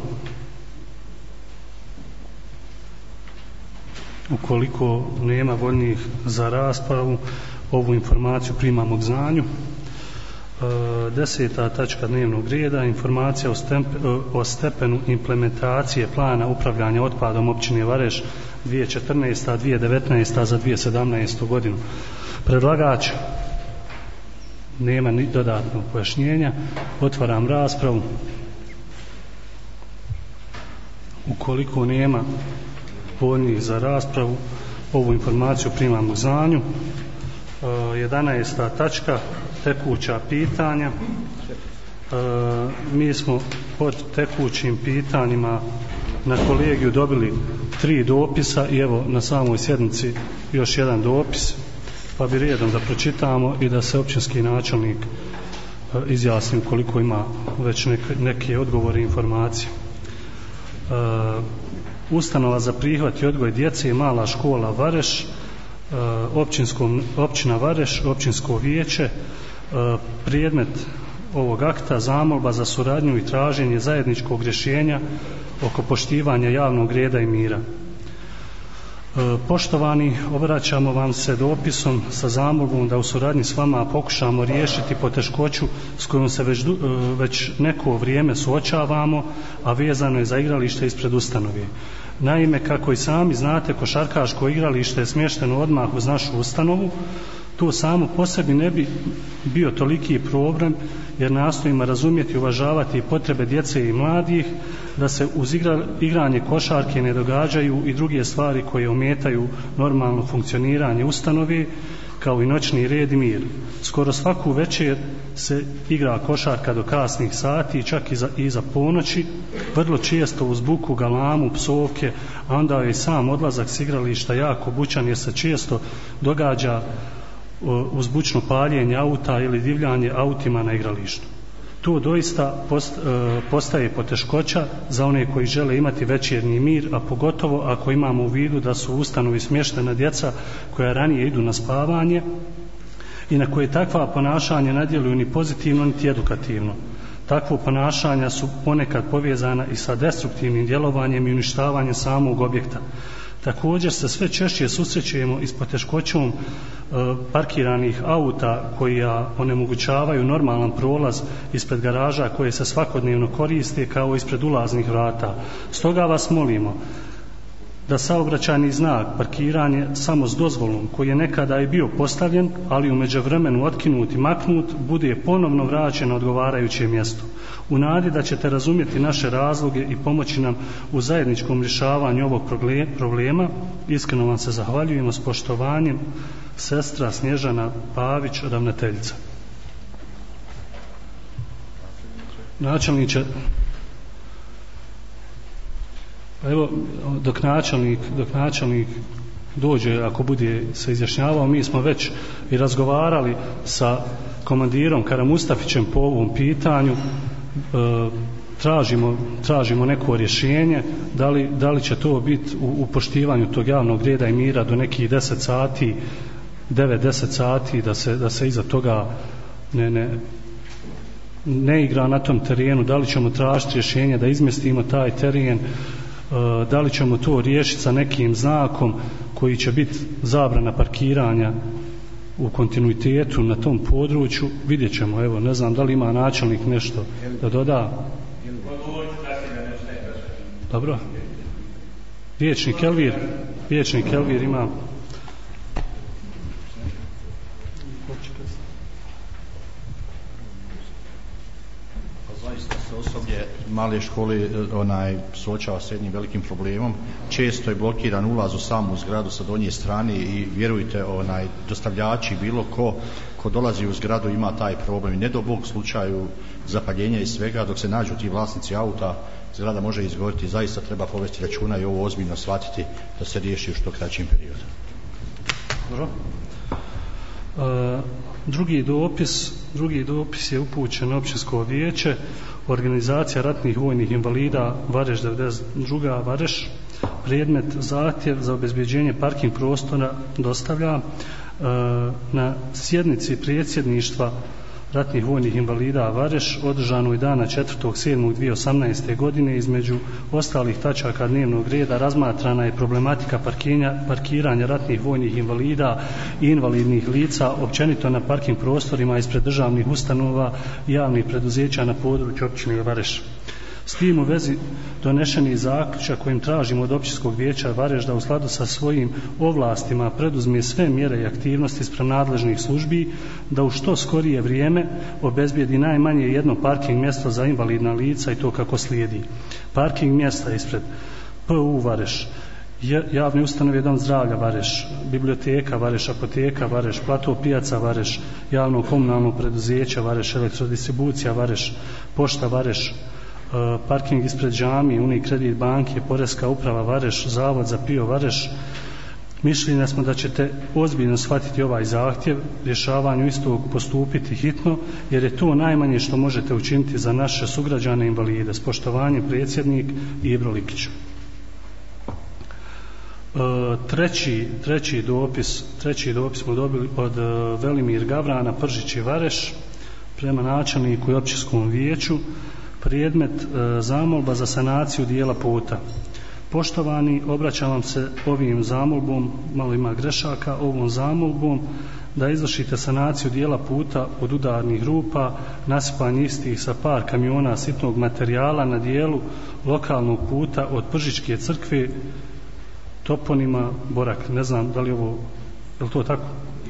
Ukoliko nema voljnih za raspravu, ovu informaciju primamo k znanju. Deseta tačka dnevnog reda, informacija o, stempe, o stepenu implementacije plana upravljanja otpadom općine Vareš dvije tisuće četrnaesta. dvije tisuće devetnaesta. za dvije tisuće sedamnaestu. godinu. Predlagač nema ni dodatnog pojašnjenja. Otvaram raspravu. Ukoliko nema voljnih za raspravu, ovu informaciju primamo k znanju. jedanaesta tačka, tekuća pitanja. E, mi smo pod tekućim pitanjima na kolegiju dobili tri dopisa i evo na samoj sjednici još jedan dopis, pa bi redom da pročitamo i da se općinski načelnik e, izjasni koliko ima već neke, neke odgovore i informacije. E, ustanova za prihvat i odgoj djece i mala škola Vareš, općina Vareš, općinsko vijeće, predmet ovog akta zamolba za suradnju i traženje zajedničkog rješenja oko poštivanja javnog reda i mira. Poštovani, obraćamo vam se dopisom sa zamolbom da u suradnji s vama pokušamo riješiti poteškoću s kojom se već, već neko vrijeme suočavamo, a vezano je za igralište ispred ustanove. Naime, kako i sami znate, košarkaško igralište je smješteno odmah uz našu ustanovu. To samo po sebi ne bi bio toliki problem, jer nastojimo razumjeti i uvažavati potrebe djece i mladih, da se uz igra, igranje košarke ne događaju i druge stvari koje ometaju normalno funkcioniranje ustanove, kao i noćni red i mir. Skoro svaku večer se igra košarka do kasnih sati, čak i za, i za ponoći, vrlo često uz buku, galamu, psovke, a onda je i sam odlazak s igrališta jako bučan, jer se često događa uz bučno paljenje auta ili divljanje autima na igralištu. To doista post, e, postaje poteškoća za one koji žele imati večernji mir, a pogotovo ako imamo u vidu da su u ustanovi smještena djeca koja ranije idu na spavanje i na koje takva ponašanja ne djeluju ni pozitivno niti edukativno. Takvo ponašanja su ponekad povezana i sa destruktivnim djelovanjem i uništavanjem samog objekta. Također se sve češće susrećujemo i s poteškoćom e, parkiranih auta koja onemogućavaju normalan prolaz ispred garaža koje se svakodnevno koriste, kao ispred ulaznih vrata. Stoga vas molimo da saobraćajni znak parkiranje samo s dozvolom, koji je nekada i bio postavljen, ali u međuvremenu otkinut i maknut, bude ponovno vraćen na odgovarajuće mjesto. U nadi da ćete razumjeti naše razloge i pomoći nam u zajedničkom rješavanju ovog problema, iskreno vam se zahvaljujemo. S poštovanjem, sestra Snježana Pavić, ravnateljica. Načelniče, evo, dok načelnik, dok načelnik dođe, ako bude se izjašnjavao, mi smo već i razgovarali sa komandirom Karamustafićem po ovom pitanju. E, tražimo, tražimo neko rješenje, da li, da li će to biti u, u poštivanju tog javnog reda i mira do nekih deset sati, devet do deset sati, da se, da se iza toga ne, ne, ne igra na tom terenu, da li ćemo tražiti rješenje da izmjestimo taj teren, e, da li ćemo to riješiti sa nekim znakom koji će biti zabrana parkiranja u kontinuitetu na tom području. Vidjet ćemo, evo, ne znam da li ima načelnik nešto da doda. Dobro. Vijećnik Elvir, vijećnik Elvir ima. Zaista se osoblje male škole onaj suočava s jednim velikim problemom. Često je blokiran ulaz u samu zgradu sa donje strane i vjerujte, onaj dostavljači, bilo ko ko dolazi u zgradu ima taj problem. I ne do Bog slučaju zapaljenja i svega, dok se nađu ti vlasnici auta, zgrada može izgoriti. Zaista treba povesti računa i ovo ozbiljno shvatiti da se riješi u što kraćim periodu. Dobro. E, drugi dopis, drugi dopis je upućen općinsko vijeće, organizacija ratnih vojnih invalida Vareš devedeset dva Vareš. Predmet zahtjev za obezbeđenje parking prostora dostavlja e, na sjednici predsjedništva ratnih vojnih invalida Vareš održanoj dana četvrtog sedmog dvije tisuće osamnaeste. godine. Između ostalih tačaka dnevnog reda razmatrana je problematika parkiranja ratnih vojnih invalida i invalidnih lica općenito na parking prostorima ispred državnih ustanova i javnih preduzeća na području općine Vareš. S tim u vezi donešen je zaključak kojim tražimo od općinskog vijeća Vareš da u skladu sa svojim ovlastima preduzme sve mjere i aktivnosti spram nadležnih službi, da u što skorije vrijeme obezbijedi najmanje jedno parking mjesto za invalidna lica, i to kako slijedi: parking mjesta ispred P U Vareš, javne ustanove Dom zdravlja Vareš, biblioteka Vareš, apoteka Vareš, plato pijaca Vareš, javno komunalno preduzeće Vareš, elektrodistribucija Vareš, pošta Vareš, parking ispred džamije, Unikredit banke, Poreska uprava Vareš, Zavod za PIO Vareš. Mišljenja smo da ćete ozbiljno shvatiti ovaj zahtjev, rješavanju istog postupiti hitno, jer je to najmanje što možete učiniti za naše sugrađane invalide. S poštovanjem, predsjednik Ibro Likić. Treći, treći dopis, treći dopis smo dobili od Velimir Gavrana, Pržić i Vareš, prema načelniku i općinskom vijeću. Predmet e, zamolba za sanaciju dijela puta. Poštovani, obraćam vam se ovim zamolbom, malo ima grešaka, ovom zamolbom da izvršite sanaciju dijela puta od udarnih rupa, nasipanje istih sa par kamiona sitnog materijala na dijelu lokalnog puta od Pržičke crkve toponima Borak. Ne znam da li ovo, je li to tako?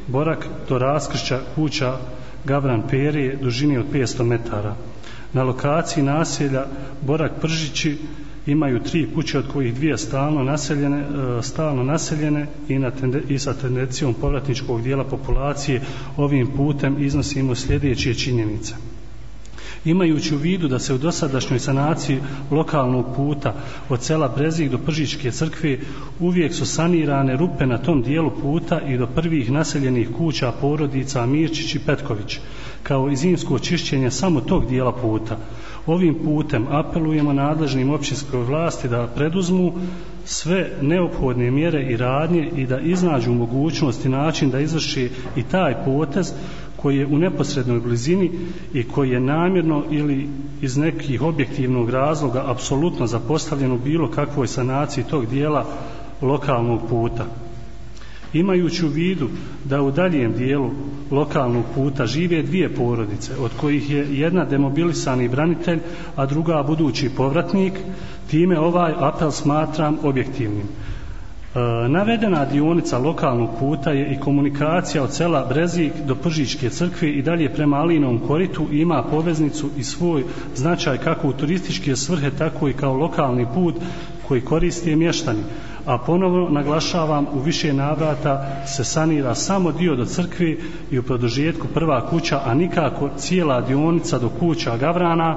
Borak do raskršća kuća Gavran Perije dužini od petsto metara. Na lokaciji naselja Borak Pržići imaju tri kuće od kojih dvije stalno naseljene, stalno naseljene i, na tende, i sa tendencijom povratničkog dijela populacije. Ovim putem iznosimo sljedeće činjenice. Imajući u vidu da se u dosadašnjoj sanaciji lokalnog puta od sela Brezik do Pržićke crkve uvijek su sanirane rupe na tom dijelu puta i do prvih naseljenih kuća porodica Mirčić i Petković, kao i zimsko čišćenje samo tog dijela puta. Ovim putem apelujemo nadležnim općinskoj vlasti da preduzmu sve neophodne mjere i radnje i da iznađu mogućnost i način da izvrši i taj potez koji je u neposrednoj blizini i koji je namjerno ili iz nekih objektivnog razloga apsolutno zapostavljen u bilo kakvoj sanaciji tog dijela lokalnog puta. Imajući u vidu da u daljem dijelu lokalnog puta žive dvije porodice, od kojih je jedna demobilisani branitelj, a druga budući povratnik, time ovaj apel smatram objektivnim. E, navedena dionica lokalnog puta je i komunikacija od sela Brezik do Pržićke crkve i dalje prema Alinovom koritu i ima poveznicu i svoj značaj kako u turističke svrhe, tako i kao lokalni put koji koriste mještani. A ponovno naglašavam, u više navrata se sanira samo dio do crkve i u produžetku prva kuća, a nikako cijela dionica do kuća Gavrana,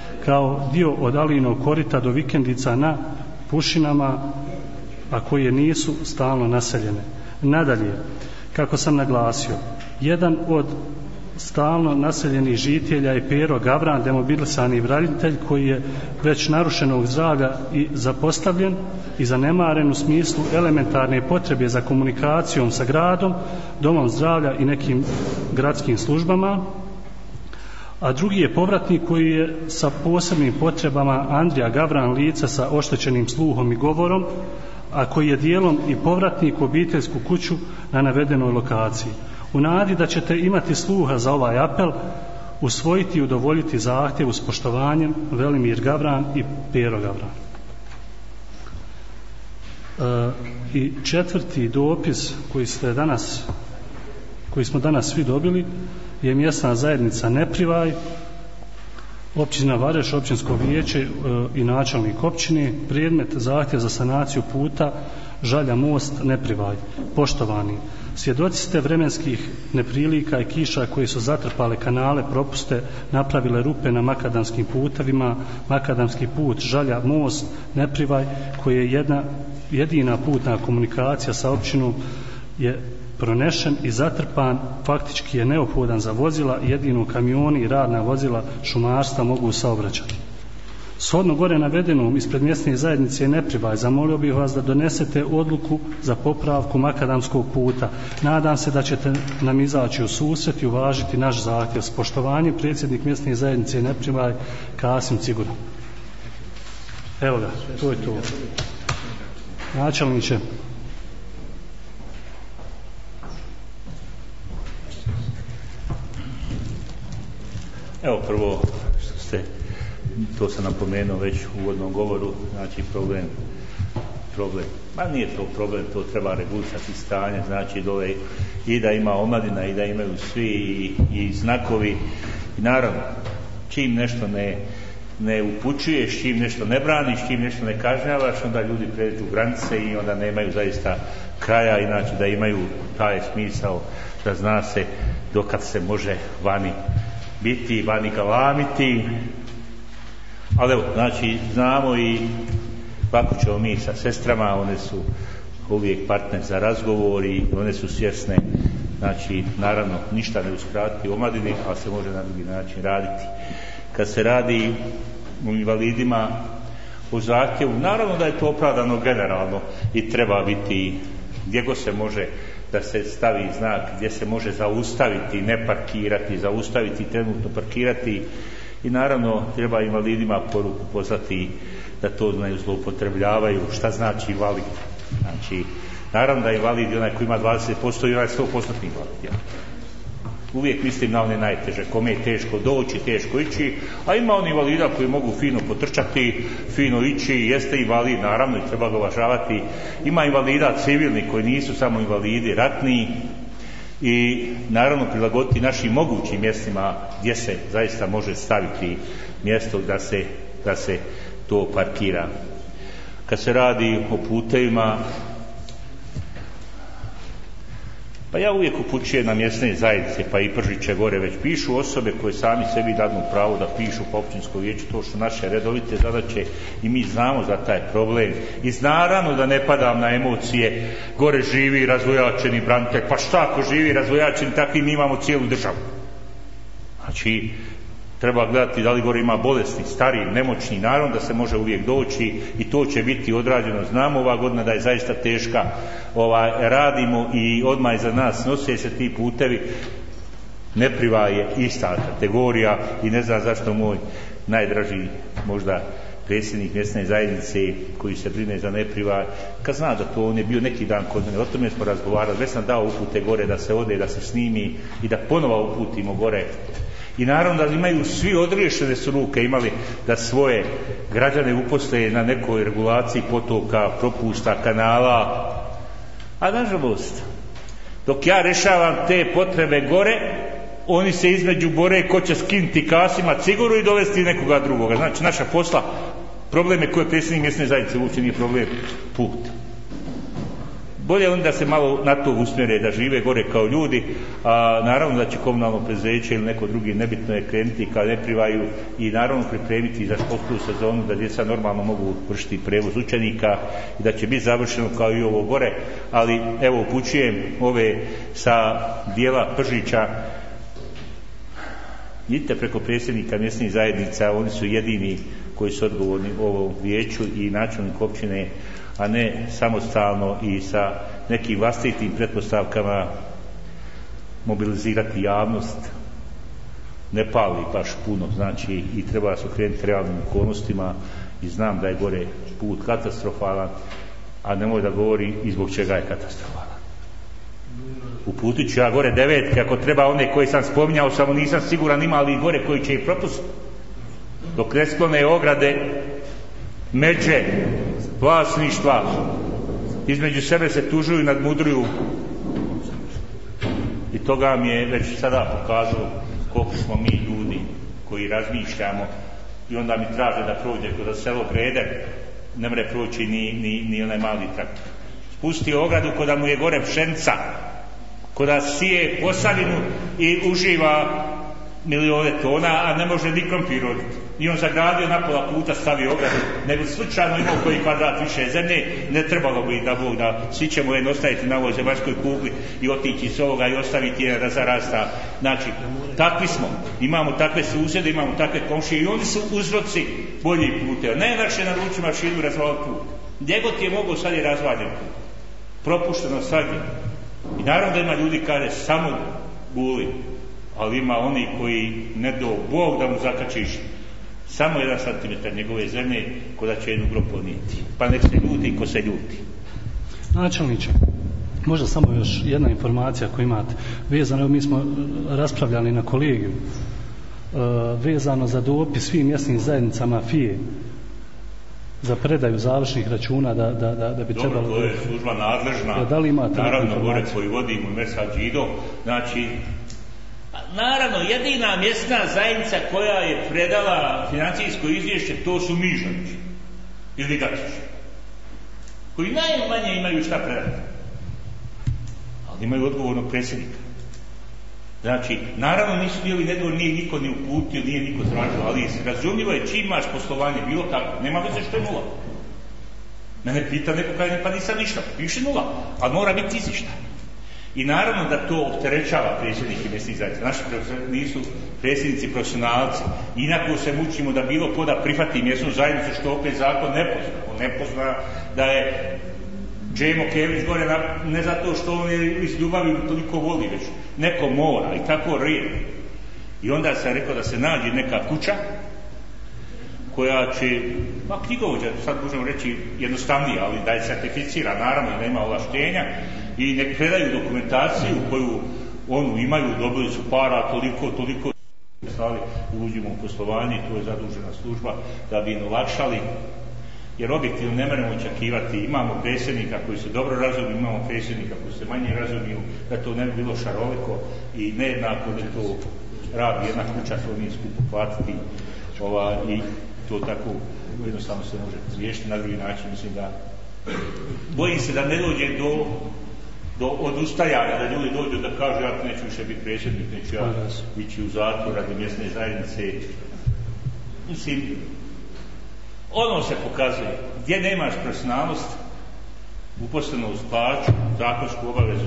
kao dio od Alinog korita do vikendica na Pušinama, a koje nisu stalno naseljene. Nadalje, kako sam naglasio, jedan od stalno naseljenih žitelja je Pero Gavran, demobilisani branitelj koji je već narušenog zdravlja i zapostavljen i zanemaren u smislu elementarne potrebe za komunikacijom sa gradom, domom zdravlja i nekim gradskim službama, a drugi je povratnik koji je sa posebnim potrebama Andrija Gavran, lice sa oštećenim sluhom i govorom, a koji je dijelom i povratnik u obiteljsku kuću na navedenoj lokaciji. U nadi da ćete imati sluha za ovaj apel, usvojiti i udovoljiti zahtjevu s poštovanjem, Velimir Gavran i Pero Gavran. E, I četvrti dopis koji ste danas, koji smo danas svi dobili, je mjesna zajednica Neprivaj, općina Vareš, općinsko vijeće e, i načelnik općine, predmet zahtjev za sanaciju puta Žalja most Neprivaj. Poštovani, svjedoci ste vremenskih neprilika i kiša koji su zatrpale kanale, propuste, napravile rupe na makadamskim putevima. Makadamski put Žalja most Neprivaj, koji je jedna jedina putna komunikacija sa općinom, je pronešen i zatrpan, faktički je neophodan za vozila, jedino kamioni i radna vozila šumarstva mogu saobraćati. Shodno gore navedenom ispred mjesne zajednice Neprivaj zamolio bih vas da donesete odluku za popravku makadamskog puta. Nadam se da ćete nam izaći u susret i uvažiti naš zahtjev. S poštovanjem, predsjednik mjesne zajednice Neprivaj, Kasim Cigur. Evo ga, to je to. Načelniče. Evo prvo što ste, to sam napomenuo već u uvodnom govoru, znači problem, problem, ma nije to problem, to treba regulisati stanje, znači dole i da ima omladina i da imaju svi i, i znakovi i naravno čim nešto ne, ne upućuješ, čim nešto ne braniš, čim nešto ne kažnjavaš, onda ljudi pređu granice i onda nemaju zaista kraja, inače da imaju taj smisao da zna se dokad se može vani biti, vani galamiti. Ali evo, znači znamo i kako ćemo mi sa sestrama, one su uvijek partner za razgovor i one su svjesne, znači naravno ništa ne uskratiti omladini, ali se može na drugi način raditi. Kad se radi u invalidima u zahtjevu, naravno da je to opravdano generalno i treba biti gdje god se može da se stavi znak, gdje se može zaustaviti, ne parkirati, zaustaviti, trenutno parkirati i naravno treba invalidima poruku poslati da to znaju zloupotrebljavaju, šta znači invalid. Znači, naravno da je invalid onaj koji ima dvadeset posto i onaj sto posto invalid. Ja. Uvijek mislim na one najteže, kome je teško doći, teško ići, a ima oni invalida koji mogu fino potrčati, fino ići, jeste invalid, naravno i treba ga uvažavati. Ima invalida civilni koji nisu samo invalidi, ratni i naravno prilagoditi našim mogućim mjestima gdje se zaista može staviti mjesto da se, da se to parkira. Kad se radi o putevima, pa ja uvijek upućujem na mjesne zajednice, pa i Pržiće gore već pišu osobe koje sami sebi dadnu pravo da pišu po općinsko vijeće, to su naše redovite zadaće i mi znamo za taj problem. I naravno da ne padam na emocije, gore živi razvojačeni branitelj, pa šta ako živi razvojačeni, takvi mi imamo cijelu državu. Znači, treba gledati da li gore ima bolesni, stariji, nemoćni, naravno da se može uvijek doći i to će biti odrađeno. Znamo ova godina da je zaista teška, ovaj, radimo i odmah iza nas nose se ti putevi. Nepriva je ista kategorija i ne znam zašto moj najdraži možda predsjednik mjesne zajednice koji se brine za Nepriva, kad zna da to on je bio neki dan kod mene, o tome smo razgovarali, već sam dao upute gore da se ode, da se snimi i da ponovo uputimo gore. I naravno da imaju svi odriješene su ruke imali da svoje građane uposle na nekoj regulaciji potoka, propusta, kanala. A nažalost, dok ja rešavam te potrebe gore, oni se između bore ko će skinuti kasima ciguru i dovesti nekoga drugoga. Znači naša posla, problem je koje predsjednik mjesne zajednice uopće nije problem put. Bolje onda se malo na to usmjere da žive gore kao ljudi, a naravno da će komunalno preduzeće ili neko drugi, nebitno je, krenuti kao Neprivaju i naravno pripremiti za školsku sezonu da djeca normalno mogu vršiti prevoz učenika i da će biti završeno kao i ovo gore, ali evo upućujem ove sa dijela Pržića, idite preko predsjednika mjesnih zajednica, oni su jedini koji su odgovorni ovom vijeću i načelnik općine, a ne samostalno i sa nekim vlastitim pretpostavkama mobilizirati javnost. Ne pali baš puno, znači i treba se okrenuti realnim okolnostima i znam da je gore put katastrofalan, a nemoj da govori i zbog čega je katastrofalan. Uputit ću ja gore devetke, ako treba one koje sam spominjao, samo nisam siguran ima li gore koji će ih propustiti. Dok ne sklone ograde, međe, vlasništva, između sebe se tužuju i nadmudruju. I toga mi je već sada pokazalo koliko smo mi ljudi koji razmišljamo i onda mi traže da prođe kod selo Grede, ne mre proći ni, ni, ni onaj mali traktor. Spusti ogradu koda mu je gore pšenica, koda sije Posavinu i uživa milijone tona, a ne može ni krompir roditi. I on zagradio na pola puta, stavio ogradu, nego slučajno imao koji kvadrat više zemlje, ne trebalo bi da Bog da svi ćemo jedno ostaviti na ovoj zemaljskoj kugli i otići s ovoga i ostaviti je da zarasta. Znači, takvi smo, imamo takve susjede, imamo takve komšije i oni su uzroci boljih puteva. Najlakše na ručima širu razvaliti put. Gdje god je mogo, sad je razvaljen put. Propušteno svagdje. I naravno da ima ljudi kaže samo guli, ali ima oni koji ne do Bog da mu zakačiš samo jedan centimetar njegove zemlje koda će jednu grob ponijeti. Pa nek se ljuti ko se ljuti. Načelniče, možda samo još jedna informacija koju imate vezano, mi smo raspravljali na kolegiju vezano za dopis svim mjesnim zajednicama F I E za predaju završnih računa da, da, da, da bi Dobro, trebalo... Dobro, to je služba nadležna, da li imate naravno gore koji vodimo i Mersa Džido, znači naravno jedina mjesna zajednica koja je predala financijsko izvješće to su Mižanići ili Gatići koji najmanje imaju šta predati, ali imaju odgovornog predsjednika. Znači, naravno nisu bili nedovoljni, nije niko ni uputio, nije niko tražio, ali razumljivo je čim imaš poslovanje bilo tako, nema veze što je nula. Mene pita neko kaže, pa nisam ništa, piše nula, ali mora biti izvišta. I naravno da to opterećava predsjednike mjesnih zajednica. Naši nisu predsjednici profesionalci. Inako se mučimo da bilo ko da prihvati mjesnu zajednicu što opet zakon ne pozna. On ne pozna da je Džemo Kević gore na, ne zato što on je iz ljubavi toliko voli, već neko mora i tako red. I onda sam rekao da se nađe neka kuća koja će, pa knjigovođa, sad možemo reći jednostavnije, ali da je certificira, naravno da ima ovlaštenja i nek predaju dokumentaciju koju onu imaju, dobili su para, toliko, toliko stali, uđimo u poslovanje, to je zadužena služba da bi im olakšali. jer objektivno ne možemo očekivati, imamo predsjednika koji se dobro razumiju, imamo predsjednika koji se manje razumiju, da to ne bi bilo šaroliko i nejednako da to radi jedna kuća, to nije skupo platiti ova, i to tako jednostavno se može riješiti na drugi način. Mislim da bojim se da ne dođe do, do odustajanja, da ljudi dođu da kažu ja neću više biti predsjednik, neću ja ići u zatvor radi mjesne zajednice. Mislim, ono se pokazuje, gdje nemaš profesionalnost, uposleno uz plaću, zakonsku obavezu,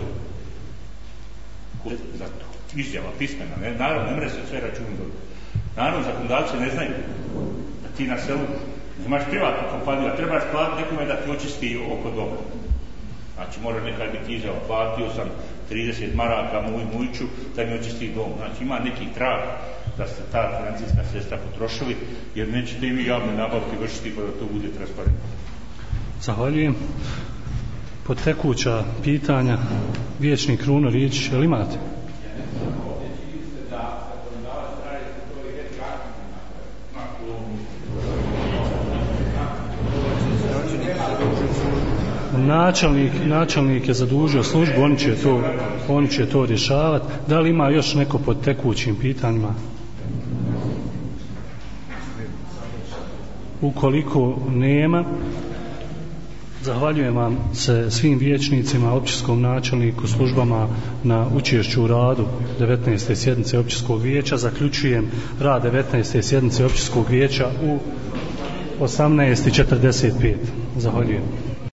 za to, izjava, pismena, ne, naravno, ne mre se sve računi dobiti. Naravno, zakonodavci ne znaju da ti na selu imaš privatnu kompaniju, a trebaš platiti nekome da ti očisti oko doma. Znači, mora nekad biti izjava, platio sam trideset maraka moju mujču da mi očisti dom. Znači, ima neki trag da ste ta financijska sredstva potrošili, jer nećete i vi javne nabavke vršiti pa da to bude transparentno. Zahvaljujem. Pod tekuća pitanja, vijećnik Kruno Riječić, jel imate? Načelnik, načelnik je zadužio službu, oni će to, oni će to rješavati. Da li ima još neko pod tekućim pitanjima? Ukoliko nema, zahvaljujem vam se svim vijećnicima, općinskom načelniku, službama na učešću u radu devetnaeste sjednice općinskog vijeća. Zaključujem rad devetnaeste sjednice općinskog vijeća u osamnaest i četrdeset pet. Zahvaljujem.